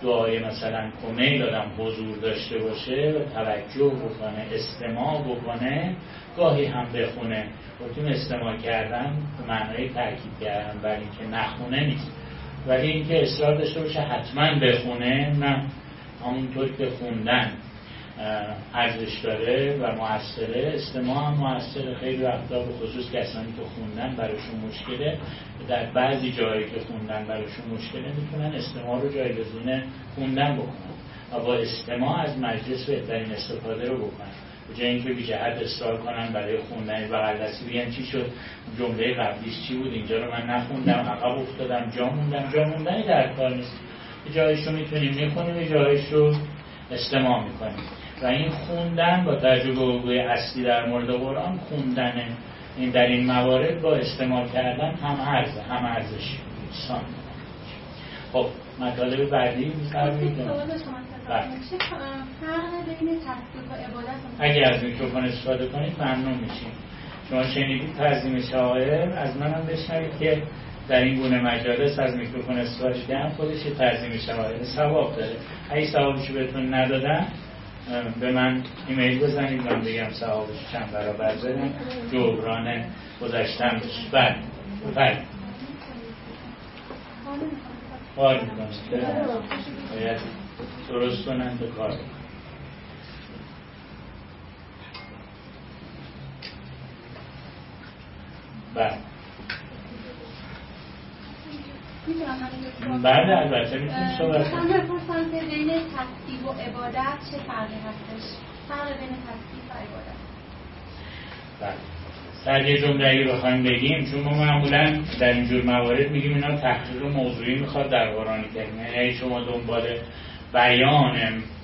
دعای مثلا کمیل آدم حضور داشته باشه و توجه بکنه، استماع بکنه، گاهی هم بخونه. گفتیم استماع کردن به معنای تاکید کردن بر اینکه نخونه نیست، ولی اینکه اصرار داشته باشه حتما بخونه، نه همونطور که خوندن ارزش داره و موثره، استماع هم موثره. خیلی وقتا به خصوص کسانی که خوندن براشون مشکله، در بعضی جایی که خوندن براشون مشکله، میتونن استماع رو جایگزین خوندن بکنن و با استماع از مجلس بهترین استفاده رو بکنن، به جای اینکه بی جهت اصرار کنن برای خوندن بغل دستی بگن چی شد، جمله قبلیش چی بود، اینجا رو من نخوندم، عقب افتادم، جا موندنی در کار نیست. جایش رو میتونیم میخونیم، جایش رو استماع میکنیم. و این خوندن با تجربه اصلی در مورد قرآن، خوندن این در این موارد با استماع کردن هم ارزشی انسان. خب مطالب بعدی می‌فرمایید. چه فرق بین تصدیق و عبادت؟ اگه از میکروفون استفاده کنید ممنون میشیم. شما شنیدید تعظیم شاعر، از منم بشنوید که در این گونه مجالس از میکروفون استفاده کردن خودش تعظیم شاعر ثواب داره. اگه ثوابشو بهتون ندادن به من ایمیل بزنید، من بگم ثوابش چند برابر بدن، جبران گذشتن بشه. بله کار میکنید، باید درست کنند به کار. بله البته میتونید صحبت کنید. من بپرسم که بین تصدیق و عبادت چه فرقی هستش؟ فرق بین تصدیق و عبادت. بله در یه جمله اگه بخوایم بگیم، چون ما معمولا در اینجور موارد میگیم اینا تحقیق موضوعی میخواد در قرآن کریم، یعنی شما دنبال بیان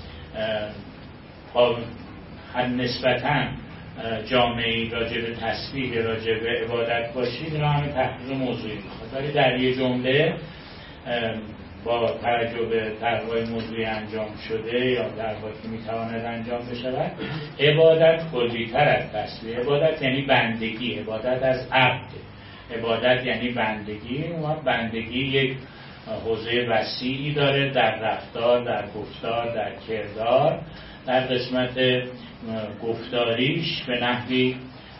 نسبتاً جامعی راجع به تسبیح، راجع به عبادت باشید، اینا همه تحقیق موضوعی میخواد. ولی در یه جمله با توجه به طرح‌های موضوعی انجام شده یا طرح‌هایی که میتواند انجام بشود، عبادت کلی‌تر از تسبیح. عبادت یعنی بندگی، عبادت از عبد، عبادت یعنی بندگی. و بندگی یک حوزه وسیعی داره در رفتار، در گفتار، در کردار. در قسمت گفتاریش به نحوی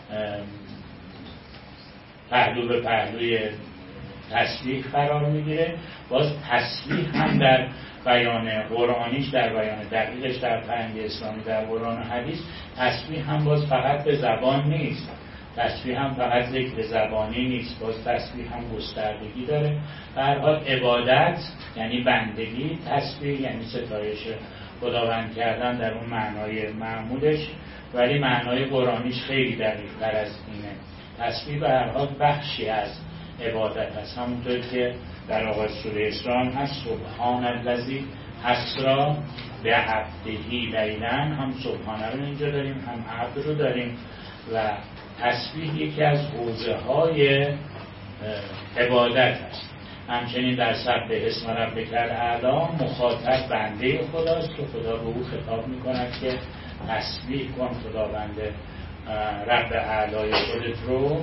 پهلو به پهلوی تسبیح قرار میگیره. باز تسبیح هم در بیان قرآنیش، در بیان دقیقش در فرهنگ اسلامی، در قرآن و حدیث، تسبیح هم باز فقط به زبان نیست، تسبیح هم فقط ذکر زبانی نیست، باز تسبیح هم گستردگی داره. به هر حال عبادت یعنی بندگی، تسبیح یعنی ستایش خداوند کردن در اون معنای معمولش، ولی معنای قرآنیش خیلی دقیق‌تر از اینه. تسبیح به هر حال بخشی از عبادت هست، همونطور که در آغاز سوره اسراء هست سبحان الذی اسری بعبده لیلا، هم سبحانه رو اینجا داریم، هم عبد رو داریم. و تسبیح یکی از حوزه‌های عبادت هست. همچنین در سبح اسم ربک الاعلی مخاطب بنده خداست که خدا به او خطاب می‌کند که تسبیح کن خداوند رب اعلای خودت رو.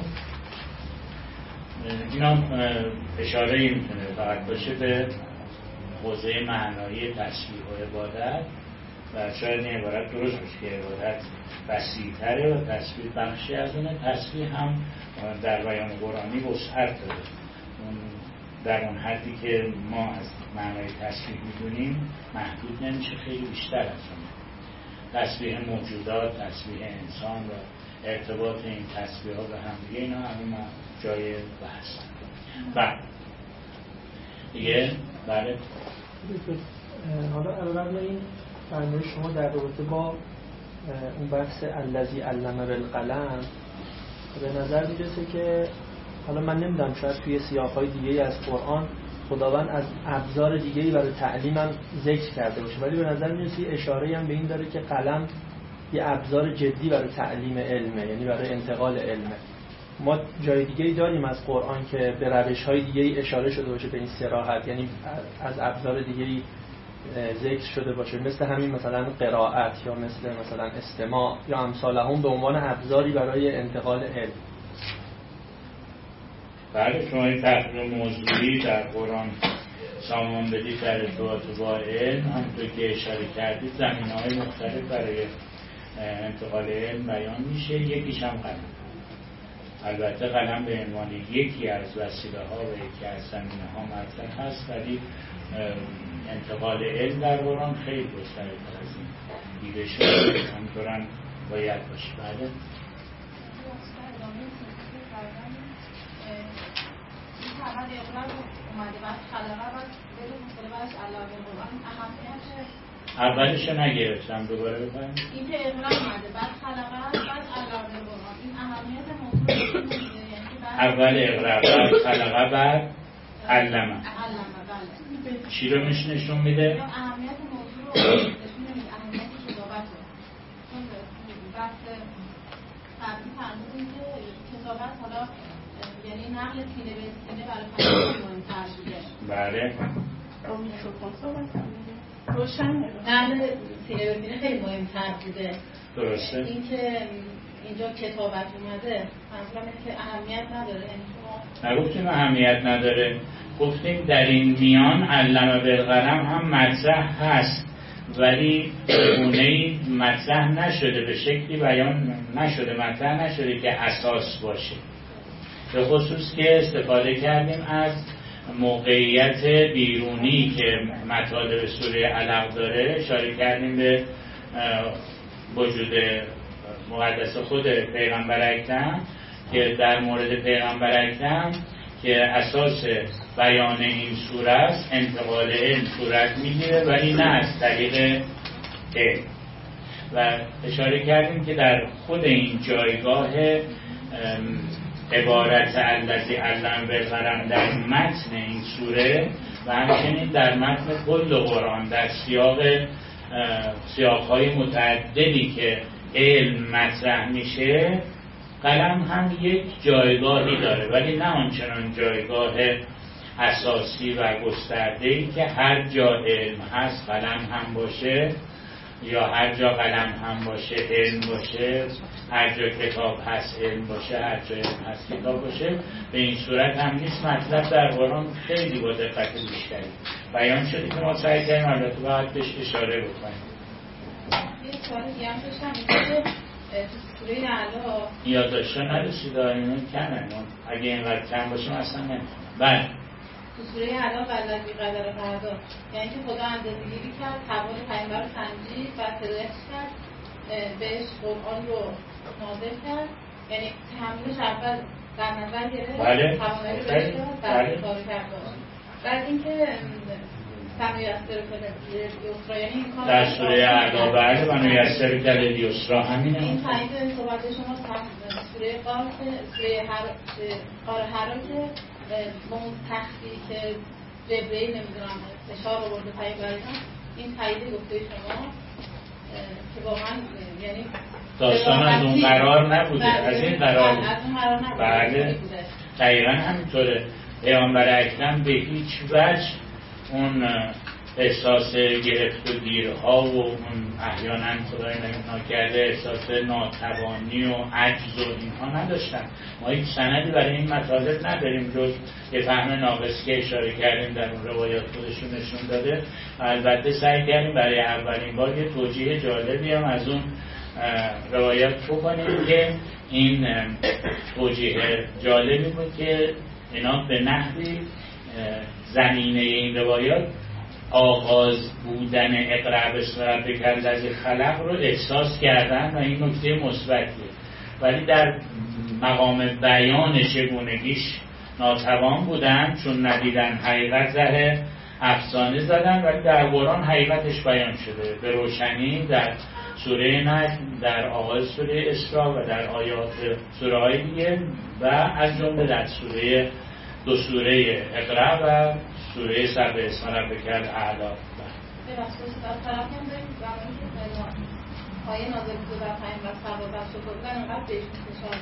اینا اشاره میتونه فقط باشه به حوزه معنایی تسبیح و عبادت و شاید این عبارت درست باشه که عبادت وسیع‌تره و تسبیح بخشی از اونه. تسبیح هم در بیان قرآنی وسعت داره، در اون حدی که ما از معنای تسبیح میدونیم محدود نمیشه، خیلی بیشتر از اون. تسبیح موجودات، تسبیح انسان و ارتباط این تسبیح ها به هم دیگه، اینا همین جای بحث. بله دیگه بله. حالا علاوه این فرمایش شما در رابطه با اون بحث الذی علم بالقلم به نظر میرسه که حالا من نمیدونم شاید توی سیاق‌های دیگه از قرآن خداوند از ابزار دیگه‌ای برای تعلیمم ذکر کرده باشه، ولی به نظر میرسه اشاره‌ای هم به این داره که قلم یه ابزار جدی برای تعلیم علمه، یعنی برای انتقال علمه. ما جای دیگه‌ای داریم از قرآن که به روش‌های دیگه‌ای اشاره شده باشه به این صراحت، یعنی از ابزار دیگه‌ای ذکر شده باشه، مثل همین مثلا قرائت یا مثلا استماع یا امثال هم به عنوان ابزاری برای انتقال علم. بله شما این تحقیق موضوعی در قرآن سامان بدید در ارتباط با علم، همونطور که اشاره کردید زمینه‌های مختلف برای انتقال علم بیان میشه. یکیش هم قلم. البته قلم به عنوان یکی از وسیله‌ها و یکی از زمینه‌ها مطرح هست، ولی انتقال علم در قرآن خیلی گسترده‌تر از این دیده شده، همونطور باید باشه. بله. اولش نگرفتم، دوباره بکنم. این که اقرار اومده بعد خلقه بعد علامه قرآن، این اهمیت موضوع اول اقرار بعد خلقه بعد علمه. بله. چی رو نشون میده؟ اهمیت موضوع رو نشون میده، اهمیت کتابت رو. چون بحث قبلی فرمودیم که کتابت حالا یعنی نقل سینه به سینه برای پیام مهم‌تر بوده. بله. با میکروفون صحبت کنید. روشن نقل سینه به سینه خیلی مهم‌تر بوده. درسته. این که اینجا کتابت اومده منظورم اینه که اهمیت نداره. یعنی نگفتیم اهمیت نداره، گفتیم در این میان علم بالقلم هم مطرح هست، ولی گونه‌ای مطرح نشده، به شکلی بیان نشده، مطرح نشده که اساس باشه. به خصوص که استفاده کردیم از موقعیت بیرونی که مطالب سوره علق داره، اشاره کردیم به وجود مقدس خود پیغمبر اکرم که در مورد پیغمبر اکرم که اساس بیان این سوره است، انتقال علم صورت میگیره، ولی نه از طریق علم. و اشاره کردیم که در خود این جایگاه عبارت الذی علم بالقلم در متن این سوره و همچنین در متن کل قرآن در سیاق‌های متعددی که علم مطرح میشه، قلم هم یک جایگاهی داره، ولی نه آنچنان جایگاه اساسی و گسترده‌ای که هر جا علم هست قلم هم باشه، یا هر جا قلم هم باشه علم باشه، هر جا کتاب هست علم باشه، هر جا علم هست کتاب باشه. به این صورت هم نیست. مطلب در قرآن خیلی با دقت بیشتری بیان شده که ما سعی کردیم البته باید بهش اشاره بکنیم. یه سوال دیگه هم داشتم که تو سوره اعلی یادداشت‌ها نرسید، اینو کمه، اگه اینقدر کم باشه اصلا نمی‌خونم. بله. تو سوره اعلی والذی قدر فردا، یعنی که خدا اندازه‌گیری کرد، حوال پیامبر رو سنجید و هدایت کرد، بهش قرآن رو نازل کرد، یعنی تحملش اول در نظر گرفت، بله. توانایی رو داشت، بعد کار کرد. بعد اینکه در سوره اعلی بله و نیسر کل لیسرا همینه. این تایید صحبت شما سوره قار هرا که با اون تختی که جبرئیل نمیدونم اشاره آورده پیامبران، این تایید گفته شما که واقعا یعنی داستان از اون قرار نبوده، از این قرار بود. بله دقیقا همینطوره. پیامبر اکرم به هیچ وجه اون احساس گرفت و گیرها و اون احیانا خدای نکرده احساس ناتوانی و عجز و اینها نداشتن. ما هیچ سندی برای این مطالب نداریم جز یه فهم ناقص که اشاره کردیم در اون روایات خودشون نشون داده. البته سعی کردیم برای اولین بار یه توجیه جالبی هم از اون روایات بکنیم که این توجیه جالبی بود که اینا به نحوی زمینه این روایات آغاز بودن اقرأ باسم ربک الذی خلق رو احساس کردن و این نکته مثبتیه، ولی در مقام بیان چگونگیش ناتوان بودن چون ندیدن حقیقت زهر افسانه زدن، ولی در قرآن حقیقتش بیان شده به روشنی در سوره نجم، در آغاز سوره اسراء و در آیات سوره های دیگه و از جمله در سوره دو سوره اقرأ و سوره سبح اسم ربک الاعلی. به واسطه در طرف هم داریم زمانی که پایه نازل بوده و پیامبر صحابه شکر بودن انقدر بهش فشار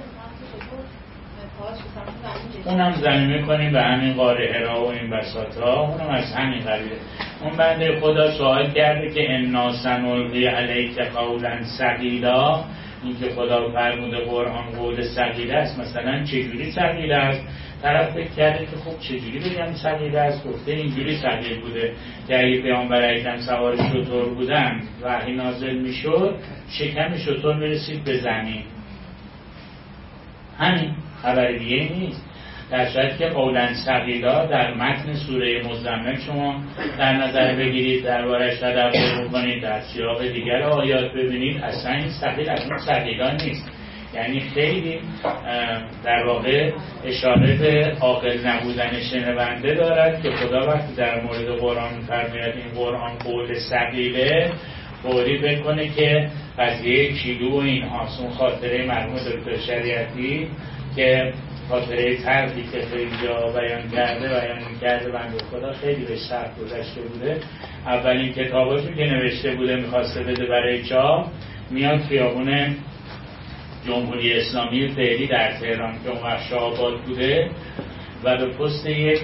می‌آمد اونم زمین می‌کنیم به همین غار حرا و این بساطا، اونم از همین قبیله. اون بنده خدا سوال کرده که انا سنلقی علیک قولا ثقیلا اینکه خدا فرموده قرآن قول ثقیل است، مثلا چجوری ثقیل است؟ طرف فکر کرده که خب چجوری بگم ثقیل است؟ گفته اینجوری ثقیل بوده که اگه پیامبر اکرم سوار شتر بودن وحی نازل میشد شکم شتر میرسید به زمین. همین، خبر دیگه نیست. در صورتی که قولا ثقیلا در متن سوره مزمل شما در نظر بگیرید، دربارش تدبر بکنید، در سیاق دیگر آیات ببینید، اصلا این ثقیل از اون ثقیلا نیست. یعنی خیلی در واقع اشاره به عاقل نبودن شنونده دارد که خدا وقتی در مورد قرآن می‌فرماید این قرآن قول ثقیله، فوری بکنه که قضیه کیلو و اینهاست. اون خاطره مرحوم دکتر شریعتی که خاطره تلخی که خیلی جا بیان کرده بنده خدا خیلی به سخت گذشته بوده. اولین کتاباشو که نوشته بوده میخواسته بده برای چاپ، میاد خیابون جمهوری اسلامی فعلی در تهران که اون وقت شاه‌آباد بوده و به پست یک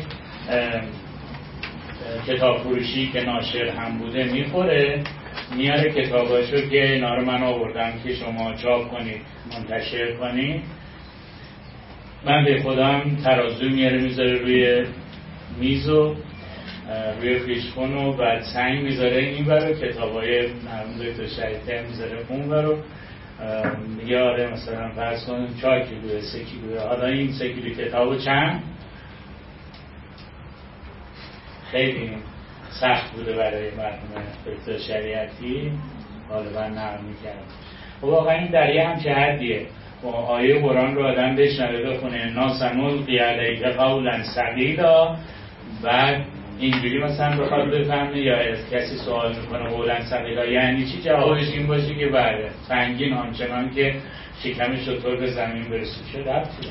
کتاب فروشی که ناشر هم بوده میخوره، میاره کتاباشو که اینا رو من آوردم که شما چاپ کنید، منتشر کنید. من به خودم ترازو میاره میذاره روی میز و روی فیشکون و بعد سنگ میذاره این برو، کتابای مرحوم دکتر شریعتی میذاره اون برو. میگه آره مثلا فرض کن 4 کیلوه 3 کیلوه، حالا این 3 کیلو کتابو چند؟ خیلی سخت بوده برای مرحوم دکتر شریعتی، غالبا نقل میکرد. و واقعا این در یه همچه حدیه. آیه قرآن رو آدم بشنوه بخونه ناسنلقی علیک قولا ثقیلا، بعد اینجوری مثلا بخواد بفهمه یا از کسی سوال میکنه قولا ثقیلا یعنی چی، جوابش این باشه که بله سنگین آنچنان که شکم شتر به زمین برسه. چه ربطی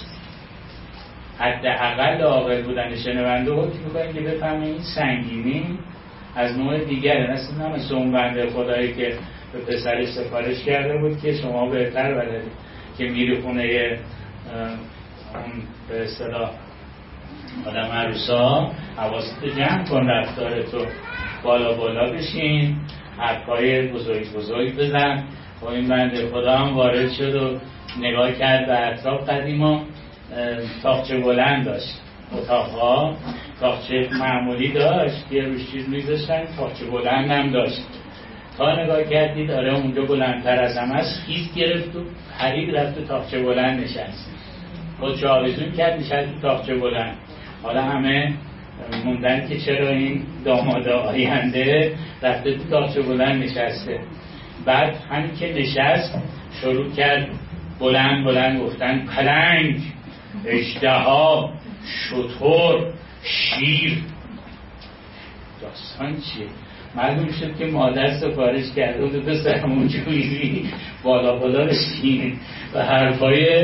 حداقل عاقل بودن شنونده حکم میکنه که بفهمه این سنگینی از نوع دیگره، نه مثل اون بنده خدایی که به پسرش سفارش کرده بود که شما بهتر بلدید که میری خونه اون به اصطلاح آدم عروسا حواست جمع کن، رفتارتو بالا بشین، حرفای بزرگ بزن. و این بنده خدا هم وارد شد و نگاه کرد به اطراف. قدیما تاقچه بلند داشت اتاقها، تاقچه معمولی داشت که روش چیز میذاشتن، تاقچه بلند هم داشت. تا نگاه کردی داره اونجا بلندتر از همه است، خیز گرفت و حرید رفت و تاقچه بلند نشست. خودشو آویزون کرد نشست تو تاقچه بلند. حالا همه موندن که چرا این داماد آینده رفته تو تاقچه بلند نشسته. بعد همین که نشست شروع کرد بلند گفتن پلنگ، اژدها، شتر، شیر. داستان چیه؟ معلوم شد که مادر سفارش کرده بود به سرمونجویی بالا رسید و حرفای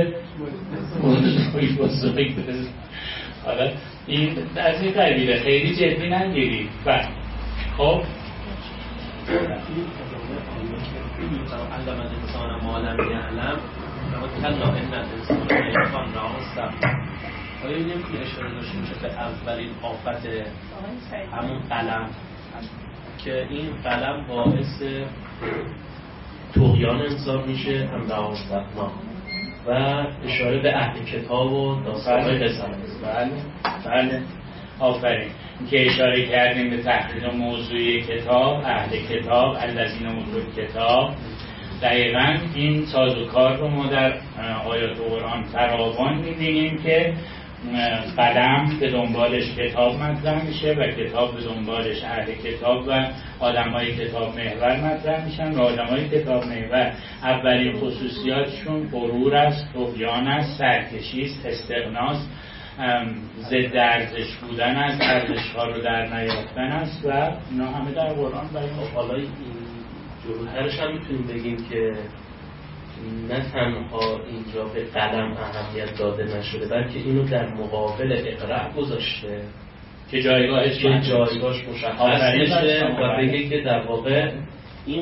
بزرگ بزن. حالا این از این قبیله خیلی جدی نگیرید. خب علم الانسان ما لم یعلم کلا ان الانسان لیکن ناصب. آیا نمی‌تونی اشاره داشته باشه به اولین آفت همون قلم، که این قلم باعث طغیان انسان میشه هم دعاوستنا و اشاره به اهل کتاب و داستان‌های قصه. بله آفرین که اشاره کردیم به تحقیق موضوعی کتاب، اهل کتاب الذین اوتوا الکتاب. دقیقاً این سازوکار رو ما در آیات قرآن فراوان می‌بینیم که قلم به دنبالش کتاب مطرح میشه و کتاب به دنبالش اهل کتاب و آدمای کتاب محور مطرح میشن. و آدمای کتاب محور اولین خصوصیاتشون غرور است، طغیان است، سرکشی است، استغناست، ضد ارزش بودن است، ارزش‌ها رو در نیافتن است و اینا همه در قرآن بیان. حالا این جلوترش هم میتونیم بگیم که نه تنها اینجا به قلم اهمیت داده نشده بلکه اینو در مقابل اقرا گذاشته که جایگاهش مشخص بشه و بگه که در واقع این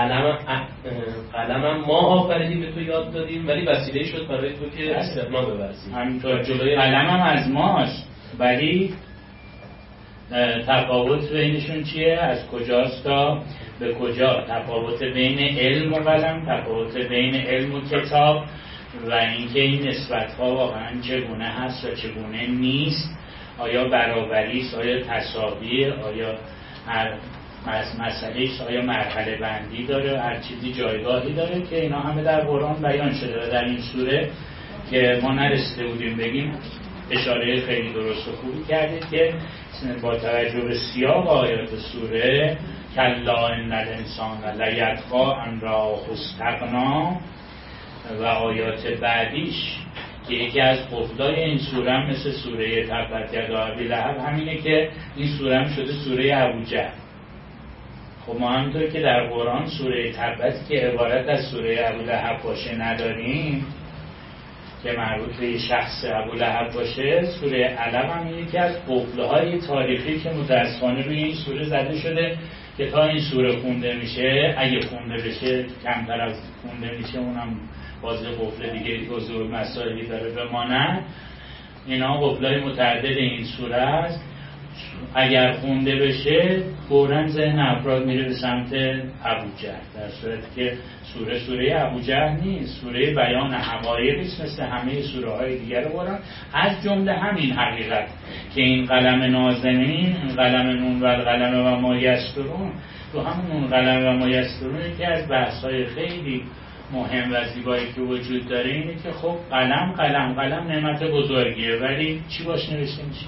قلمم ما آفریدیم به تو یاد دادیم ولی وسیله شد برای تو که استغنا بورزی. همینطور جلوی قلمم از ماست ولی تفاوت بینشون چیه؟ از کجاست تا به کجا؟ تفاوت بین علم و قلم، تفاوت بین علم و کتاب، و اینکه این نسبت‌ها واقعا چگونه هست و چگونه نیست. آیا برابری است؟ آیا تساویه؟ آیا هر مسئله‌اش آیا مرحله بندی داره؟ هر چیزی جایگاهی داره؟ که اینا همه در قرآن بیان شده و در این سوره که ما نرسیده بودیم بگیم اشاره خیلی درست و خوبی کردید که با توجه به سیاق آیات سوره کلا ان الانسان لیطغی ان رآه استغنی و آیات بعدیش که یکی از قفلای این سوره هم مثل سوره تبت یدا ابی لهب همینه که این سوره هم شده سوره ابوجهل. خب ما همونطور که در قرآن سوره تبت که عبارت از سوره ابولهب باشه نداریم که مربوط به شخص ابولهب باشه، سوره علم هم یکی از قفلهای تاریخی که متاسفانه روی این سوره زده شده که تا این سوره خونده میشه، اگه خونده بشه کمتر از خونده میشه، اونم باز قفل دیگه حضور مسائلی داره بمانند. اینا قفلای متعدد این سوره است. اگر خونده بشه فوراً ذهن افراد میره به سمت ابوجهل، در صورتی که سوره ابوجهل نیست، سوره بیان حقایقی است مثل همه سوره های دیگر قرآن، از جمله همین حقیقت که این قلم نازنین، این قلم نون و القلم و ما یسطرون، تو همون نون قلم و ما یسطرون که از بحث های خیلی مهم و زیبایی که وجود داره اینه که خب قلم نعمت بزرگیه، ولی چی باش نوشته میشه؟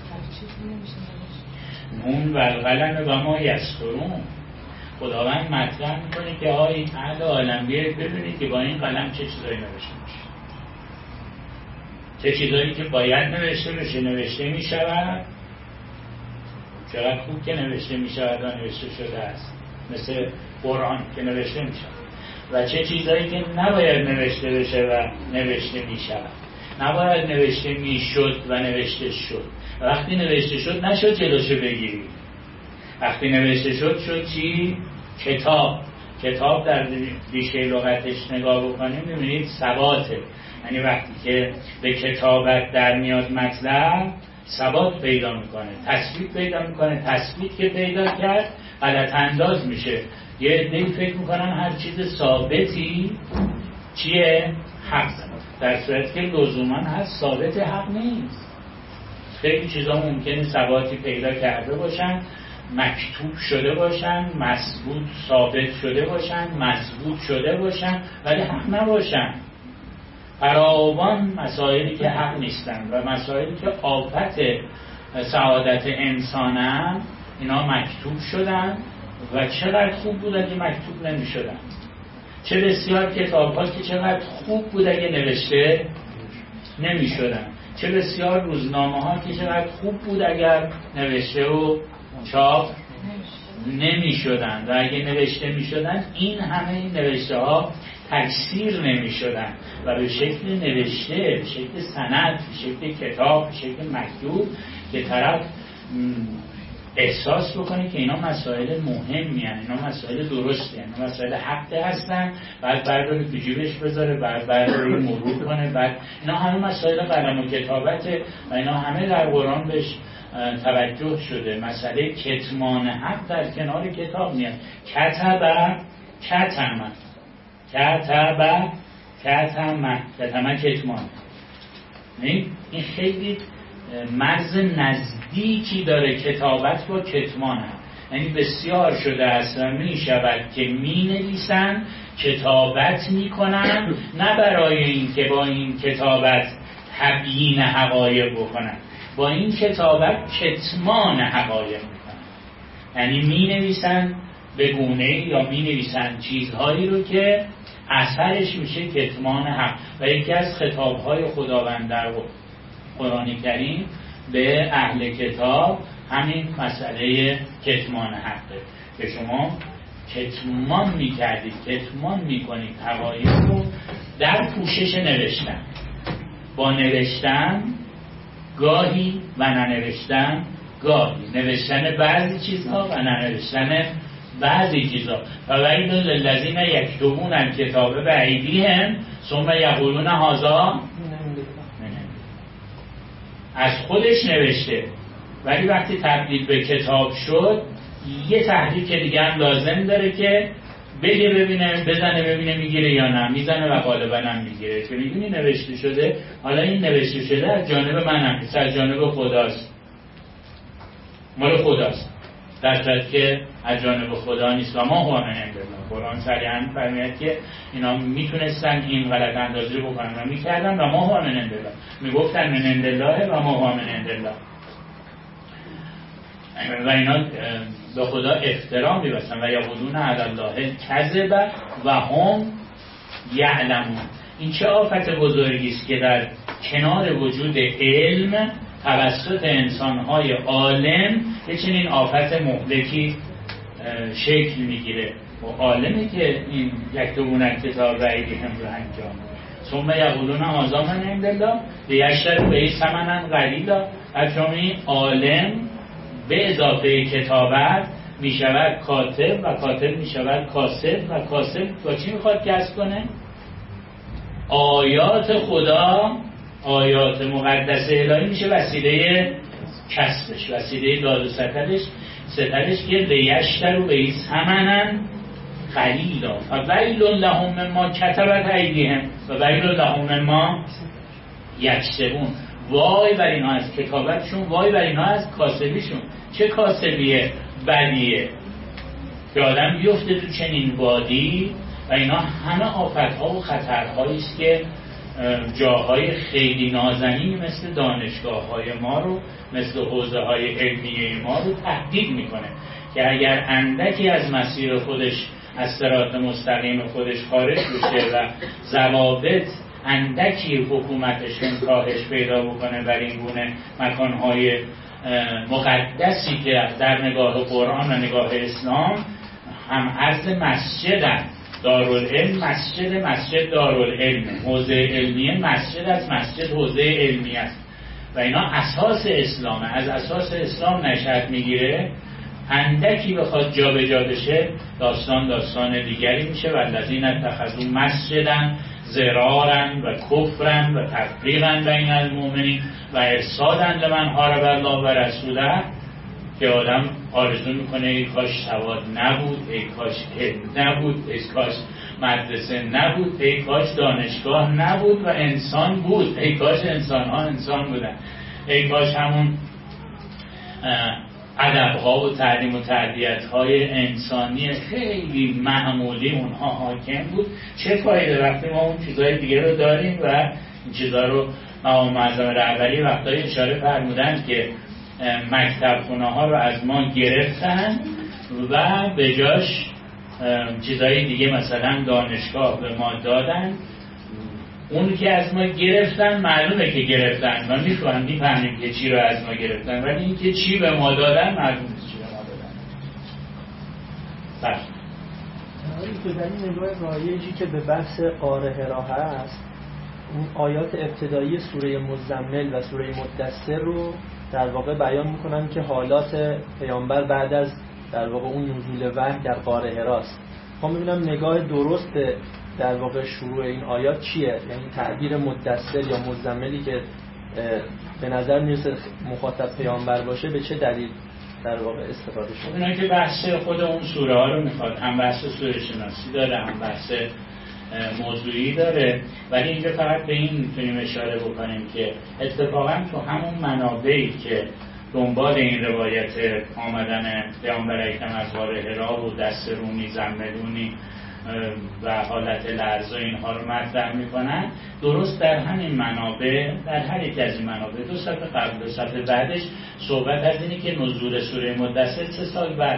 نون و القلم و ما یسطرون. خداوند مطرح میکنه که آی اهل عالم بیاید ببینید که با این قلم چه چیزایی نوشته میشه، چه چیزایی که باید نوشته بشه نوشته میشود. چقدر خوب که نوشته میشود و نوشته شده است، مثل قرآن که نوشته میشود، و چه چیزایی که نباید نوشته بشه و نوشته میشود، نباید نوشته میشد و نوشته شد. وقتی نوشته شد نشد جلوشو بگیری، وقتی نوشته شد چی؟ کتاب در ریشه لغتش نگاه بکنیم میبینید ثباته، یعنی وقتی که به کتابت در میاد مطلب ثبات پیدا میکنه، تثبیت پیدا میکنه. تثبیت که پیدا کرد غلط انداز میشه. یه عده‌ای فکر میکنن هر چیز ثابتی چیه؟ حق، در صورتی که لزوما هست ثابت حق نیست. خیلی چیزا ممکنه ثباتی پیدا کرده باشن، مکتوب شده باشن، مثبوت ثابت شده باشن، مضبوط شده باشن، ولی حق نباشن. فراوان مسائلی که حق نیستن و مسائلی که آفت سعادت انسانن اینا مکتوب شدن و چقدر خوب بود اگه مکتوب نمی شدن. چه بسیار کتاب ها که چقدر خوب بود اگه نوشته نمی شدن. چه بسیار روزنامه ها که چقدر خوب بود اگر نوشته و چاپ نمی شدن، و اگه نوشته می شدن این همه این نوشته ها تکثیر نمی شدن و به شکل نوشته، به شکل سند، به شکل کتاب، به شکل مکتوب که طرف احساس بکنه که اینا مسائل مهمی هستند، اینا مسائل درستی هستند، اینا مسائل حقی هستند، بعد برداری تو جیبش بذاره، بعد برداری مرور کنه، بعد اینا همه مسائل قلم و کتابته و اینا همه در قرآن بهش توجه شده. مسئله کتمان حق در کنار کتاب میاد. کتم کتمان. این خیلی مرز نزدیکی داره کتابت با کتمان هم. یعنی بسیار شده است و می شود که می نویسن، کتابت می کنن، نه برای این که با این کتابت تبیین حقایق بکنن، با این کتابت کتمان حقایق میکنن. یعنی می نویسن به گونه یا می نویسن چیزهایی رو که اثرش میشه کتمان حق. و یکی از خطابهای خداوند در قرآن کریم به اهل کتاب همین مسئله کتمان حقه که شما کتمان میکردید، کتمان میکنید حقایق رو در پوشش نوشتن، با نوشتن گاهی و ننوشتن گاهی، نوشتن بعضی چیزها و ننوشتن بعضی چیزها. و ویل للذین یکتبون الکتاب بایدیهم ثم یقولون هذا، از خودش نوشته ولی وقتی تبدیل به کتاب شد یه تحریک دیگه هم لازم داره که بگه ببینه، بزنه ببینه میگیره یا نه، میزنه و غالبا هم میگیره. که میدونی نوشته شده، حالا این نوشته شده از جانب من هم نیست، از جانب خداست، مال خداست، در صورت که از جانب خدا نیست. و ما هو من عند الله. قرآن صریحاً فرمود که اینا میتونستن این غلط اندازی رو بکنن و میکردن و ما هو من عند الله، میگفتن من عند الله و ما هو من عند الله. و اینا به خدا افترا می‌بستن و یقولون علی الله کذب و هم یعلمون. این چه آفت بزرگی است که در کنار وجود علم توسط انسان‌های عالم یه چنین آفت مهلکی شکل میگیره. و عالمی که این یکتبون کتاب و ایدیهم رو انجام. ثم یقولون هذا من عند الله لیشتروا به ثمنا قلیلا. از جمله عالم به اضافه کتابت می شود کاتب و کاتب می شود کاسب و کاسب با چی میخواد کسب کنه؟ آیات خدا، آیات مقدس الهی میشه وسیله کسبش، وسیله داد و ستدش که لیشتروا به ثمنا قلیلا فویل لهم مما کتبت ایدیهم وویل لهم مما یکسبون. وای بر اینها از کتابتشون، وای بر اینها از کاسبیشون. چه کاسبیه بدیه که آدم بیفته تو چنین وادی و اینا همه آفت‌ها و خطرهایی است که جاهای خیلی نازنین مثل دانشگاه‌های ما رو، مثل حوزه‌های علمیه ما رو تهدید میکنه که اگر اندکی از مسیر خودش، از صراط مستقیم خودش خارج بشه و ضوابط اندکی حکومتشون کاهش پیدا بکنه بر این گونه مکانهای مقدسی که در نگاه قرآن و نگاه اسلام هم عرض مسجدن، دارالعلم مسجد دارالعلم، حوزه علمیه مسجد از مسجد حوزه علمی است و اینا اساس اسلامه. از اساس اسلام نشأت میگیره، اندکی بخواد جا به جا بشه داستان دیگری میشه. و الذین اتخذوا مسجدا ضرارا و کفرا و تفریقا بین المؤمنین و ارصادا لمن حارب الله و رسوله. که آدم آرزو میکنه ای کاش سواد نبود، ای کاش علم نبود، ای کاش مدرسه نبود، ای کاش دانشگاه نبود و انسان بود، ای کاش انسان‌ها انسان بودن، ای کاش همون ادب‌ها و تعلیم و تربیت‌های انسانی خیلی معمولی اونها حاکم بود. چه فایده وقتی ما اون چیزهای دیگه رو داریم و این چیزها رو مقام معظم رهبری وقتایی اشاره فرمودن که مکتب خونه ها رو از ما گرفتن و به جاش چیزهای دیگه مثلا دانشگاه به ما دادن. اون که از ما گرفتن معلومه که گرفتن و میفهمیم که چی رو از ما گرفتن، ولی این که چی به ما دادن معلومه چی به ما دادن. بله. در این نگاه رایجی که به بحث غار حرا هست، اون آیات ابتدایی سوره مزمل و سوره مدثر رو در واقع بیان میکنن که حالات پیامبر بعد از در واقع اون نزول وحی در غار حراست. ما میبینم نگاه درست در واقع شروع این آیات چیه؟ یعنی تعبیر مدثر یا مزملی که به نظر میرسه مخاطب پیامبر باشه به چه دلیل در واقع استفاده شده؟ اونایی که بحث خود اون سوره ها رو میخواد، هم بحث سوره شناسی داره، هم بحث موضوعی داره، ولی اینجا فقط به این میتونیم اشاره بکنیم که اتفاقا تو همون منابعی که دنبال این روایت آمدن پیامبر اکرم از غار حرا و دست رونی زملونی و حالت لرز و اینها رو مطرح میکنن، درست در همین منابع، در هر یک از این منابع، 2 صفحه قبل 2 صفحه بعدش صحبت از اینی که نزول سوره مدثر 3 سال بعد،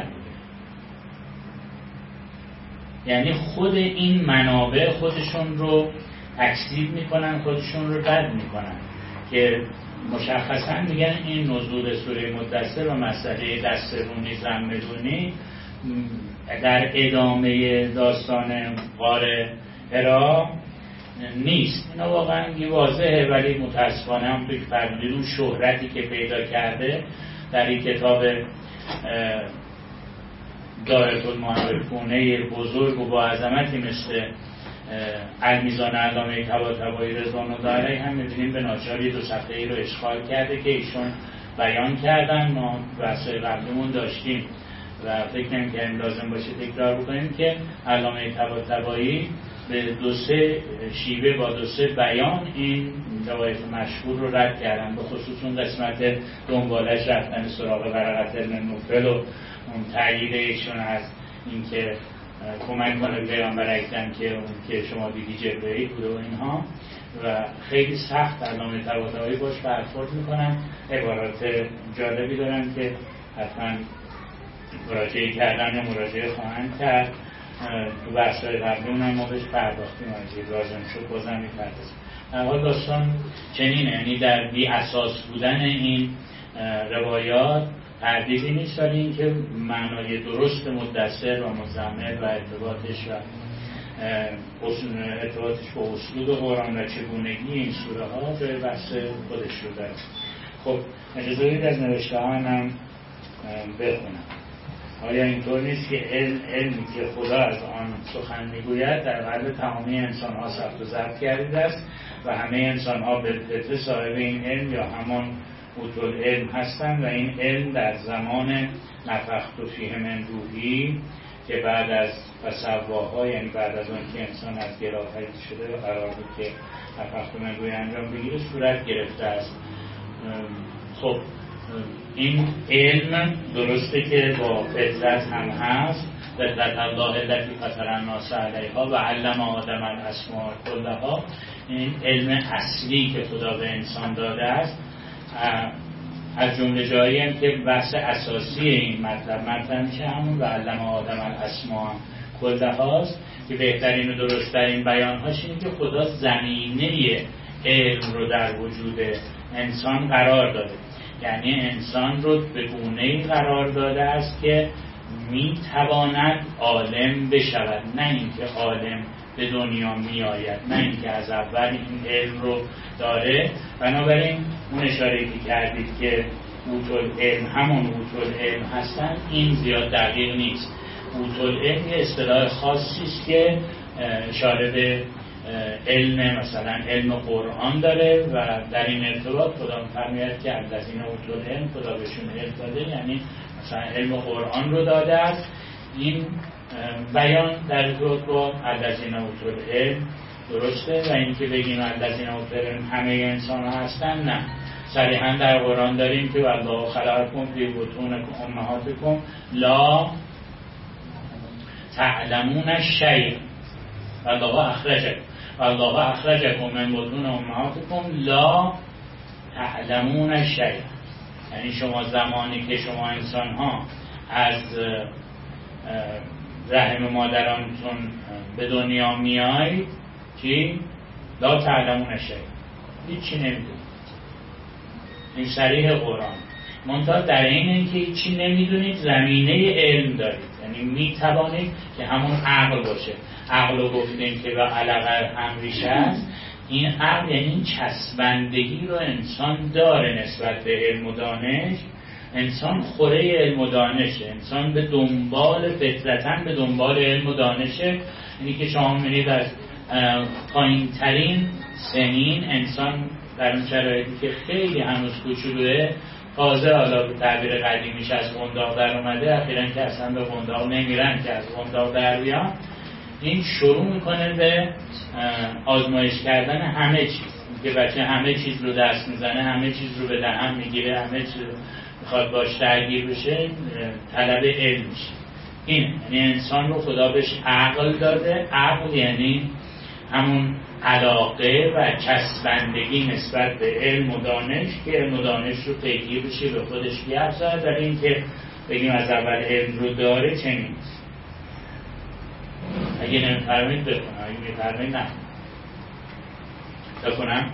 یعنی خود این منابع خودشون رو تکذیب میکنن، خودشون رو رد میکنن که مشخصا میگن این نزول سوره مدثر و مسئله دست رونی زملونی در ادامه داستان غار حرا نیست. اینا واقعا واضحه، ولی متاسفانه هم توی فرمودید اون شهرتی که پیدا کرده در این کتاب دایره المعرفونه بزرگ و با عظمتی مثل المیزان علامه طباطبایی رضوان الله علیه هم می‌بینیم به ناچاری 2 صفحه‌ای رو اشغال کرده که ایشون بیان کردن. ما بحث‌های قبلیمون داشتیم و فکر نمی‌کردیم لازم باشه تکرار بکنیم که علامه طباطبایی به 2-3 شیوه با 2-3 بیان این روایت مشهور رو رد کردن، به خصوص اون قسمت دنبالش رفتن سراغ ورقة بن نوفل و اون تأیید ایشون از اینکه کمک کنه پیامبر اکرم که اون که شما دیدی جبرئیل بوده و اینها، و خیلی سخت علامه طباطبایی باش برخورد میکنن. عبارات جالبی دارن که حتما مراجعه کردن یا مراجعه خواهند کرد. تو بحث‌های قبلی اونم ما بهش پرداختیم، اگه لازم شد بازم می‌پردازیم. در حال داستان چنینه، یعنی در بی اساس بودن این روایات تردیدی نیست، ولی اینکه معنای درست مدثر و مزمل و ارتباطش با اسلوب قرآن و چگونگی این سوره ها جای بحث خودش رو داره. خب اجازه بدید از نوشته ها هم بخونم. آیا اینطور نیست که علمی که خدا از آن سخن میگوید در قلب تمامی انسان ها ثبت و ضبط گردیده است و همه انسان ها به فطره صاحب این علم یا همان اوتول علم هستند و این علم در زمان نفخت فیه من روحی که بعد از فسواها، یعنی بعد از اون که انسان از گراه پدید شده و قرار بود که نفخت من روحی انجام بگیره صورت گرفته است. خب این علم درسته که با فطرت هم هست، فطرت الله التي فطر الناس علیها و علم آدم الاسماء کلها. این علم اصلی که خدا به انسان داده است، از جمله جایی هم که بحث اساسی این مطلب میشه همون و علم آدم الاسماء کلها است که بهترین و درستترین بیانهاش اینه که خدا زمینه علم رو در وجود انسان قرار داده، یعنی انسان رو به گونه‌ای قرار داده است که میتواند عالم بشود، نه اینکه عالم به دنیا می آید، نه اینکه از اول این علم رو داره. بنابراین اون اشاره که کردید که اوتول علم همون اوتول علم هستن، این زیاد دقیق نیست. اوتول علم یه اصطلاح خاصی است که اشاره به علم مثلا علم قرآن داره و در این ارتباط خدا می‌فرماید که الذین اوتول علم، خدا بهشون علم داده، یعنی مثلا علم قرآن رو داده است. این بیان در ارتباط با الذین اوتول علم درسته و اینکه بگیم الذین اوتول علم همه انسان ها هستن، نه. صریحا در قرآن داریم که والله خلقکم فی بطون امهاتکم لا تعلمون شیئا والله اخرجکم من بطون امهاتکم لا تعلمون شیئا. یعنی شما زمانی که شما انسان ها از رحم مادرانتون به دنیا میایید چی؟ لا تعلمون شیئا، هیچی نمیدونید. این صریح قرآن. منتها در این که هیچی نمیدونید زمینه علم دارید، یعنی میتوانید که همون عقل باشه. عقل رو گفتیم که به علقه هم ریشه است. این عقل یعنی این چسبندگی رو انسان داره نسبت به علم و دانش. انسان خوره علم و دانشه، انسان به دنبال فطرتاً به دنبال علم و دانشه. یعنی که شما می‌بینید از پایین ترین سنین انسان در اون شرایطی که خیلی هنوز کوچولوه، تازه حالا به تعبیر قدیمیش از قنداق در اومده، اخیراً که اصلا به قنداق نمیرن که از قنداق در بیان، این شروع میکنه به آزمایش کردن همه چیز. که بچه همه چیز رو دست میزنه، همه چیز رو به دهن میگیره، همه چیز رو میخواد باش درگیر بشه، طلب علم میشه. اینه، یعنی انسان رو خدا بهش عقل داده. عقل یعنی همون علاقه و چسبندگی نسبت به علم و دانش که علم و دانش رو پیگیر بشه، به خودش بیافزاید. در این که بگیم از اول علم رو داره چنین. اگه نمی‌فرمایید بخونم، اگه می‌فرمایید نه بخونم؟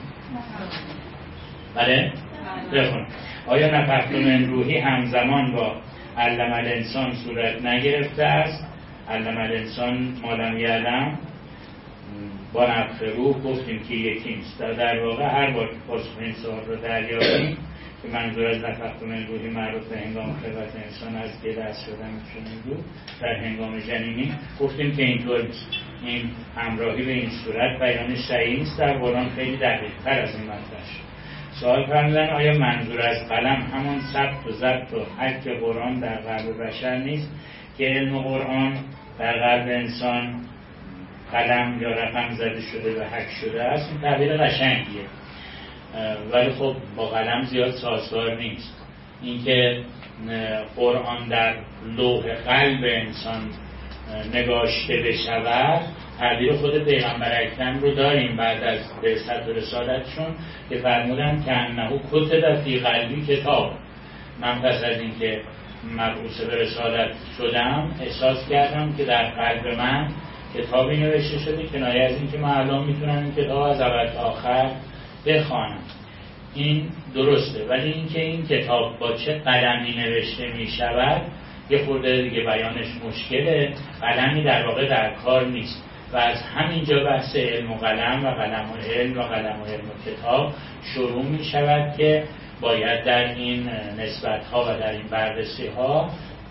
بله؟ بخونم. آیا نفخت من روحی همزمان با علم الانسان صورت نگرفته است؟ علم الانسان ما لم یعلم با نفخ روح گفتیم که یکی نیست. در واقع هر بار پاسخ این سوال رو دریابیم که منظور از نفخت من روحی معروف به هنگام خلقت انسان از گل از شدن چنین بود در هنگام جنینی، گفتیم که اینطور نیست. این همراهی به این صورت بیان صحیح نیست. در قرآن خیلی دقیق تر از این مطلب شد. سوال فرمودن آیا منظور از قلم همان ثبت و ضبط و حک قرآن در قلب بشر نیست که علم قرآن در قلب انسان قلم یا رقم زده شده و حک شده است؟ این تعبیر قشنگیه، ولی خب با قلم زیاد سازگار نیست. اینکه قرآن در لوح قلب انسان نگاشته بشود، تعبیر خود پیغمبر اکرم رو داریم بعد از بعثت و رسالتشون که فرمودن که انه کتب فی قلبی کتاب. من پس از اینکه مبعوث به رسالت شدم احساس کردم که در قلب من کتابی نوشته شده، کنایه از اینکه من الان میتونم این کتاب از اول تا آخر بخوانم. این درسته، ولی اینکه این کتاب با چه قلمی نوشته میشود یه خورده دیگه بیانش مشکله. قلمی در واقع در کار نیست و از همینجا بحث علم و قلم و قلم و علم و قلم و علم و کتاب شروع می شود که باید در این نسبت ها و در این بررسی ها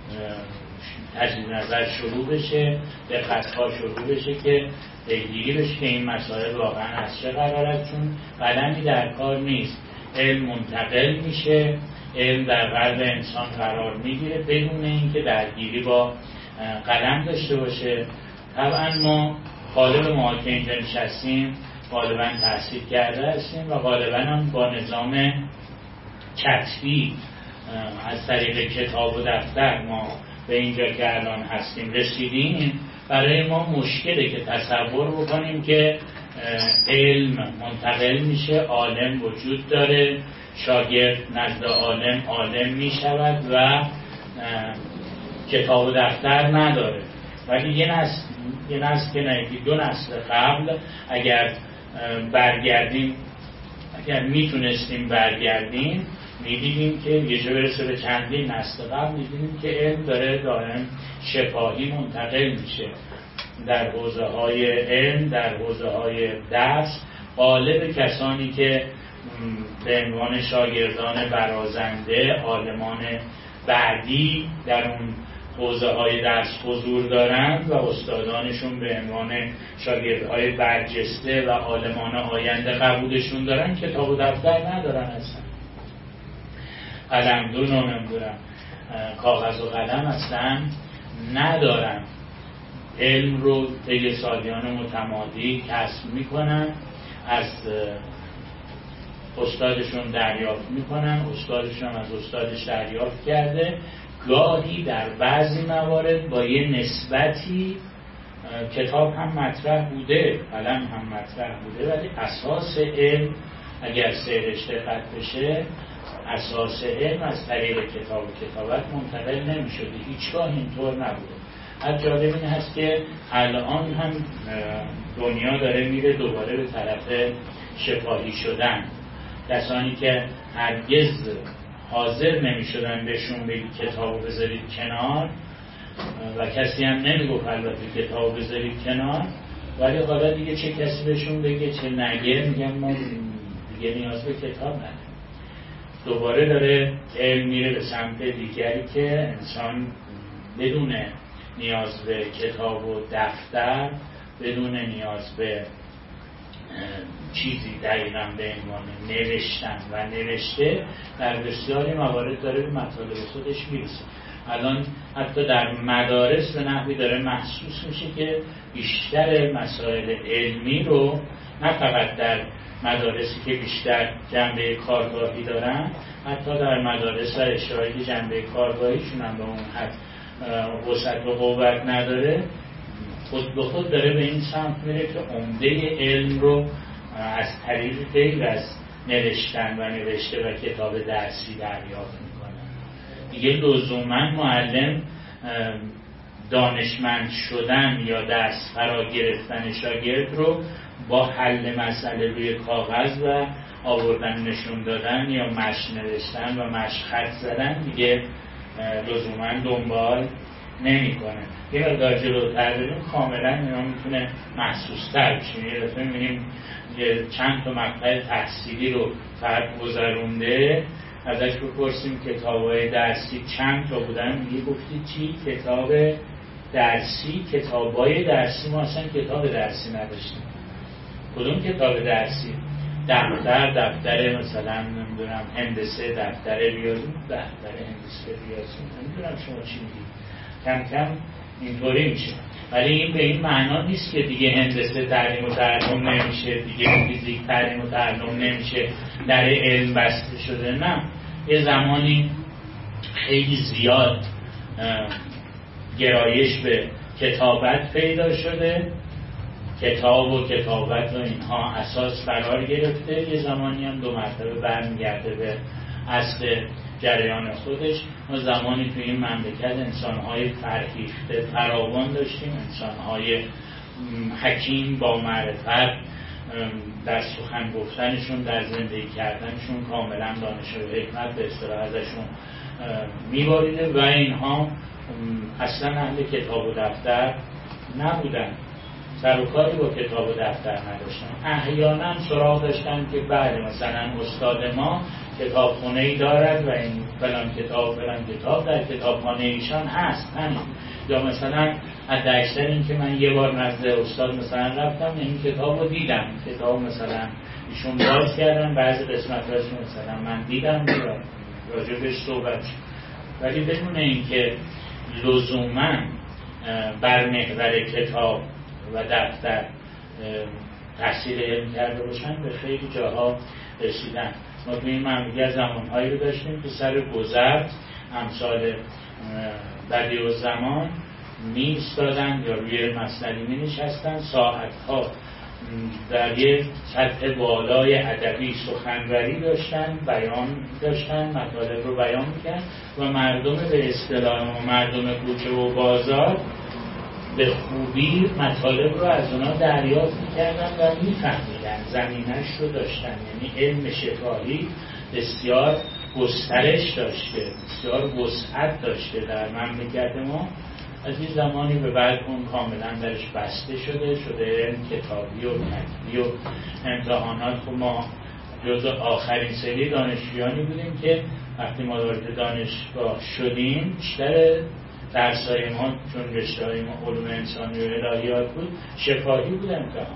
تجدید نظر شروع بشه، دقت ها شروع بشه که پیگیری بشه که این مسائل واقعا از چه قرار است، چون قلمی در کار نیست. علم منتقل میشه، علم در قلب انسان قرار میگیره بدون اینکه درگیری با قلم داشته باشه. طبعا ما غالب ما که اینجا نشستیم غالبا تحصیل کرده هستیم و غالبا هم با نظام کتبی از طریق کتاب و دفتر ما به اینجا که الان هستیم رسیدیم. برای ما مشکله که تصور بکنیم که علم منتقل میشه، عالم وجود داره، شاگرد نزد عالم می شود و کتاب و دفتر نداره. ولی یه نسل که نه، دو نسل قبل اگر برگردیم، اگر میتونستیم برگردیم میدیدیم که یه جا برسه به چندین نسل قبل میدیدیم که علم داره دائم شفاهی منتقل میشه در حوزه های علم، در حوزه های درس. غالب کسانی که به عنوان شاگردان برازنده، عالمان بعدی در اون حوزه های درس حضور دارند و استادانشون به عنوان شاگردهای برجسته و عالمان آینده قبولشون دارن، کتاب و دفتر ندارن، اصلا قلمدون و نمیدونم کاغذ و قلم اصلا ندارن. علم رو طی سالیان متمادی کسب میکنن، از استادشون دریافت میکنن، استادشون هم از استادش دریافت کرده. گاهی در بعضی موارد با یه نسبتی کتاب هم مطرح بوده، قلم هم مطرح بوده، ولی اساس علم اگر سیرش دقت بشه اساس علم از طریق کتاب و کتابت منتقل نمیشده، هیچگاه اینطور نبوده. از جالب این هست که الان هم دنیا داره میره دوباره به طرف شفاهی شدن. کسانی که هرگز حاضر نمیشدن بهشون بگی کتابو بذارید کنار و کسی هم نمیگفت البته کتابو بذارید کنار، ولی حالا دیگه چه کسی بهشون بگه چه نگه میگن ما دیگه نیاز به کتاب نداریم. دوباره داره علم میره به سمت دیگری که انسان بدون نیاز به کتاب و دفتر، بدون نیاز به چیزی دقیقا به عنوان نوشتن و نوشته در بسیاری موارد داره به مطالب خودش میرسه. الان حتی در مدارس به نحوی داره محسوس میشه که بیشتر مسائل علمی رو نه فقط در مدارسی که بیشتر جنبه کارگاهی دارن، حتی در مدارس و اشتراکی که جنبه کارگاهیشون هم به اون حد وسعت و قوت نداره، خود به خود داره به این سمت میره که عمده علم رو از طریق غیر از نوشتن و نوشته و کتاب درسی دریافت میکنن. دیگه لزوما معلم دانشمند شدن یا درس فرا گرفتن شاگرد رو با حل مسئله روی کاغذ و آوردن نشون دادن یا مشق نوشتن و مشق خط زدن دیگه لزوما دنبال نمیکنه. یه مقدار جلوتر بریم کاملا اینا میتونه محسوس‌تر بشه. یه دفعه می‌بینیم چند تا مقطع تحصیلی رو فرد گذرونده، ازش بپرسیم کتاب‌های درسی چند تا بودن، میگه گفتی چی؟ کتاب درسی؟ کتاب‌های درسی ما اصلا کتاب درسی نداشتیم. کدوم کتاب درسی؟ دفتر مثلا نمیدونم هندسه، دفتر ریاضی، دفتر هندسه ریاضی، نمیدونم شما چی میگید. کم کم اینطوری میشه. ولی این به این معنا نیست که دیگه هندسه تعلیم و تعلم نمیشه، دیگه فیزیک تعلیم و تعلم نمیشه، در علم بسته شده. نه، یه زمانی خیلی زیاد گرایش به کتابت پیدا شده، کتاب و کتابت و اینها اساس قرار گرفته. یه زمانی هم 2 مرتبه برمیگرده به اصل جریان خودش. ما زمانی توی این مملکت انسان‌های فرهیخته فراوان داشتیم، انسان‌های حکیم با معرفت، در سخن گفتنشون، در زندگی کردنشون کاملا دانش و حکمت به اصطلاح ازشون می‌باریده و اینها اصلا اهل کتاب و دفتر نبودن، سر و کاری با کتاب و دفتر نداشتن. احیانا سراغ داشتن که بعد مثلا استاد ما کتابخونه‌ای دارد و این فلان کتاب در کتابخانه ایشان هست همین. یا مثلا حداکثر این که من یه بار نزد استاد مثلا رفتم این کتاب رو دیدم، کتاب مثلا ایشون باز کردن، بعضی قسمت‌هاش مثلا من دیدم راجبش صحبت شد، ولی بدون اینکه لزوما بر محور کتاب و دفتر تحصیل علم کرده باشن به خیلی جاها رسیدن. ما توی این مملکت زمانهایی رو داشتیم که سر گذر امثال بدیعالزمان می ایستادن یا روی مسندی می نشستن، ساعتها در یک سطح بالای ادبی سخنوری داشتن، بیان داشتن، مطالب رو بیان میکرد و مردم به اصطلاح مردم کوچه و بازار به خوبی مطالب رو از اونا دریافت میکردن و میفهمیدن، زمینش رو داشتن. یعنی علم شفاهی بسیار گسترش داشته، بسیار وسعت داشته در مملکت ما. از این زمانی به بعد اون کاملا درش بسته شده علم کتابی و کتبی و امتحانات. خب ما جز آخرین سری دانشجویانی بودیم که وقتی ما وارد دانشگاه شدیم بیشتر درس‌های ما چون رشته‌های ما علوم انسانی و الهیات بود شفاهی بود. امتحان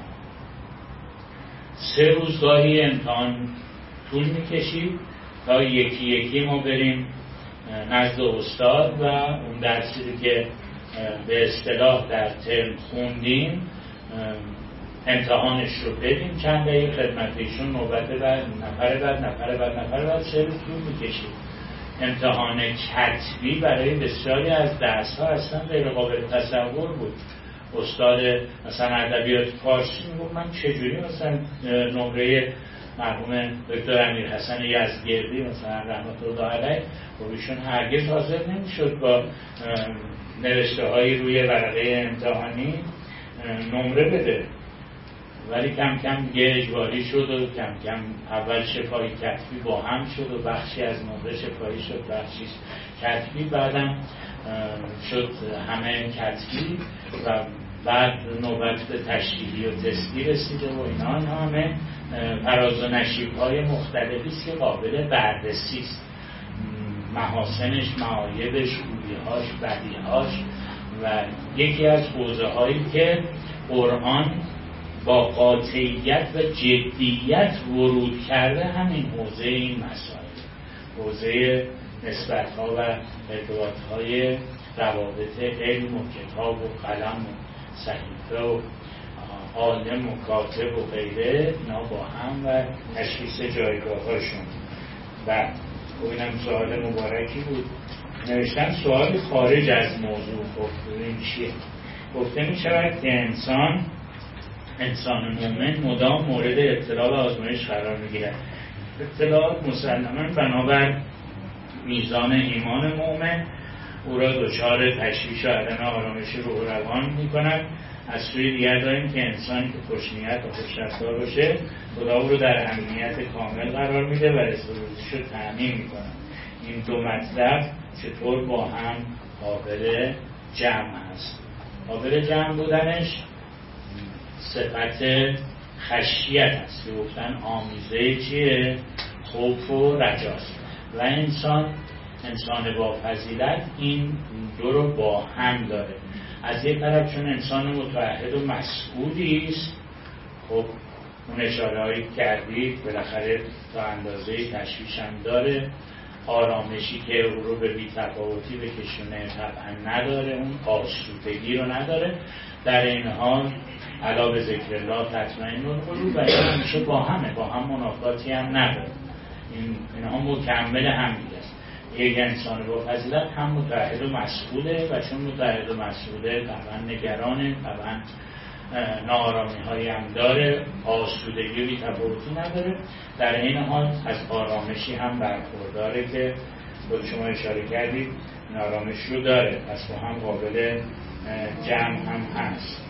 3 روز گاهی امتحان طول می‌کشید تا یکی یکی ما بریم نزد استاد و اون درسی که به اصطلاح در ترم خوندیم امتحانش رو بدیم. چند دقیقه خدمت ایشون نوبت بعد نفر بعد 3 روز طول می‌کشید. امتحان کتبی برای بسیاری از درس‌ها اصلا غیر قابل تصور بود. استاد مثلا ادبیات فارسی میگفت من چجوری مثلا نمره مرحوم دکتر امیرحسن یزدگردی مثلا رحمت الله علیه و ایشون هرگز حاضر نمیشد با نوشته‌های روی ورقه امتحانی نمره بده، ولی کم کم دیگه اجباری شد و کم کم اول شفاهی کتبی با هم شد و بخشی از نمره شفاهی شد، بخشی کتبی، بعدم شد همه کتبی و بعد نوبت به تشریحی و تستی رسیده و اینا همه فراز و نشیب‌های مختلفی است که قابل بررسی است. محاسنش، معایبش، خوبی‌هاش، بدیهاش و یکی از حوزه‌هایی که قرآن با قاطعیت و جدیت ورود کرده همین حوزه این مسائل، حوزه نسبت‌ها و ارتباط‌های روابط علم و کتاب و قلم و صحیفه و عالم و کاتب و غیره، اینا با هم و تشخیص جایگاه‌هاشون. و اینم سوال مبارکی بود. نوشتم سوال خارج از موضوع. خب این چیه؟ گفته می شود که انسان مومن مدام مورد ابتلا و آزمایش قرار می گیرد. ابتلاات مسلماً بنابر میزان ایمان مومن او را دچار تشویش و عدم آرامش روح و روان می کند. از سوی دیگر داریم که انسانی که خوشنیت و خوشرفتار باشه خدا او رو در امنیت کامل قرار میده و رزق و روزیش رو تأمین میکنه. این دو مطلب چطور با هم قابل جمع هست؟ قابل جمع بودنش صفت خشیت هست که گفتن آمیزه چیه؟ خوف و رجاست. و انسان با فضیلت این دو رو با هم داره. از یک طرف چون انسان متعهد و مسئولی است، خب اون اشاره هایی کردید بالاخره تا اندازه تشویش هم داره، آرامشی که او رو به بی‌تفاوتی بکشونه طبعا نداره، اون آسودگی رو نداره. در این حال علاوه ذکر الله تطمئن القلوب و این همیشه با هم منافاتی هم نداره. اینها مکمل هم دیگه است. یک انسان با فضیلت هم متعهد و مسئوله و چون متعهد و مسئوله طبعا نگرانه، طبعا ناآرامی هایی هم داره، آسودگی و بی‌تفاوتی نداره. در این حال از آرامشی هم برخورداره که خود شما اشاره کردید این آرامش رو داره، پس با هم قابل جمع هم هست.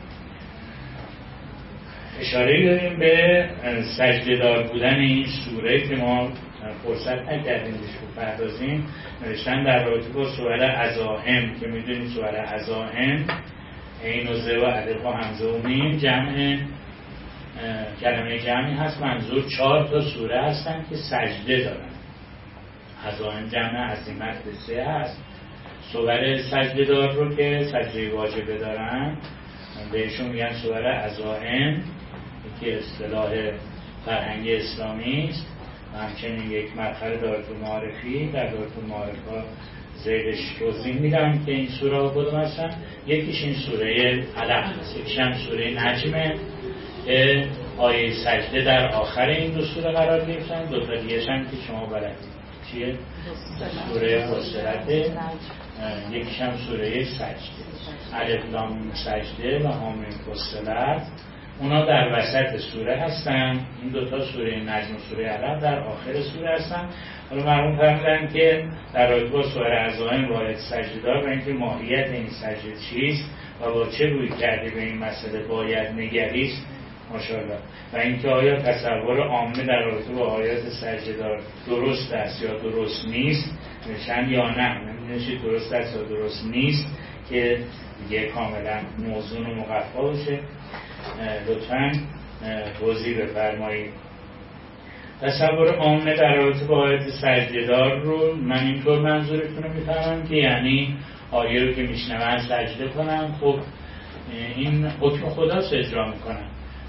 اشاره داریم به سجده دار بودن این سوره که ما فرصت نکردیم بهش بپردازیم. نوشتن در رابطه با سوره عزائم که میدونید سوره عزائم عین و ز و الف و همزه و میم جمع کلمه جمعی هست، منظور 4 تا سوره هستن که سجده دارن. عزائم جمع عزیمت به 3 هست. سوره سجده دار رو که سجده واجبه دارن بهشون میگن سوره عزائم که اصطلاح فرهنگ اسلامی است. همچنین یک مدخل دارالمعارفی در دارالمعارفه زیدش توضیح میدم که این سوره ها کدوم هستن. یکیش این سوره علق هست، یکیش هم سوره نجمه که آیه سجده در آخر این دو سوره قرار گرفتن. دو تا دیگه‌ش هم که شما بلدید چیه؟ سوره فصلت، یکیش هم سوره سجده. الف لام میم سجده و حامیم فصلت اونا در وسط سوره هستن. این دوتا سوره نجم و سوره علق در آخر سوره هستن. حالا مرحوم فرمودن که در رابطه با سوره عزائم وارد سجده دار و اینکه ماهیت این سجده چیست و با چه روی کرده به این مسئله باید نگریست ماشاءالله، و اینکه آیا تصور عامه در رابطه با آیات سجده دار درست است یا درست نیست نشن یا نه، نمیدونید درست است یا درست نیست که دیگه کاملا موزون و مقفا باشه. لطفاً توضیح بفرمایید. تصور عامه در رابطه با آیات سجده دار رو من اینطور منظورتون رو میفهمم که یعنی آیه رو که میشنون سجده کنم. خب این حکم خداست اجرا میکنم.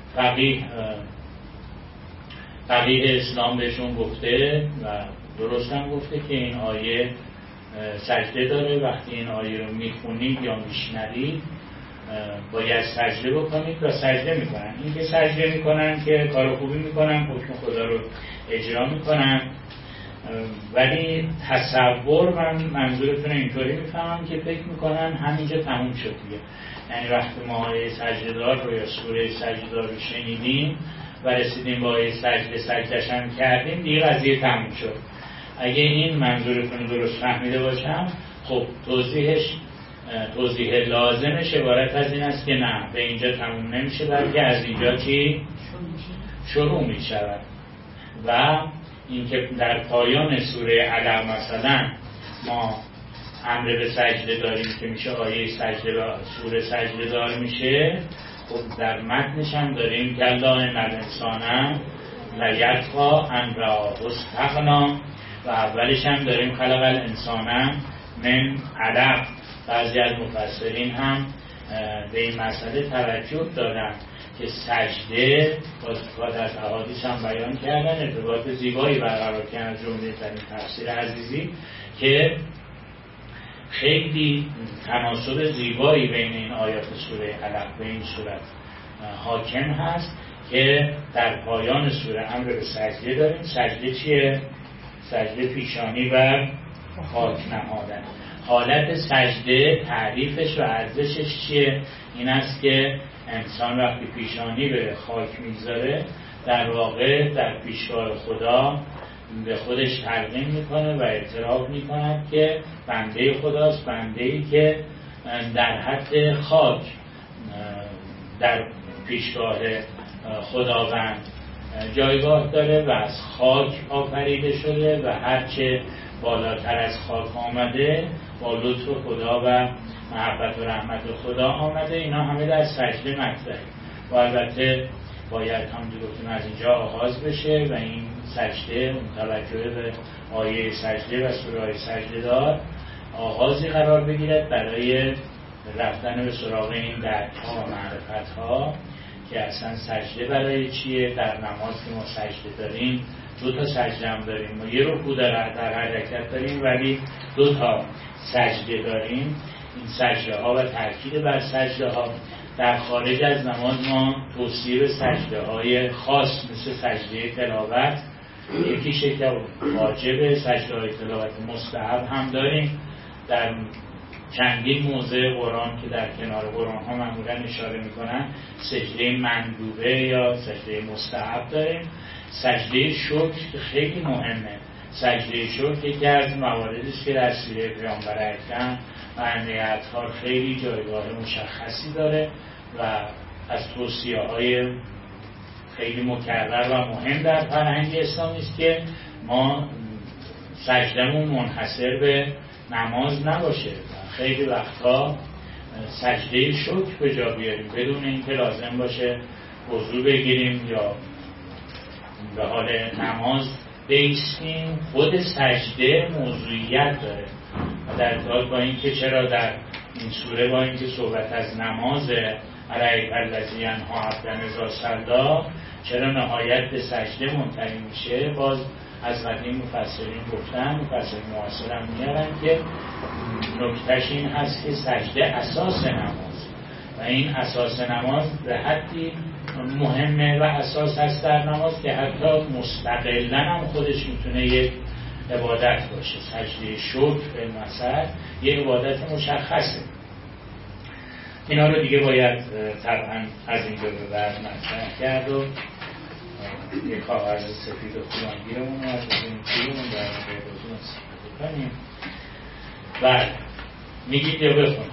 فقیه اسلام بهشون گفته و درست هم گفته که این آیه سجده داره. وقتی این آیه رو میخونید یا میشنوید باید سجده بکنید و سجده میکنن. این که سجده میکنن که کار خوبی میکنن، حکم خدا رو اجرا میکنن، ولی تصور من منظورتون اینطوری میفهمم که فکر میکنن همینجا تموم شد دیگه. یعنی وقتی ما آیه سجده دار رو یا سوره سجده دار رو شنیدیم و رسیدیم با آیه سجدهش هم کردیم دیگه قضیه تموم شد. اگه این منظورتون درست فهمیده باشم خب توضیح لازمش عبارت از این است که نه به اینجا تموم نمیشه بلکه از اینجا چی شروع میشود و اینکه در پایان سوره علق مثلا ما امر به سجده داریم که میشه آیه سجده و سوره سجده دار میشه. خب در متنش هم داریم کلا ان الانسان لیطغی ان رآه استغنی و اولش هم داریم خلق الانسان من علق. بعضی از مفسرین هم به این مسئله توجه دادن که سجده با استفاده از احادیث هم بیان کردن، ارتباط زیبایی برقرار کردن از جمله در این تفسیر عزیزی که خیلی تناسب زیبایی بین این آیات سوره علق به این صورت حاکم هست که در پایان سوره امر به سجده داریم. سجده چیه؟ سجده پیشانی بر خاک نهادن. حالت سجده تعریفش و ارزشش چیه؟ این است که انسان وقتی پیشانی به خاک میگذاره در واقع در پیشگاه خدا به خودش تلقین میکنه و اعتراف میکند که بنده خداست، بنده‌ای که در حد خاک در پیشگاه خداوند جایگاه داره و از خاک آفریده شده و هرچه بالاتر از خاک آمده با لطف خدا و محبت و رحمت خدا آمده. اینا همه در سجده مطرحه و البته باید همونجور گفتیم از اینجا آغاز بشه و این سجده متوجه به آیه سجده و سوره سجده دار آغازی قرار بگیرد برای رفتن به سراغ این درک‌ها و معرفت‌ها که اصلا سجده برای چیه. در نماز که ما سجده داریم 2 تا سجده هم داریم، ما یه رکوع در حرکت داریم ولی 2 تا سجده داریم. این سجده ها و تاکید بر سجده ها در خارج از نماز ما توصیه به سجده های خاص مثل سجده تلاوت یکیش که واجب، سجده های تلاوت مستحب هم داریم. در چندین موضع قرآن که در کنار قرآن ها معمولا اشاره میکنن سجده مندوبه یا سجده مستحب داریم. سجده شکر خیلی مهمه. سجده شکر یکی از مواردی است که در سیره پیامبر اکرم و اهمیت‌ها خیلی جایگاه مشخصی داره و از توصیه‌های خیلی مکرر و مهم در فرهنگ اسلامی است که ما سجدمون منحصر به نماز نباشه. خیلی وقتا سجده شکر به جا بیاریم بدون اینکه لازم باشه وضو بگیریم یا به حال نماز بیستیم. خود سجده موضوعیت داره و در ارتباط با اینکه چرا در این سوره با اینکه صحبت از نماز علیه الذی ینها عبدا اذا صلی چرا نهایت به سجده منتهی میشه، باز از قدیم مفسرین گفتن، مفسرین معاصر هم میارن که نکتهش این هست که سجده اساس نماز و این اساس نماز به حدی مهمه و اساس هست در نماز که حتی مستقلاً هم خودش میتونه یک عبادت باشه. سجده شکر به مثل یک عبادت مشخصه. اینا رو دیگه باید طبعا از اینجا به بعد مطرح کرد و یک کاغذ سفید و فلانگیرمون رو از این کلمون در بهروزون استفاده کنیم. بله میگید یا بخون.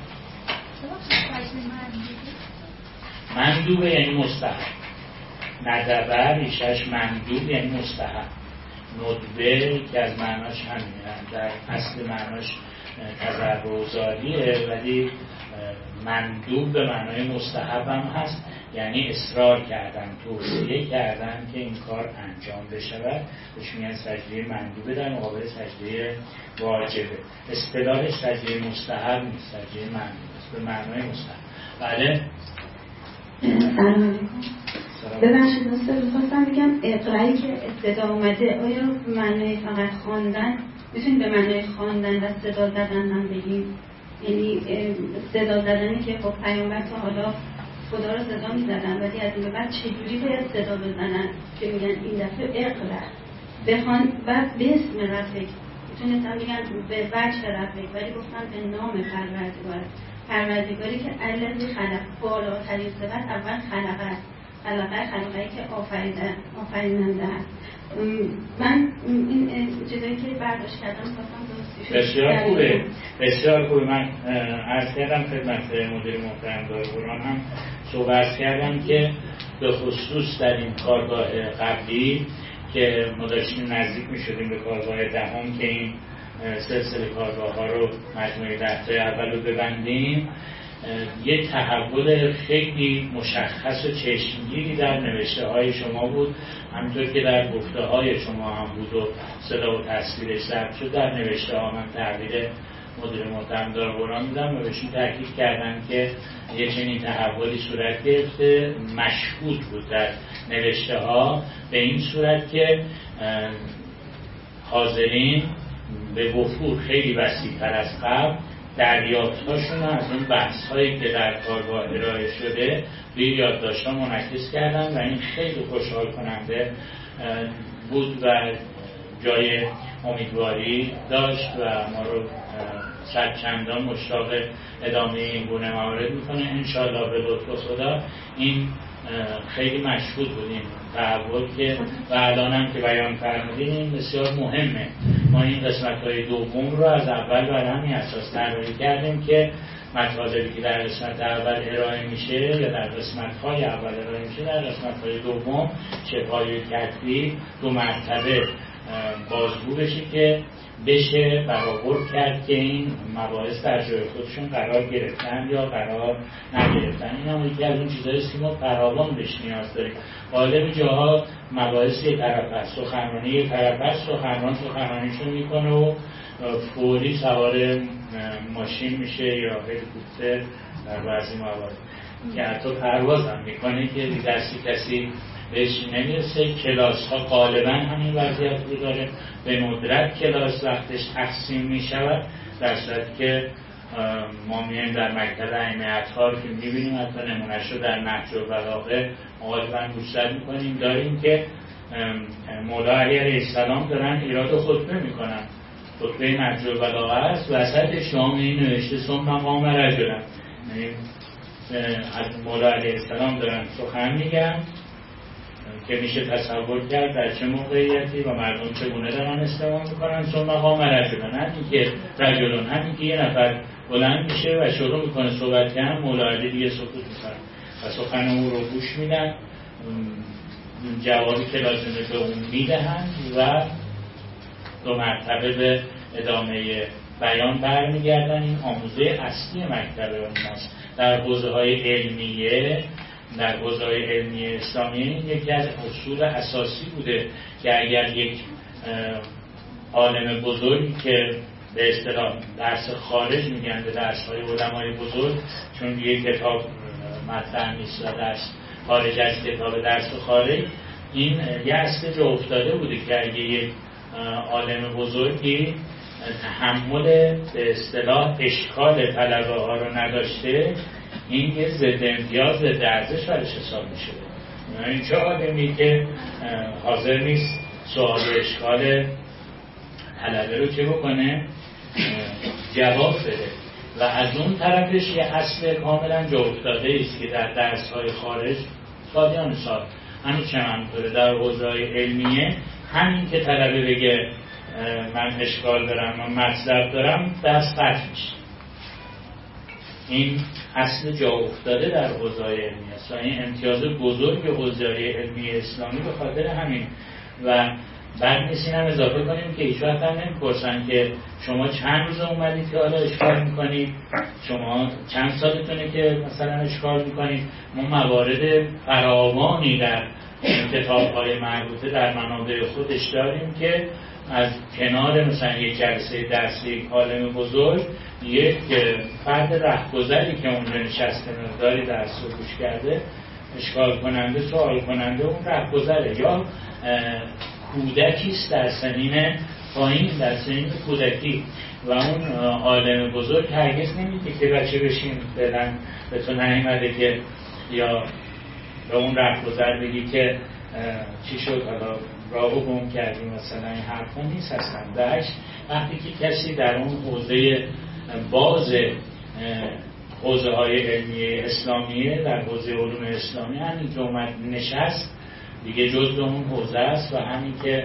مندوبه یعنی مستحب. ندبه ریشش مندوب یعنی مستحب. ندبه که از معناش همینه، در اصل معناش تضرع‌زاریه ولی مندوب به معنای مستحب هم هست، یعنی اصرار کردن، توصیه کردن که این کار انجام بشود. بهش میگن سجده مندوبه در مقابل سجده واجبه. اصطلاحش سجده مستحب نیست، سجده مندوبه است به معنای مستحب. بله. سلام علیکم. ببخشید دوستان می‌خواستم بگم اقرایی که صدا اومده آیا به معنای فقط خواندن میتونیم به معنای خواندن و صدا زدن هم بگیم؟ یعنی صدا زدنی که خب پیامبر تا حالا خدا رو صدا می‌زدن ولی از این به بعد چجوری باید صدا بزنن که میگن این دفعه اقرا بخوان بعد به اسم ربک میتونستم بگن به وجه ربک ولی گفتم به نام پروردگاری که الذی خلق بالاترین صفت اول خلقه خلقه که آفریننده است. من این چیزایی که برداشت کردم خواستم بسیار خوبه، بسیار خوبه. من عرض کردم خدمت مدیر محترم دارالقرآن هم صحبت کردم که به خصوص در این کارگاه قبلی که ما داشتیم نزدیک می شدیم به کارگاه دهم که این سلسله کارگاه ها رو مجموعه 10 اول رو ببندیم، یه تحول خیلی مشخص و چشمگیری در نوشته های شما بود، همونطور که در گفته های شما هم بود و صدا و تصویرش ضبط شد. در نوشته ها من تحویل مدیر محترم دارالقرآن میدم و بهشون تاکید کردن که یه چنین تحولی صورت گرفته. مشهود بود در نوشته ها به این صورت که حاضرین به وفور خیلی وسیع‌تر از قبل دریافت‌هاشون از اون بحث‌هایی که در کارگاه ارائه شده به یادداشت‌ها منعکس کردن و این خیلی خوشحال کننده بود و جای امیدواری داشت و ما رو صد چندان مشتاق ادامه این گونه موارد میکنه انشاءالله به لطف خدا. این خیلی مشهود بود این تحول که و الان هم که بیان فرمودین این بسیار مهمه. ما این قسمت‌های دوم رو از اول بر همین اساس طراحی کردیم که مطالبی که در قسمت اول ارائه میشه یا در قسمت‌های اول ارائه میشه در قسمت‌های دوم شبه‌های کتبی 2 مرتبه بازگو بشه که بشه برآورد کرد که این مباحث در جای خودشون قرار گرفتن یا قرار نگرفتن. این هم یکی از اون چیزایی است که ما فراوان بهش نیاز داریم. غالب جاها مباحث یک طرف است، سخنرانی یک طرف است، سخنرانیشون میکنه و فوری سوار ماشین میشه یا هلیکوپتر در بعضی موارد. که حتی پرواز هم میکنه که دستی کسی بهش نمیرسه. کلاس ها غالبا همین وضعیت رو داره، به ندرت کلاس وقتش تقسیم میشود، در صورتی که ما میایم در مکتب ائمه اطهار که میبینیم حتی نمونهش رو در نهج البلاغه غالبا گوشزد میکنیم داریم که مولا علی علیه السلام دارن ایراد خطبه میکنن، خطبه نهج البلاغه است، وسط شام این نوشته ثم قام رجلا، یعنی از مولا علیه السلام دارن سخن میگن که میشه تصور کرد در چه موقعیتی و مردم چگونه دارن استماع میکنن. ثم قام رجلا، همین که رجلون، همین که یه نفر بلند میشه و شروع میکنه صحبت کردن، مولا علی دیگه سکوت میکنن و سخن او رو گوش میدن، جوابی که لازمه به اون میدهند و دو مرتبه به ادامه بیان برمیگردن. این آموزه اصلی مکتب ماست در حوزه‌های علمیه. در حوزه‌های علمی اسلامی یکی از اصول اساسی بوده که اگر یک عالم بزرگی که به اصطلاح درس خارج میگن به درس‌های علمای بزرگ، چون یک کتاب مطرح نیست و درس خارج از کتاب درس خارج، این یه اصل جا افتاده بوده که اگه یک عالم بزرگی تحمل به اصطلاح اشکال طلبه ها رو نداشته، این یه ضد امتیاز ضد ارزش برش حساب میشه. این چه آدمی که حاضر نیست سوال و اشکال طلبه رو چه بکنه؟ جواب بده. و از اون طرفش یه اصل کاملا جا افتاده است که در درس‌های خارج سالیان سال همین چه منطوره در حوزه‌های علمیه، همین که طلبه بگه من اشکال دارم، من مطلب دارم، دست قطع میشه. این اصل جا افتاده در حوزه‌های علمی است و این امتیاز بزرگ حوزه‌های علمی اسلامی به خاطر همین. و بعد نیست این هم اضافه کنیم که هیچ وقت هم نمی‌پرسن که شما چند روز اومدید که حالا اشکال میکنید، شما چند سالتونه که مثلا اشکال میکنید. ما موارد فراوانی در کتاب‌های مربوطه در منابع خودش داریم که از کنار مثلا یک جلسه درسی عالم بزرگ، یک فرد رهگذری که اونجا نشسته مقداری درس رو گوش کرده، اشکال کننده، سوال کننده اون رهگذره، یا کودکیست در سنین پایین، در سنین کودکی، و اون عالم بزرگ هرگز نمیگه که بچه بشین فعلا به تو نیامده که، یا به اون رهگذر بگی که چی شد حالا راهو گم کردی، مثلا این حرفا نیست اصلا. درش وقتی که کسی در اون حوزه باز حوزه های علمی اسلامیه، در حوزه علوم اسلامی، همین که اومد نشست دیگه جزء اون حوزه است و همین که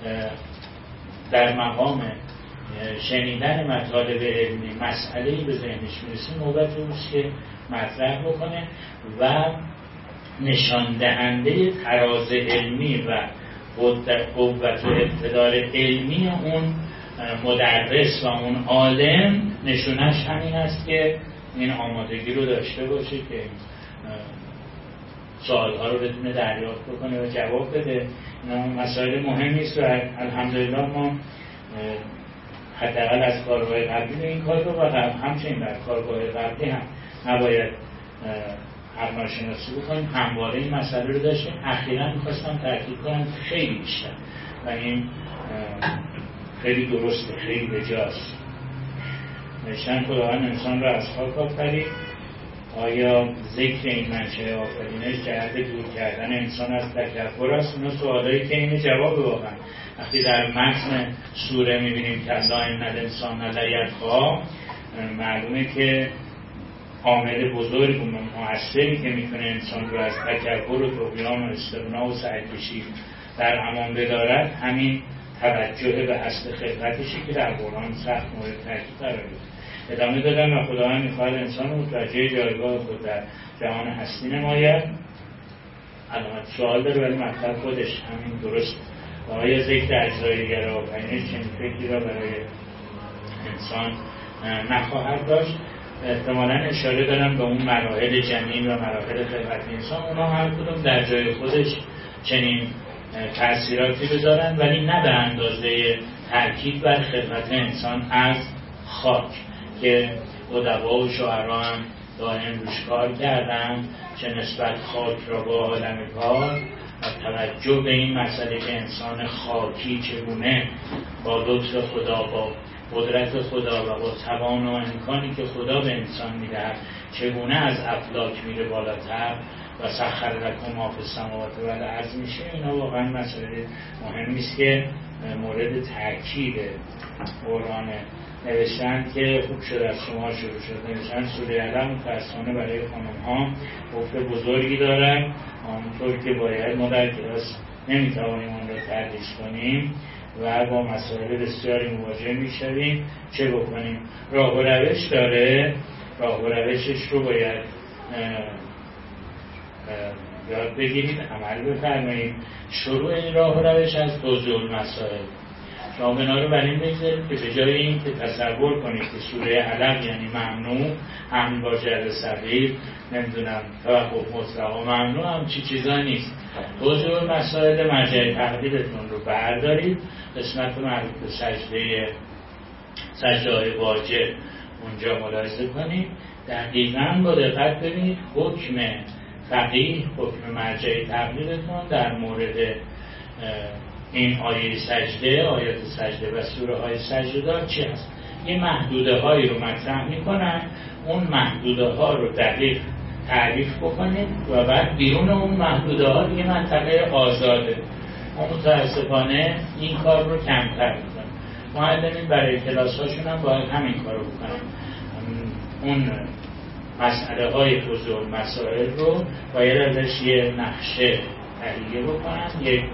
در مقام شنیدن مطالب علمی مسئله‌ای به ذهنش میرسه، نوبت روست که مطرح بکنه و نشان دهنده تراز علمی و قوت و اقتدار علمی اون مدرس و اون عالم نشونش همین است که این آمادگی رو داشته باشه که سوال‌ها رو بتونه دریافت بکنه و جواب بده. مسائل مهمی است و الحمدلله ما حداقل از کارگاه قبلی این کار رو و همچنین در کارگاه قبلی هم نباید همناشناسی بکنیم، همواره این مسئله رو داشتیم. اخیراً می‌خواستم تاکید کنم خیلی بیشتر و این خیلی درسته، خیلی بجاست. نشان خداوند انسان را از خاک آفرید. آیا ذکر این منشأ آفرینش جهت دور کردن انسان از تکبر است؟ اون سوالایی که این جواب واقعا وقتی در متن سوره می‌بینیم که الله ان الانسان لیطغی، معلومه که عامل بزرگ و مؤثری که میتونه انسان رو از تکبر و طغیان و استغنا و سرکشی در امان بدارد همین توجه به اصل خلقتشی که در قرآن سخت مورد تاکید قرار گرفته. ادامه دادن و خداوند می‌خواهد انسان رو متوجه جایگاه خود در جهان هستی نماید. علامت سوال داره ولی مطلب خودش همین درست. و آیا ذکر اجزای دیگر آفرینش چنین فکری را برای انسان نخواهد داشت؟ احتمالاً اشاره دارم به اون مراحل جنین و مراحل خلقت انسان، اونا هر کدوم در جای خودش چنین تأثیراتی بذارن، ولی نه به اندازه تاکید بر خلقت انسان از خاک که ادبا و شاعران هم دائم روش کار کردم، چه نسبت خاک را با عالم کار و توجه به این مسئله که انسان خاکی چگونه با لطف خدا، با قدرت خدا و با توان و امکانی که خدا به انسان میدهد چگونه از افلاک میره بالاتر و سخر لکم ما فی السماوات و الارض میشه. اینا واقعا مسئله مهمی است که مورد تاکید قرآن. نوشتن که خوب شد از شما شروع شد، نوشتن سوره علم متأسفانه برای خانم ها افت بزرگی دارن، آنطور که باید ما در کلاس نمیتوانیم آن را تدریس کنیم و با مسائل بسیاری مواجه میشویم. چه بکنیم؟ راه و روش داره، راه و روشش رو باید یاد بگیرید، عمل بفرمایید. شروع این راه و روش از توضیح المسائل. شما بنا رو بر این بگذارید که به جای این که تصور کنید که سوره علق یعنی ممنوع، همین با جر صغیر، نمیدونم توقف مطلق و ممنوع، هم چیزا نیست. توضیح المسائل مرجع تقلیدتون رو بردارید، قسمت مربوط به سجده‌های واجب اونجا ملاحظه کنید، دقیقاً با دقت ببینید حکم فقیه، حکم مرجع تقلیدتون در مورد این آیه سجده، آیات سجده و سوره های سجده دار چی هست. یه محدوده هایی رو مطرح میکنن، اون محدوده ها رو دقیق تعریف بکنید و بعد بیرون اون محدوده ها دیگه منطقه آزاده. ما متاسفانه این کار رو کمتر میکنیم. معلمین برای کلاس هاشون هم باید همین کار رو بکنن، اون مسئله های توضیح المسائل رو باید ازش یه نقشه تهیه بکنن، یک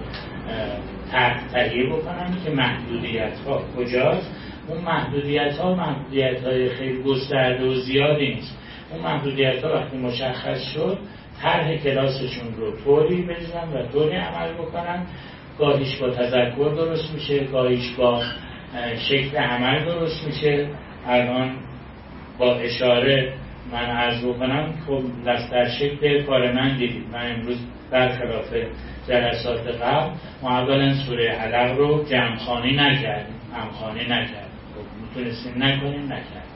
تهیه بکنن که محدودیت ها کجاست. اون محدودیت های خیلی گسترده و زیادی نیست. اون محدودیت ها وقتی مشخص شد طرح کلاسشون رو طوری بزنن و طوری عمل بکنن، گاهیش با تذکر درست میشه، گاهیش با شکل عمل درست میشه. الان با اشاره من عرض بکنم، خب در شکل کار من دیدید. من امروز برخلاف جلسات قبل ما اولا سوره علق رو جمع‌خوانی نکردیم، همخوانی نکردیم. خب میتونستیم نکنیم، نکردیم.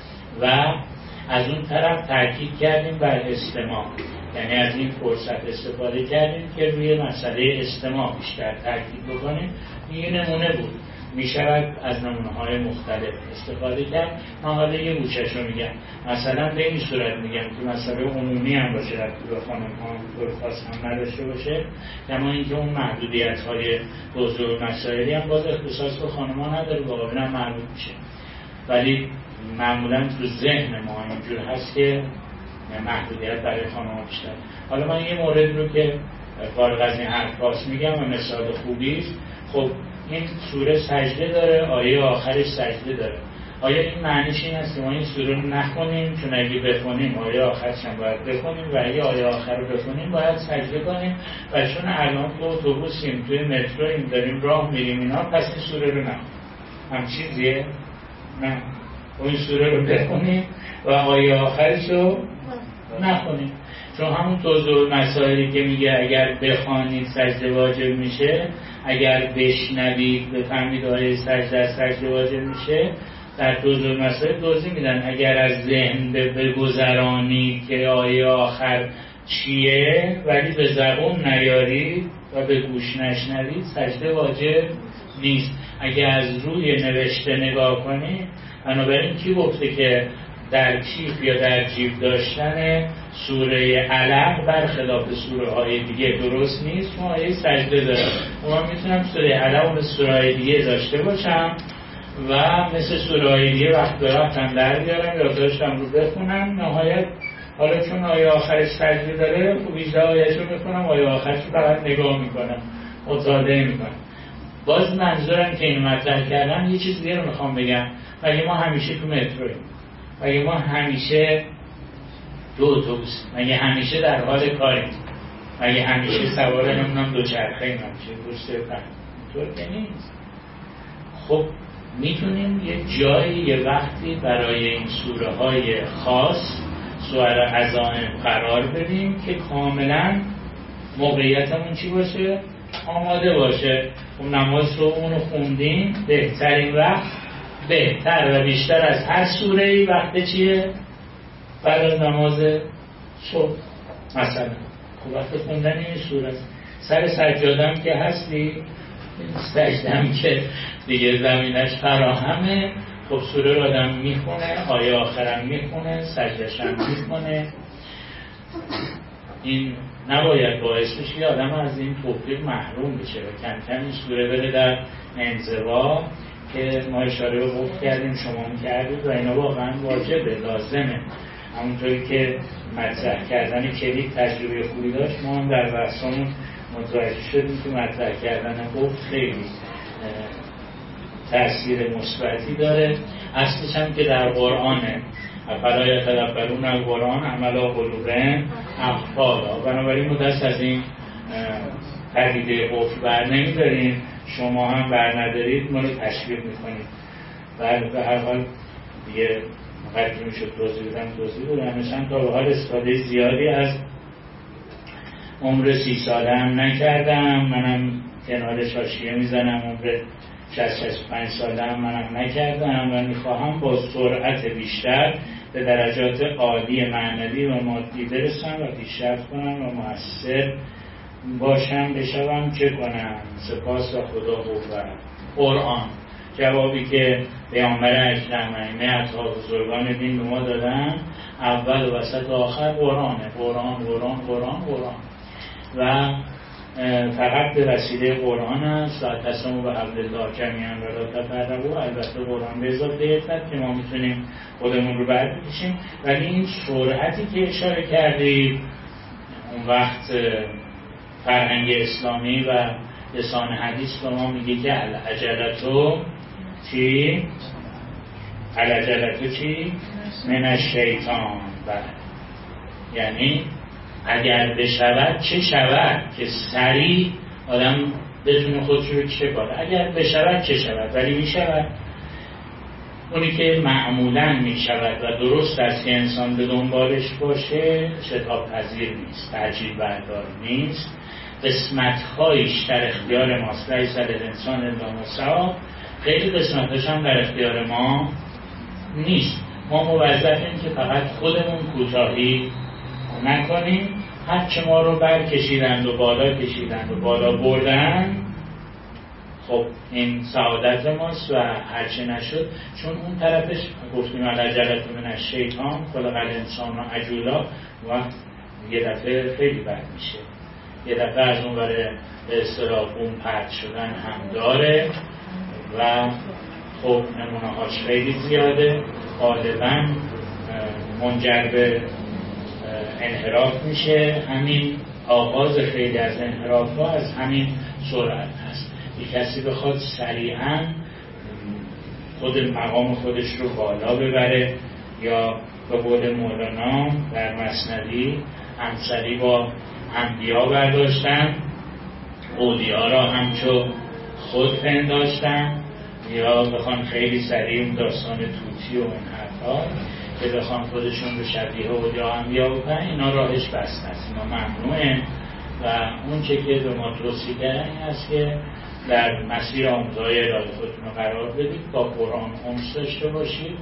و از اون طرف تاکید کردیم بر استماع، یعنی از این فرصت استفاده کردیم که روی مسئله استماع بیشتر تاکید بکنیم. یه نمونه بود، میشود از نمونه‌های مختلف استفاده کرد. من حالا یه گوشش رو میگم، مثلا به این صورت میگم که مسئله عمومی هم باشه، رفتی به خانم ها طور خاص هم نداشته باشه، کما اینکه اون محدودیت‌های توضیح و مسائلی هم باز اختصاص به خانم ها نداره، به آقایون هم مربوط میشه، ولی معمولا تو ذهن ما اینجور هست که محدودیت برای خانم ها بیشتر. حالا من یه مورد رو که فارغ از این حرف میگم و مثال خوبیست. خب این سوره سجده داره، آیه آخرش سجده داره. آیا این معنیش این است که ما این سوره رو نخونیم؟ چون اگه بخونیم آیه آخرش هم باید بخونیم و اگه آیه آخر رو بخونیم باید سجده کنیم و چون الان تو اتوبوسیم، توی مترویم، داریم راه میریم اینا، پس این سوره رو نخونیم. هم چیزیه؟ نه، این سوره رو بخونیم و آیه آخرش رو نخونیم. چون همون توضیح مسائلی که میگه اگر بخوانید سجده واجب میشه، اگر بشنوید بفهمید آیه سجده واجب میشه، در توضیح مسائل توضیح میدن اگر از ذهن بگذرانید که آیه آخر چیه ولی به زبون نیارید و به گوش نشنوید، سجده واجب نیست. اگر از روی نوشته نگاه کنید، بنابراین کی گفته که در کیف یا در جیب داشتن سوره علق برخلاف سوره های دیگه درست نیست؟ چون آیه سجده داره. من میتونم سوره علق و سوره های دیگه داشته باشم و مثل سوره های دیگه وقت به وقت هم در بیارم یا داشتم رو بخونم، نهایت حالا چون آیه آخرش سجده داره خب 18 آیه‌اش رو بخونم، آیه آخرش رو فقط نگاه میکنم، مطالعه میکنم. باز منظورم که اینو مطرح کردم یه چیز دیگه رو میخوام بگم. مگه ما همیشه تو مترویم؟ مگه ما همیشه تو اتوبوس؟ مگه همیشه در حال کاریم؟ مگه همیشه سوار نمونم دوچرخه ایم؟ همیشه گوشت پهن؟ اینطور که نیست. خب میتونیم یه جایی یه وقتی برای این سوره های خاص سوره عزائم قرار بدیم که کاملا موقعیتمون چی باشه؟ آماده باشه. اون نماز رو اونو خوندیم، بهترین وقت، بهتر و بیشتر از هر سوره‌ای وقت چیه؟ بعد از نماز صبح مثلا خب وقت خوندن این سوره سر سجادم که هستی، سجدم که دیگه زمینش فراهمه، خب سوره رو آدم میخونه، آیه آخرم میخونه، سجدشم میخونه. این نباید باعث بشه که آدم از این توفیق محروم بشه و کم کم این سوره بره در انزوا که ما اشاره به گفت کردیم، شما هم کردید و اینا واقعا واجبه، لازمه. همونطوری که مطرح کردن کلید تجربه خوبی داشت، ما هم در بحثمون متوجه شدیم که مطرح کردن گفت خیلی تأثیر مثبتی داره. اصلش هم که در قرآنه، افلا یتدبرون القرآن ام علی قلوب اقفالها. بنابراین ما دست از این پدیده قفل بر نمیداریم، شما هم بر ندارید، ما رو تشویق میکنید. بله به هر حال دیگه مقدر میشد توضیح بدم مثلا تا به حال استفاده زیادی از عمر 30 ساله هم نکردم، منم کنار شاشیه میزنم، عمر 60-65 ساله هم منم نکردم و میخواهم با سرعت بیشتر به درجات عالی معنوی و مادی برسم و پیشرفت کنم و مؤثر باشم. بشوم چه کنم؟ سپاس و خدا قوت. قرآن جوابی که پیامبر اکرم ائمه اطهار بزرگان دین به ما دادن، اول و وسط و آخر قرآنه. قرآن و فقط به وسیله قرآن است. لا تقسموا بحبل الله جمیعا ولا تفرقوا. البته قرآن به اضافه عفت که ما میتونیم خودمون رو بعد بکشیم، ولی این سرعتی که اشاره کردید اون وقت فرهنگ اسلامی و لسان حدیث به ما میگه که العجلتو چی؟ من الشیطان. یعنی اگر بشود چه شود که سریع آدم بتونه خودش رو چه کنه. اگر بشود چه شود، ولی میشود. اونی که معمولا میشود و درست است که انسان به دنبالش باشه شتاب پذیر نیست، ترجیح بردار نیست. قسمت‌هایش در اختیار ماست. لیس للانسان الا ما سعی. خیلی قسمت‌هاش هم در اختیار ما نیست. ما موظفیم که فقط خودمون کوتاهی نکنیم. هرچه ما رو برکشیدند و بالا کشیدند و بالا بردن، خب این سعادت ماست و هرچه نشد، چون اون طرفش گفتیم العجلة من الشیطان خلق الانسان عجولا و یه دفعه خیلی بد میشه. یه دفعه از اون برای به اصطلاح بوم پرت شدن هم داره و خب نمونه هاش خیلی زیاده. غالبا منجر به انحراف میشه. همین آغاز خیلی از انحراف ها از همین سرعت هست. یک کسی بخواد سریعا خود مقام خودش رو بالا ببره، یا به قول مولانا در مثنوی همسری با انبیا برداشتن، اولیا را همچو خود پنداشتن، یا بخوان خیلی سریع اون داستان توتی و اون حرفا که بخوان خودشون رو شبیه اولیا انبیا بکنن، اینا راهش بسته است، اینا ممنوعه. و اون چه که به ما توصیه کردن این است که در مسیر آموزهای الهی خودتون رو قرار بدید، با قرآن انس داشته باشید،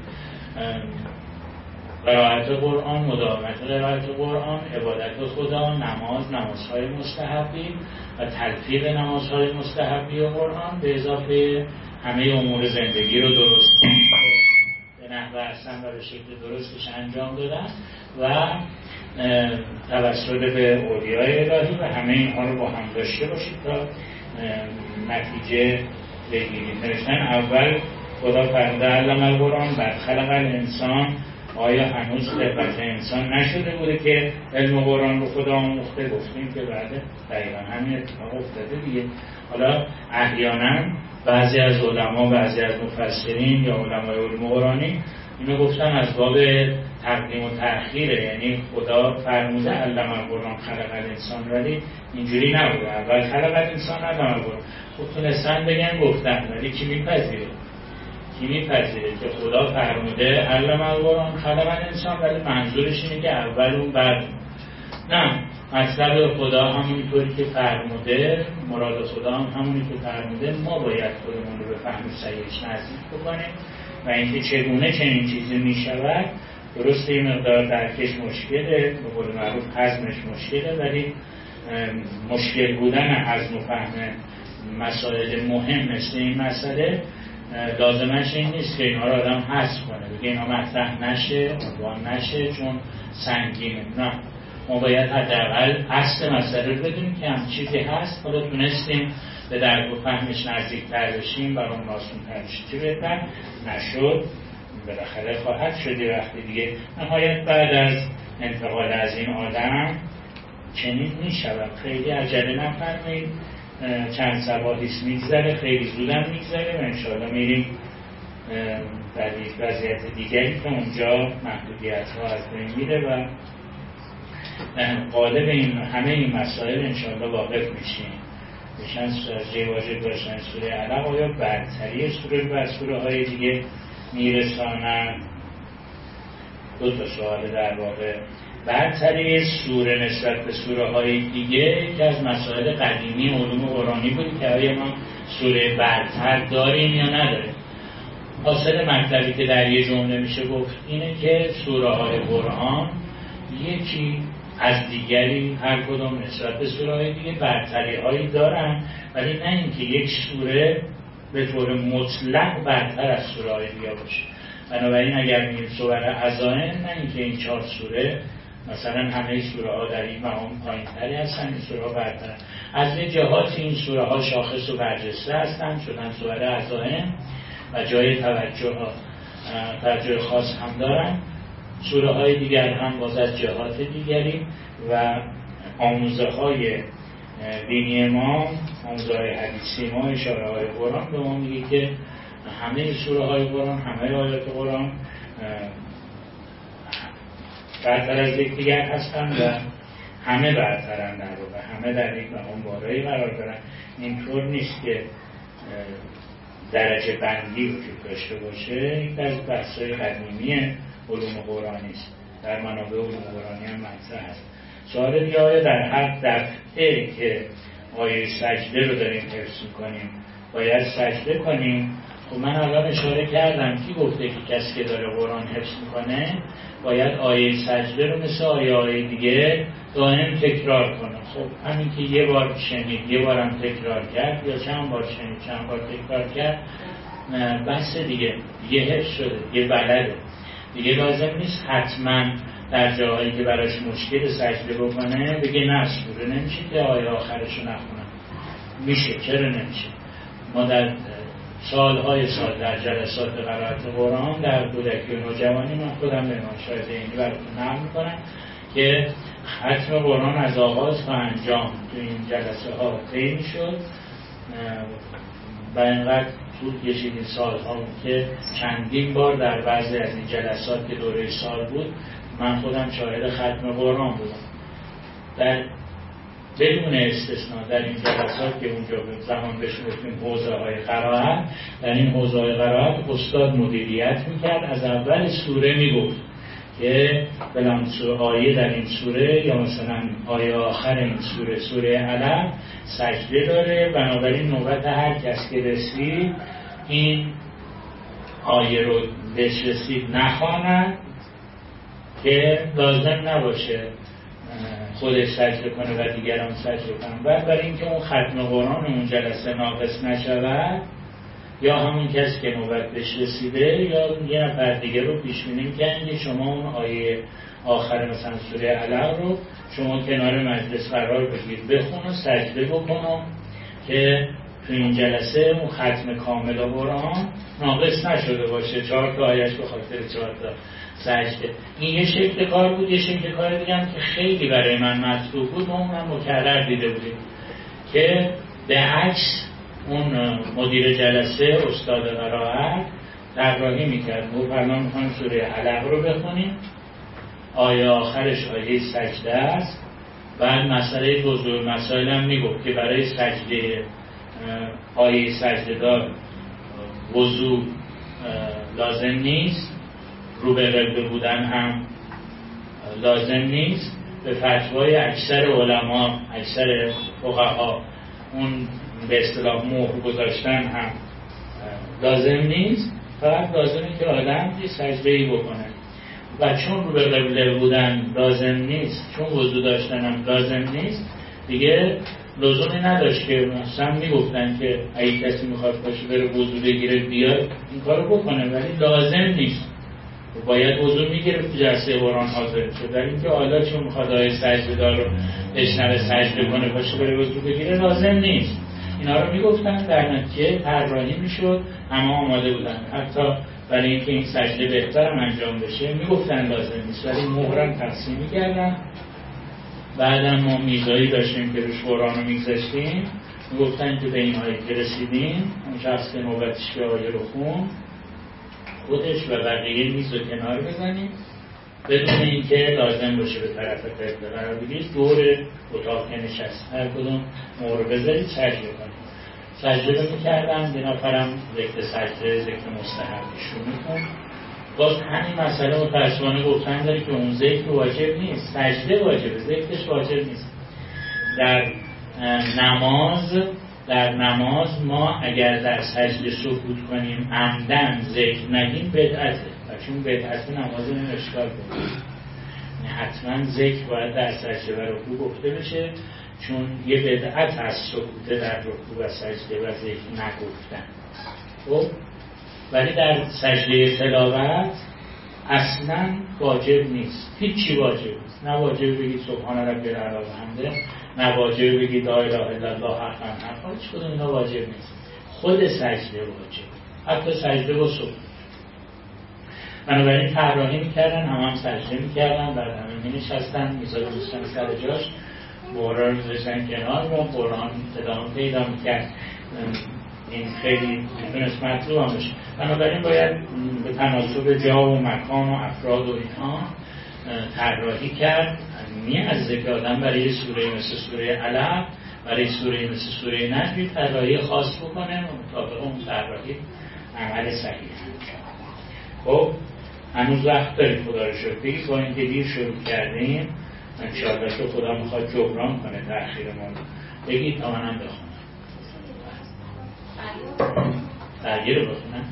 قرائت قرآن، مداومت قرائت قرآن، عبادت خدا، نمازهای مستحبی و تلفیق نمازهای مستحبی و قرآن، به اضافه همه امور زندگی رو درست به نحو احسن و به شکل درستش انجام دادن و توسل به اولیای الهی و همه اینها رو با هم داشته باشید تا نتیجه بگیرید. نوشتن اول خدا فرموده علم القرآن بعد خلق الانسان. آیا هنوز خلقت انسان نشده بوده که علم قرآن رو خدا آموخته؟ گفتیم که بعد دقیقا همین اتفاق افتاده دیگه. حالا احیانا بعضی از علما، بعضی از مفسرین یا علمای علوم قرآنی اینو گفتن از باب تقدیم و تأخیره، یعنی خدا فرموده علم القرآن خلق الانسان، ولی اینجوری نبوده. اول خلق الانسان علم القرآن. خب تونستن بگن گفتن، ولی کی میپذیره که خدا فرموده علم القرآن خلق الانسان ولی منظورش اینه که اول اون بعد؟ نه، مطلب خدا همونطوری که فرموده، مراد خدا هم همونی که فرموده، ما باید خودمون رو به فهم صحیحش نزدیک بکنیم و اینکه چگونه چنین چیزی میشود درسته این مقدار درکش مشکله، به قول معروف هضمش مشکله، ولی مشکل بودن هضم و فهم مسائل مهم مثل این مسئله لازمش این نیست که اینها رو آدم حذف کنه، بگه اینها مطرح نشه، عنوان نشه چون سنگینه. نه، ما باید حداقل اصل مسئله رو بدونیم که هم چیزی هست، حالا تونستیم به درک و فهمش نزدیک‌تر بشیم، برام آسان‌تر بشه. چی بهتر نشد بالاخره خواهد شدی وقتی دیگه نهایت بعد از انتقال از این آدم چنین میشود. خیلی عجله نفرمایید، چند صباحیست میگذره، خیلی زودم میگذره و انشاءالله میریم در یک وضعیت دیگری که اونجا محدودیت ها از بین میره و غالب این همه این مسائل انشاءالله واقف میشیم. بشن از واجب داشتن سوره علق آیا برتری سوره بر سوره های دیگه میرسانن؟ دو تا سوال در واقع. برتری سوره نسبت به سوره های دیگه که از مسائل قدیمی علوم قرآنی بود که آیا ما سوره برتر داریم یا نداریم. حاصل مطلبی که در یه جمله میشه گفت اینه که سوره های قرآن یکی از دیگری هر کدام نسبت به سوره های دیگه برتری هایی دارن، ولی نه اینکه یک سوره به طور مطلق برتر از سوره های دیگه باشه. بنابراین اگر میگیم سوره عزائم، نه اینکه این 4 سوره مثلا همه سوره ها در این مقام پایین تری هستن، این سوره ها برتر. از یه جهات این سوره ها شاخص و برجسته هستن، شدن سوره عزائم و جای توجه خاص هم دارن. سوره های دیگر هم باز از جهات دیگری و آموزه های دینی ما، آموزه های حدیثی ما، اشاره های قرآن به ما میگه که همه سوره های قرآن، همه آیات قرآن برتر از یکدیگر هستند و همه برترن در واقع، همه در یک مقام بالایی قرار دارن. اینطور نیست که درجه بندی وجود داشته باشه. یک از بحث‌های قدیمی علوم قرآنی است، در منابع علوم قرآنی هم مطرح است. سوال دیگه آیا در هر دفعه که آیه سجده رو داریم حفظ می‌کنیم باید سجده کنیم؟ خب من الان اشاره کردم کی گفته که کسی که داره قرآن حفظ میکنه باید آیه سجده رو مثل آیه دیگه دائم تکرار کنه. خب همین که یه بار شنید یه بارم تکرار کرد یا چند بار شنید چند بار تکرار کرد بس دیگه حفظ شده، یه بلده دیگه. لازم نیست حتما در جاهایی که براش مشکل سجده بکنه بگه نه سوره نمیشه که آیه آخرشو نخونم. میشه، چرا نمیشه؟ ما در سالهای سال در جلسات قرائت قرآن در کودکی و نوجوانی من خودم به امام شاذلی براتون نقل میکنم که ختم قرآن از آغاز تا انجام تو این جلسه ها طی میشد و اینقدر طول کشید این سالها که چندین بار در بعضی از این جلسات که دوره سال بود من خودم شاهد ختم قرآن بودم. در بدون استثناء در این جلسات که اونجا به زمان بهشون گفتیم حوزه های قرائت، در این حوزه های قرائت استاد مدیریت میکرد، از اول سوره میگفت که فلان آیه در این سوره یا مثلا آیه آخر این سوره، سوره علق سجده داره، بنابراین نوبت هر کس که رسید این آیه رو بهش رسید نخواند که لازم نباشه خودش سجده کنه و دیگران سجده کنه. بعد برای اینکه اون ختم قرآن اون جلسه ناقص نشود یا همون کسی که نوبت بهش رسیده یا یه نفر دیگه رو پیش بینی می‌کنن که شما اون آیه آخر مثلا سوره علق رو شما کنار مجلس قرار بگیرید بخون و سجده بکن که تو این جلسه اون ختم کامل قرآن ناقص نشده باشه 4 تا آیه‌اش به خاطر 4 تا سجده. این یه شکل کار بود. یه شکل کار دیگه هم که خیلی برای من مطلوب بود و اونم مکرر دیده بودیم که به عکس اون مدیر جلسه استاد قرائت طراحی میکرد و فرمان میخوایم سوره علق رو بخونیم، آیه آخرش آیه سجده است. بعد مسئله بزرگ مسائل هم میگفت که برای سجده آیه سجده دار وضو لازم نیست، رو به قبله بودن هم لازم نیست. به فتوای اکثر علما، اکثر فقها اون به اصطلاح مهر گذاشتن هم لازم نیست، فقط لازمه که آدم یه سجده‌ای بکنه. و چون رو به قبله بودن لازم نیست، چون وضو داشتنم لازم نیست، دیگه لزومی نداشت که مثلا میگفتن که اگه کسی میخواد باشه بره وضو بگیره بیاد این کارو بکنه، ولی لازم نیست. باید وضو میگرفت جلسه قرآن حاضر شد، ولی اینکه حالا چون میخواد آیه سجده دار رو بشنوه سجده کنه باشه بره وضو بگیره لازم نیست. اینا رو میگفتن، در نتیجه طراحی میشد، همه آماده بودن حتی برای اینکه این سجده بهترم انجام بشه میگفتن لازم نیست، ولی مهرم تقسیم میکردن. بعدم ما میزایی داشتیم که روش قرآن رو میگذاشتیم، میگفتن که به این آیه که رسیدیم اون شخص که نوبتش که آیه رو خون خودش و بقیه میز رو کنار بزنیم بدون اینکه لازم باشه به طرف قبله قرار بگیرید، دور اتاق نشست هر کدوم مهر بذارید سجده کنید. سجده رو میکردن، به نفرم ذکر سجده ذکر مستحبشون میکن. باز همین مسئله متاسفانه گفتن داره که اون ذکر واجب نیست، سجده واجبه، ذکرش واجب نیست. در نماز ما اگر در سجده سکوت کنیم عمدن ذکر نگیم بدعته، و چون بدعته نمازمون اشکال کنیم. حتما ذکر باید در سجده و رکوع گفته بشه، چون یه بدعت از سکوت در رکوع و سجده و ذکر نگفتن. خب ولی در سجده تلاوت اصلا واجب نیست، هیچی واجب نیست. نه واجب بگید سبحان ربی الاعلی و حمده، نه واجب بگید لا اله الا الله حقا حقا، هیچ کدوم اینا واجب نیست. خود سجده واجب، حتی سجده و سکوت. بنابراین طراحی میکردن، هم سجده میکردن، بعد همه مینشستن، میذاشتن سر جاش، مهرا رو میذاشتن کنار و قرآن ادامه پیدا میکرد. این خیلی میتونست مطلوب هم بشه. بنابراین باید به تناسب جا و مکان و افراد و اینها طراحی کرد. نیازه که آدم برای سوره مثل سوره علق، برای سوره مثل سوره نجم طراحی خاص بکنه و مطابق اون طراحی عمل صحیح. خب هنوز وقت داریم خدا رو شکر بگید، با اینکه دیر شروع کردیم انشاءالله که خدا میخواد جبران کنه تأخیرمون. بگید تا منم بخونم. درگیر رو بخونم؟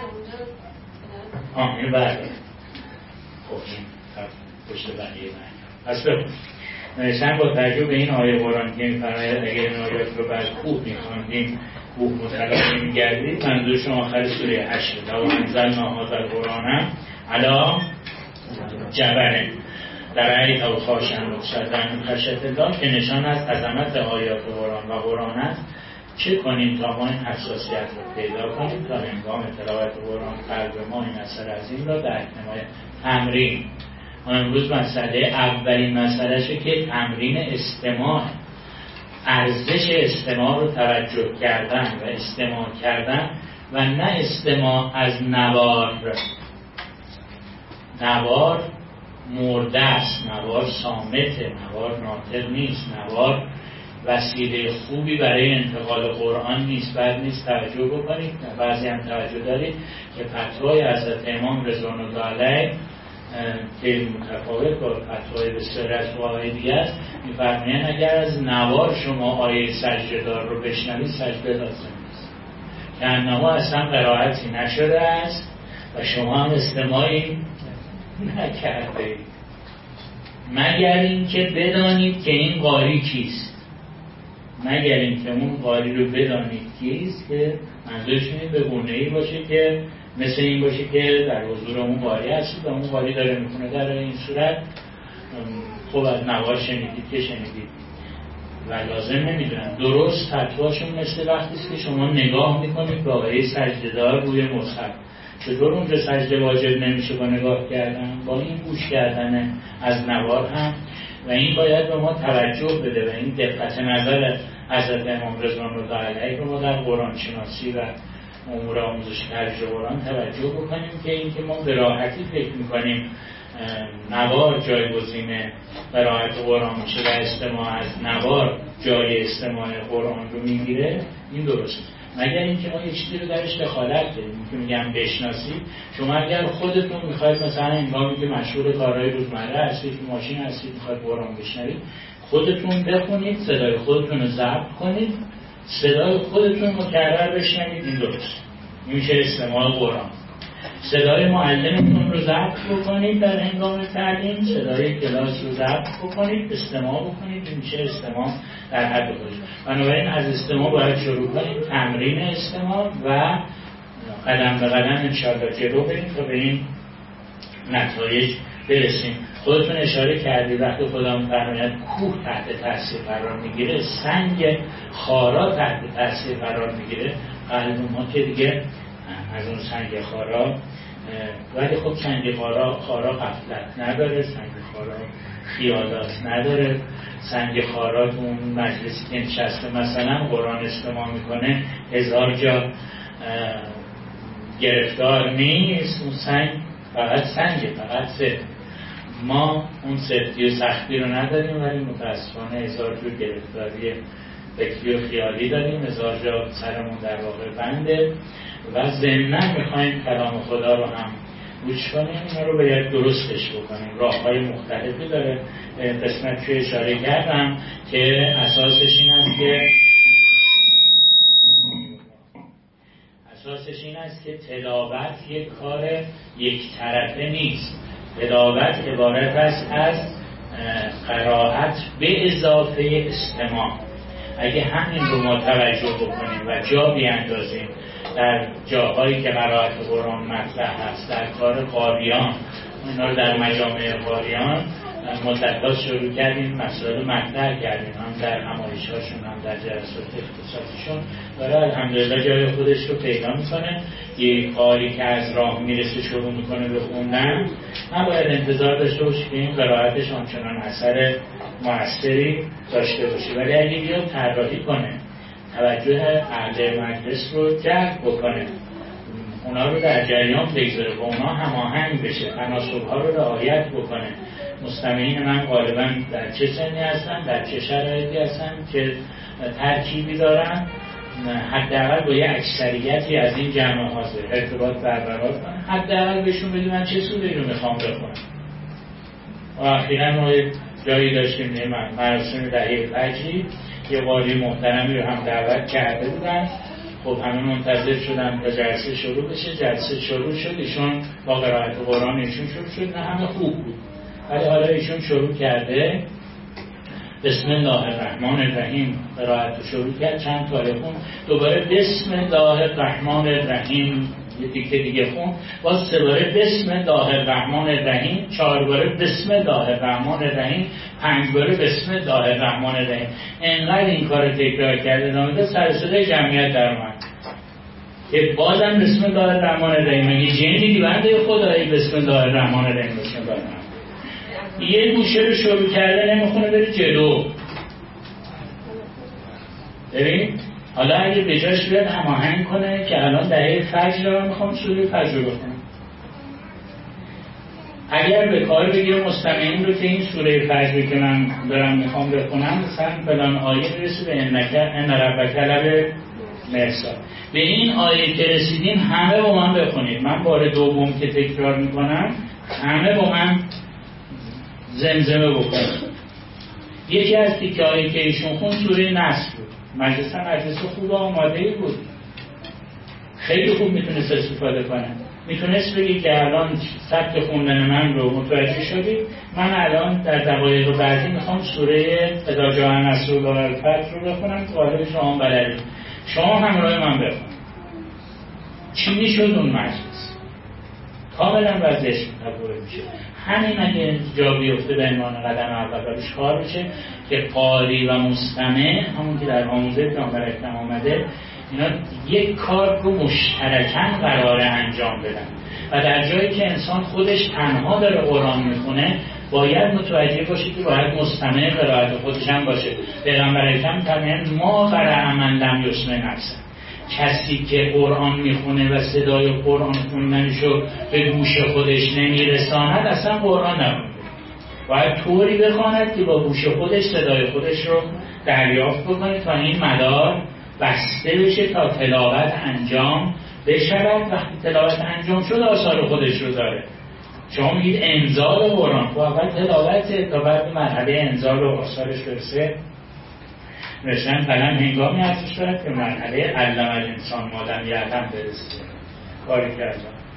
اینو بردارم. خب این پشت بقیه پس بخونم. نوشتن با توجه به این آیه قرآن که می‌فرماید اگر این آیات رو بعد خوب می‌خواندیم خوب متلقی می‌گردید، منظور شما آخر سوره 8 لو انزلنا هذا القرآن علی جبل لرأیته خاشعا متصدعا من خشیة الله، که نشان از عظمت آیات قرآن و قرآن است. چه کنیم تا ما این حساسیت رو پیدا کنیم تا هنگام تلاوت قرآن قلب ما این اثر عظیم را درک نماید. تمرین. ما امروز مسئله اولین مسئلهشه که تمرین استماع، ارزش استماع رو توجه کردن و استماع کردن و نه استماع از نوار. نوار مرده است، نوار صامته، نوار ناطق نیست، نوار وسیله خوبی برای انتقال قرآن نیست. بعد نیست توجه بکنید، بعضی هم توجه دارید که فتوای حضرت امام رضوان الله علیه که متفاوت با فتوای بسیاری از فقهای دیگه است، می‌فرمایند اگر از نوار شما آیه سجده دار رو بشنوید سجده لازم نیست، که انما اصلا قرائتی نشده است و شما هم استماعی نکرده، مگر اینکه بدانید که این قاری کیست. مگر اینکه اون قاری رو بدانید کیست، که منظورشون به گونه‌ای باشه که مثل این باشه که در حضور اون قاری هستید و اون قاری داره میکنه. در این صورت خب از نوار شنیدید که شنیدید و لازم نمیدونم. درست فتواشون مثل وقتی است که شما نگاه میکنید با آیه سجده‌دار روی مصحف. چطور اونجا سجده واجب نمیشه با نگاه کردن؟ با این گوش کردن از نوار هم. و این باید به ما توجه بده و این دقت نظر حضرت امام رضوان الله علیه رو ما در قرآن شناسی و امور آموزش ترجمه قرآن توجه بکنیم که اینکه ما به راحتی فکر میکنیم نوار جایگزین قرائت قرآن میشه و استماع از نوار جای استماع قرآن رو میگیره، این درسته. مگر اینکه ما یه چیزی رو درش دخالت داریم که میگم بشناسید. شما اگر خودتون میخواید مثلا هنگامی که مشغول کارهای روزمره هستید، ماشین هستید، میخواید قرآن بشنوید، خودتون بخونید، صدای خودتون رو ضبط کنید، صدای خودتون مکرر بشنوید، این درست میشه استماع قرآن. صدای معلمتون رو ضبط بکنید در هنگام تعلیم، صدای کلاس رو ضبط بکنید، استماع بکنید. این میشه استماع در حد خودش. بنابراین از استماع باید شروع کنید، تمرین استماع و قدم به قدم انشاءالله جلو بریم تا به این نتایج برسیم. خودتون اشاره کردید وقتی خدا می‌فرماید کوه تحت تاثیر قرار میگیره، سنگ خارا تحت تاثیر قرار میگیره، قلب ما که دیگه از اون سنگ خارا، ولی خب سنگ خارا غفلت نداره، سنگ خارا خیالات نداره، سنگ خارا تو اون مجلسی که نشسته مثلا قرآن استماع میکنه 1000 جا گرفتار نیست، اون سنگ فقط سنگه، فقط سفت. ما اون سفتی و سختی رو نداریم، ولی متاسفانه 1000 جور گرفتاری فکری و خیالی داریم، 1000 جا سرمون در واقع بنده و ضمناً میخوایم کلام خدا رو هم گوش کنیم. اینا رو باید درستش بکنیم. راه‌های مختلفی داره، قسمت که اشاره کردم که اساسش این است که تلاوت یک کار یک طرفه نیست. تلاوت عبارت است از قرائت به اضافه استماع. اگه همین رو ما توجه بکنیم و جا بیاندازیم در جاهایی که قرائت قرآن مطرح هست، در کار قاریان، اینا رو در مجامع قاریان مدت‌ها شروع کردیم، مسائل مطرح کردیم، هم در نمایش‌هاشون هم در جلسات اختصاصیشون، داره الحمدلله جای خودش رو پیدا میکنه. یه قاری که از راه میرسه شروع میکنه به خوندن، نباید انتظار داشته باشه که این قرائتش آنچنان اثر موثری داشته باشه، ولی اگه بیاد طراحی کنه، توجه اهل مجلس رو جلب بکنه، اونا رو در جریان بگذاره، با اونا هماهنگ بشه، تناسب‌ها رو رعایت بکنه. مستمعین من غالبا در چه سنی هستن، در چه شرایطی هستن، چه ترکیبی دارن، حداقل با یه اکثریتی از این جمع حاضر ارتباط برقرار کنن، حداقل بهشون بگیم من چه سوره رو میخوام بخونم. و اخیراً ما جایی داشتیم مراسم دهه فجری، یه قاری محترمی رو هم دعوت کرده بودن. خب همه منتظر شدن تا جلسه شروع بشه. جلسه شروع شد، ایشون با قرائت قرآن ایشون شروع شد، نه همه خوب بود، ولی حالا ایشون شروع کرده بسم الله الرحمن الرحیم قرائت شروع کرد، چند تا خون، دوباره بسم الله الرحمن الرحیم یه تیکه دیگه خون، باز سه باره بسم الله الرحمن الرحیم، 4 باره بسم الله الرحمن الرحیم، 5 باره بسم الله الرحمن الرحیم. انقدر این کار تکرار کرده نامیده سر صدای جمعیت در اومد که بازم بسم الله الرحمن الرحیم. مگه جنی دیدی بنده خدایی بسم الله الرحمن الرحیم بسم الله الرحمن. یه گوشه رو شروع کرده نمیخونه بره جلو. ببین حالا اگه به جاش بیاد هماهنگ کنه که الان دهه فجر رو میخوام سوره فجر رو بخونم، اگر به کار بگیره مستمعین رو که این سوره فجر که من دارم میخوام بخونم، مثلا فلان آیه برسه به ان ربک لب مرصاد، به این آیه که رسیدین همه با من بخونید. من بار دوم که تکرار میکنم همه با من زمزمه بکنید. یکی از تیکه‌هایی که ایشون خون سوره نصر بود. مجلس خوب و آماده‌ای بود، خیلی خوب میتونست استفاده کنه. میتونست بگی که الان سبک خوندن من رو متوجه شدید، من الان در دقایق بعدی میخوام سوره اذا جاء نصر الله والفتح رو بخونم، غالب شما بلدید، شما همراه من بخونید. چی میشد اون مجلس؟ کاملا وضعش تبدیل میشه. همین اگه جا بیفته به عنوان قدم اول روش کار بشه که قاری و مستمع، همون که در آموزه پیامبر اکرم آمده، اینا یک کار رو مشترکاً قراره انجام بدن و در جایی که انسان خودش تنها داره قرآن میخونه باید متوجه باشه که باید مستمع قرائت خودش هم باشه. پیامبر اکرم فرمودن ما قرأ من لم یسمع نفسه، کسی که قرآن میخونه و صدای قرآن خوندنشو به گوش خودش نمیرساند اصلا قرآن نمیخونه. باید طوری بخواند که با گوش خودش صدای خودش رو دریافت بکنه تا این مدار بسته بشه تا تلاوت انجام بشود. وقتی تلاوت انجام شد آثار خودش رو داره. شما میگید انزال قرآن، خب اول تلاوت تا بعد مرحله انزال و آثارش برسه. نوشتن قلم هنگامی ارزش دارد که مرحله علم الانسان ما لم یعلم برسه. کاری کردم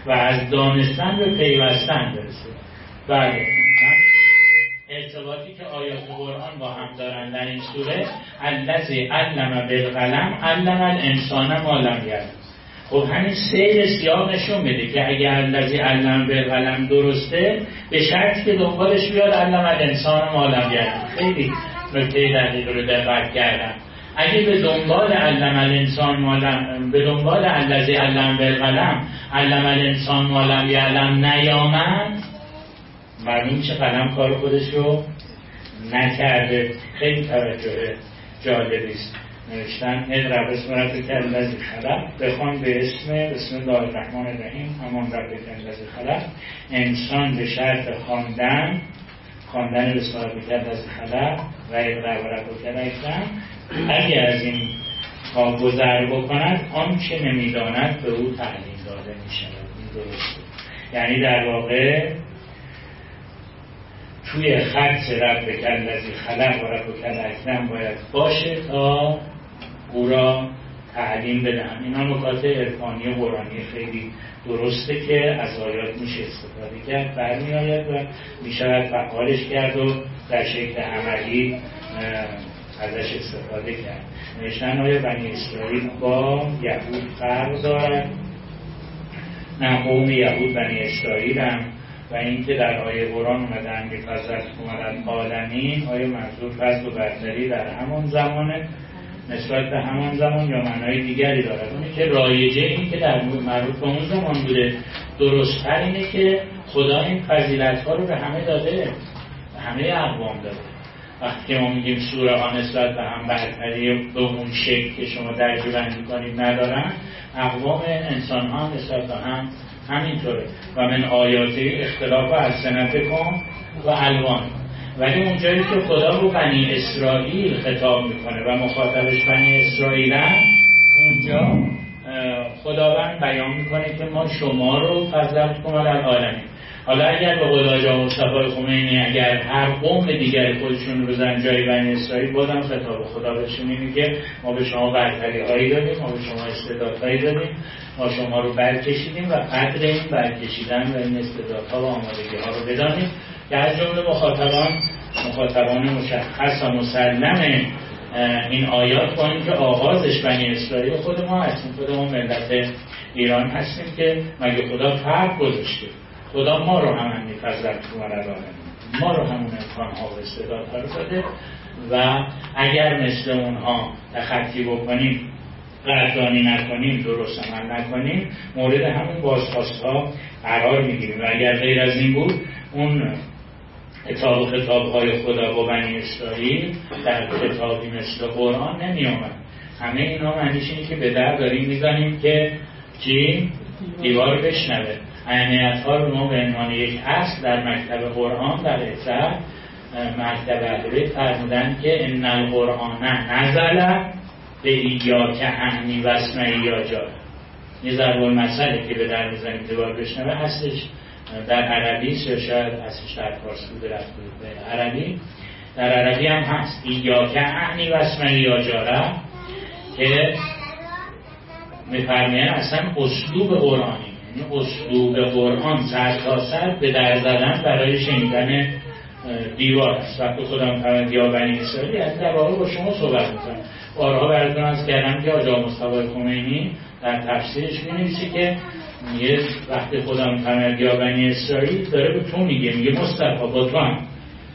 و از دانستن به پیوستن برسه. بله، ارتباطی که آیات قرآن با هم دارن در این سوره، الذی علم بالقلم علم الانسان ما لم یعلم. خب همین سیر سیاق نشون میده که اگر الذی علم بالقلم درسته، به شرطی که دنبالش بیاد علم الانسان ما لم یعلم. خیلی نکته دقیق رو دقت کردم. اگه به دنبال علم الانسان ما لم، به دنبال الذی علم بالقلم علم الانسان ما لم یعلم نیامد، معلوم چه قلم کار خودش رو نکرده. خیلی توجه جالبی است. نوشتن اقرأ بسم ربک الذی خلق، بخوان به بسم الله الرحمن الرحیم، همان ربک الذی خلق. انسان به شرط خواندن بسم الله الذی خلق و اقرأ ربک الاکرم، اگر از این ها گذر بکند آنچه نمیداند به او تعلیم داده می شود. این درسته. یعنی در واقع توی خط ربک الذی خلق و ربک الاکرم باید باشه تا او را تعلیم بدهم. اینا نکات عرفانی و قرآنی خیلی درسته که از آیات میشه استفاده کرد، برمی آید و میشود فعالش کرد و در شکل عملی ازش استفاده کرد. نوشتن آیا بنی اسرائیل با یهود فرق دارد؟ نه، قوم یهود بنی اسرائیل هم. و اینکه در آیه قرآن اومدن می‌فضلکم علی العالمین، آیا منظور فضل و برتری در همان زمانه نسبت به همان زمان یا معنای دیگری دارد؟ اونی که رایجه، اینی که در مربوط به اون زمان بوده، درست‌تر اینه که خدا این فضیلت‌ها رو به همه داده، به همه اقوام داده. وقتی که ما میگیم سوره ها نسبت به هم برتری به اون شکل که شما درجه بندی کنید ندارن، اقوام انسان ها نسبت به هم همینطوره. و من آیاتی اختلاف السنتکم و الوان. ولی اونجایی که خدا رو بنی اسرائیل خطاب میکنه و مخاطبش بنی اسرائیل هم، اونجا خداوند بیان میکنه که ما شما رو فضلکم علی العالمین. حالا اگر به قول آقا مصطفی خمینی اگر هر قوم دیگر خودشون رو بزن جای بنی اسرائیل، بازم خطاب خدا بهشون میگه ما به شما برتری هایی دادیم، ما به شما استعدادهایی دادیم، ما شما رو برکشیدیم و قدر این برکشیدن و این استعدادها و آمادگی ها رو بدانیم که از جمله مخاطبان مشخص و مسلم این آیات با اینکه آغازش بنی اسرائیل خود ما هستیم، خود ما ملت ایران هستیم که مگه خدا فرق گذاشته؟ خدا ما رو هم می‌فضلکم علی العالمین، ما رو همون امکان‌ها و استعدادها رو داده و اگر مثل اونها تخطی بکنیم، قدردانی نکنیم، درست عمل نکنیم، مورد همون بازخواست‌ها قرار می‌گیریم. و اگر غیر از این بود، اون خطاب‌های خدا با بنی اسرائیل در کتابی مثل قرآن نمی‌آمد. همه اینا معنیش اینه که به در داریم می‌زنیم که چی؟ دیوار بشنوه. اهمیت‌ها رو ما به عنوان یک اصل در مکتب قرآن در اطلاع مکتب اهل بیت فرمودن که ان القرآن نزل به ایاک اعنی و اسمعی یا جار. یه ضرب المثلی که به در میزنیم دیوار بشنوه هستش در عربی، یا شاید هستش در فارسی بوده رفته به عربی. در عربی هم هست ایاک اعنی و اسمعی یا جاره که می‌فرمایند اصلا اسلوب قرآنی، یعنی اسلوب قرآن سر تا سر به در زدن برای شنیدن دیوار است. وقتی خودم فرمود یا بنی اسرائیل، از در واقع با شما صحبت می‌کنم. بارها براتون عرض کردم که آقا مصطفی خمینی در تفسیرش می‌نویسه که میگه وقتی خودم فرمود یا بنی اسرائیل، داره به تو میگه مصطفی با تو هم.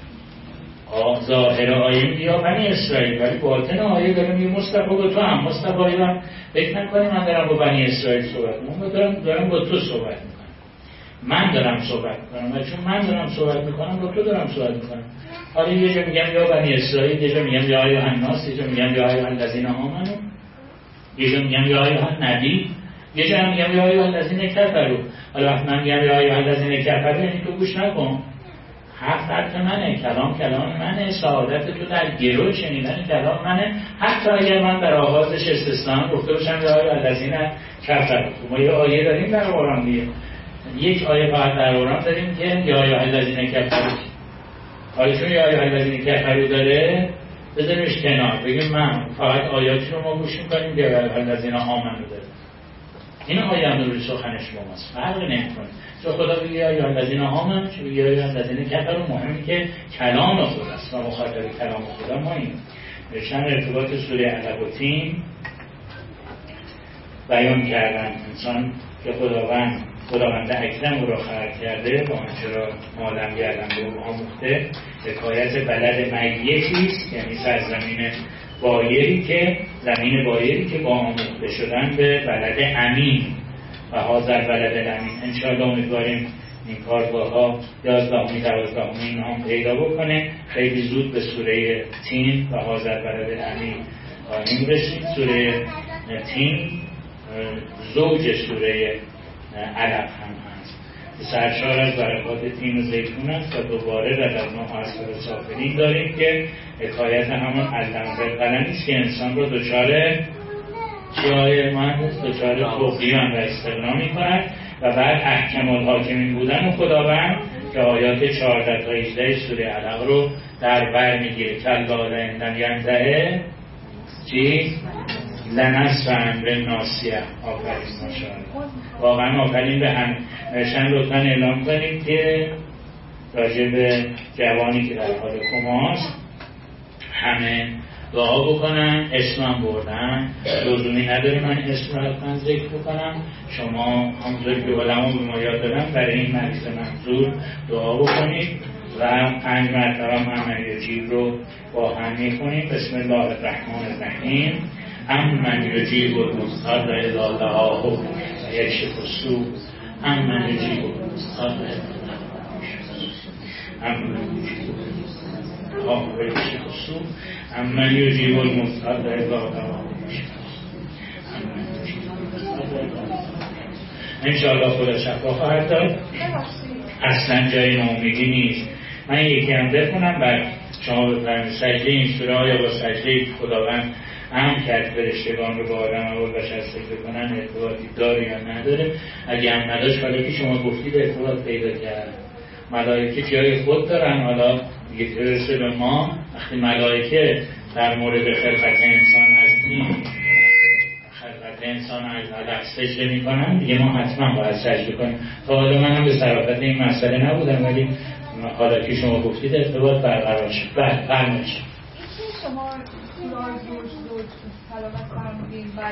ظاهر آیه میگه یا بنی اسرائیل، ولی باطن آیه داره میگه مصطفی با تو هم. مصطفی هم فکر نکنی من دارم با بنی اسرائیل صحبت میکنم، دارم با تو صحبت میکنم. من دارم صحبت میکنم و چون من دارم صحبت میکنم با تو دارم صحبت میکنم. حالا یه جا میگم یا بنی اسرائیل، یه جا میگم یا ایها الناس، یه جا میگم یا ایها الذین آمنوا، یه جا میگم یا ایها النبی، یه جا میگم یا ایها الذین کفروا. حالا وقتی من میگم یا ایها الذین کفروا، یعنی تو گوش نکن، حرف منه، کلام منه، سعادت تو در گروه شنیدن کلام منه. حتی اگر من در آغازش استثنا گفته باشم یا ایها الذین کفروا. ما یه آیه داریم در قرآن دیگه، یک آیه فقط در قرآن داریم که یا ایها الذین کفروا. حالا چون یا ایها الذین کفروا داره، بذاریمش کنار، بگیم من فقط آیاتی رو ما گوش می‌کنیم که یا ایها الذین آمنوا داره. این آیه روی سخن شماست، فرق نمی‌کنه. چون خدا بگه یا الذین آمنوا، چه بگه یا الذین کفروا، مهمه که کلام خداست و مخاطب کلام خدا ما این. چند ارتباط سوره علق و تین بیان کردن انسان که خداوند اکرم را خلق کرده با آنچه را معلم گردن به او آموخته. حکایت بلد میتیست، یعنی سرزمین بایری که زمین بایری که با آموخته شدن به بلد امین و حاضر بلد امین. انشاءالله امیدواریم این کارگاه ها 11 12 این هم پیدا بکنه. خیلی زود به سوره تین و حاضر بلد امین خواهیم رسید. سوره تین زوج سوره علق هم هست، سرشار از برکات تین و زیتون است و دوباره رضوان حاصل سافرین داریم که حکایت همون علم بالقلم است که انسان رو دچار طغیان و استغنا می‌کند و بعد احکم الحاکمین بودن و خداوند که آیات 14 تا 18 سوره علق رو در بر میگیره. کلا لئن ینتهی چی؟ لنصفا بالناصیه. آفرین ماشاءالله، واقعا آفرین به هم. شن لطفا اعلام کنید که راجع به جوانی که در حال کماست همه دعا بکنن. اسمم بردن، لزومی نداره من اسم رو حتما ذکر بکنم. شما همونطوری که علما به ما یاد دادن برای این مریض منظور دعا بکنید و 5 مرتبه محمد یجیب رو با هم می‌خونید. بسم الله الرحمن الرحیم. امن یجیب المضطر اذا دعاه و یکشف السوء. امن یجیب المضطر اذا دعاه و یکشف السوء. امن یجیب المضطر اذا دعاه و یکشف السوء. انشاءالله خدا شفا خواهد داد. اصلا جای ناامیدی نیست. من یکی هم بخونم بعد شما بفرمایید. سجده این سوره آیا با سجده خداوند هم کرد فرشتگان رو با آدم اول بشر سجده کنن ارتباطی داره یا نداره؟ اگه هم نداشت حالا که شما گفتید ارتباط پیدا کرد. ملائکه جای خود دارن. حالا دیگه ترسه به ما وقتی ملائکه در مورد خلقت انسان هستیم، خلقت انسان از علق سجده میکنن، دیگه ما حتما باید سجده کنیم. تا حالا من هم به صرافت این مسئله نبودم، ولی حالا که شما گفتید ارتباط برقرار شد. فرمایید. شما زوج سلامت فرمودین بعد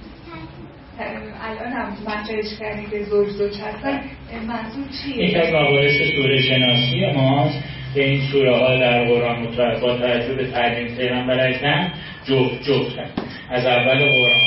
الان هم مطرحش کردید که زوج هستن، منظور چیه؟ یک از مباحث سوره شناسی ماست که این سوره ها در قرآن با توجه به تعلیم پیغمبر اکرم جفتن. از اول قرآن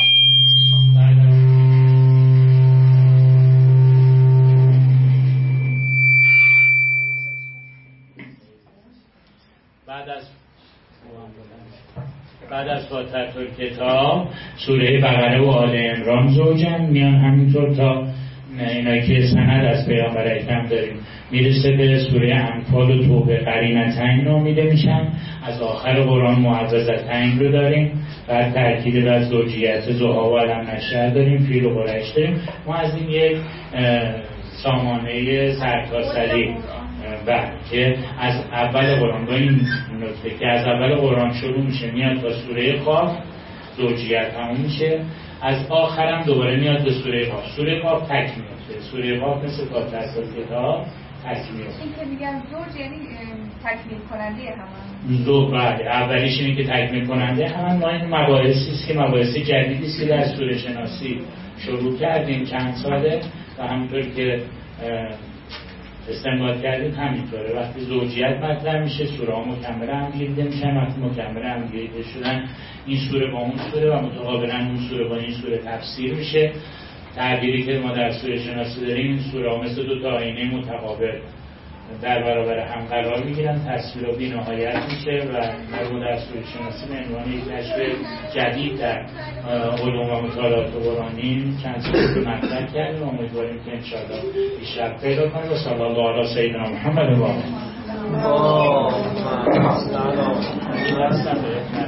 بعد از فاتحه الکتاب سوره بقره و آل عمران زوجن میان، همینطور تا اینایی که سند از پیامبر اکرم داریم میرسه به سوره انفال و توبه قرینتین نامیده میشن. از آخر قرآن معوذتین رو داریم، بعد ترکیب از زوجیت زها و علم نشر داریم، فیل و قریش داریم. ما از این یک سامانه سرتاسری که از اول قرآن با این نکته که از اول قرآن شروع میشه میاد تا سوره قاف زوجیت تموم میشه، از آخرم دوباره میاد به سوره قاف. سوره قاف تک میفته. سوره قاف مثل فاتحه کتاب تک میفته. این که میگن زوج یعنی تکمیل کننده همان. زوج بعد اولیش اینه که تکمیل کننده همان. ما این مباحثی است که مباحث جدیدی است که در سوره شناسی شروع کردیم چند ساله و همونطور که استنباط کردیم همینطوره. وقتی زوجیت مطرح میشه سوره ها مکمل هم دیده میشن. وقتی مکمل هم دیده شدن این سوره با اون سوره و متقابلا اون سوره با این سوره تفسیر میشه. تعبیری که ما در سوره شناسی داریم این سوره ها مثل دو تا آینه متقابل در برابر هم قرار میگیرن، تصویر و بی نهایت میشه و ما در سوره شناسی به عنوان یک کشف جدید در علوم و مطالعات قرآنی چند سوره رو مطرح کردیم و امیدواریم که انشاءالله پیشرفت پیدا کنه. و صلی الله علی سیدنا محمد و آله.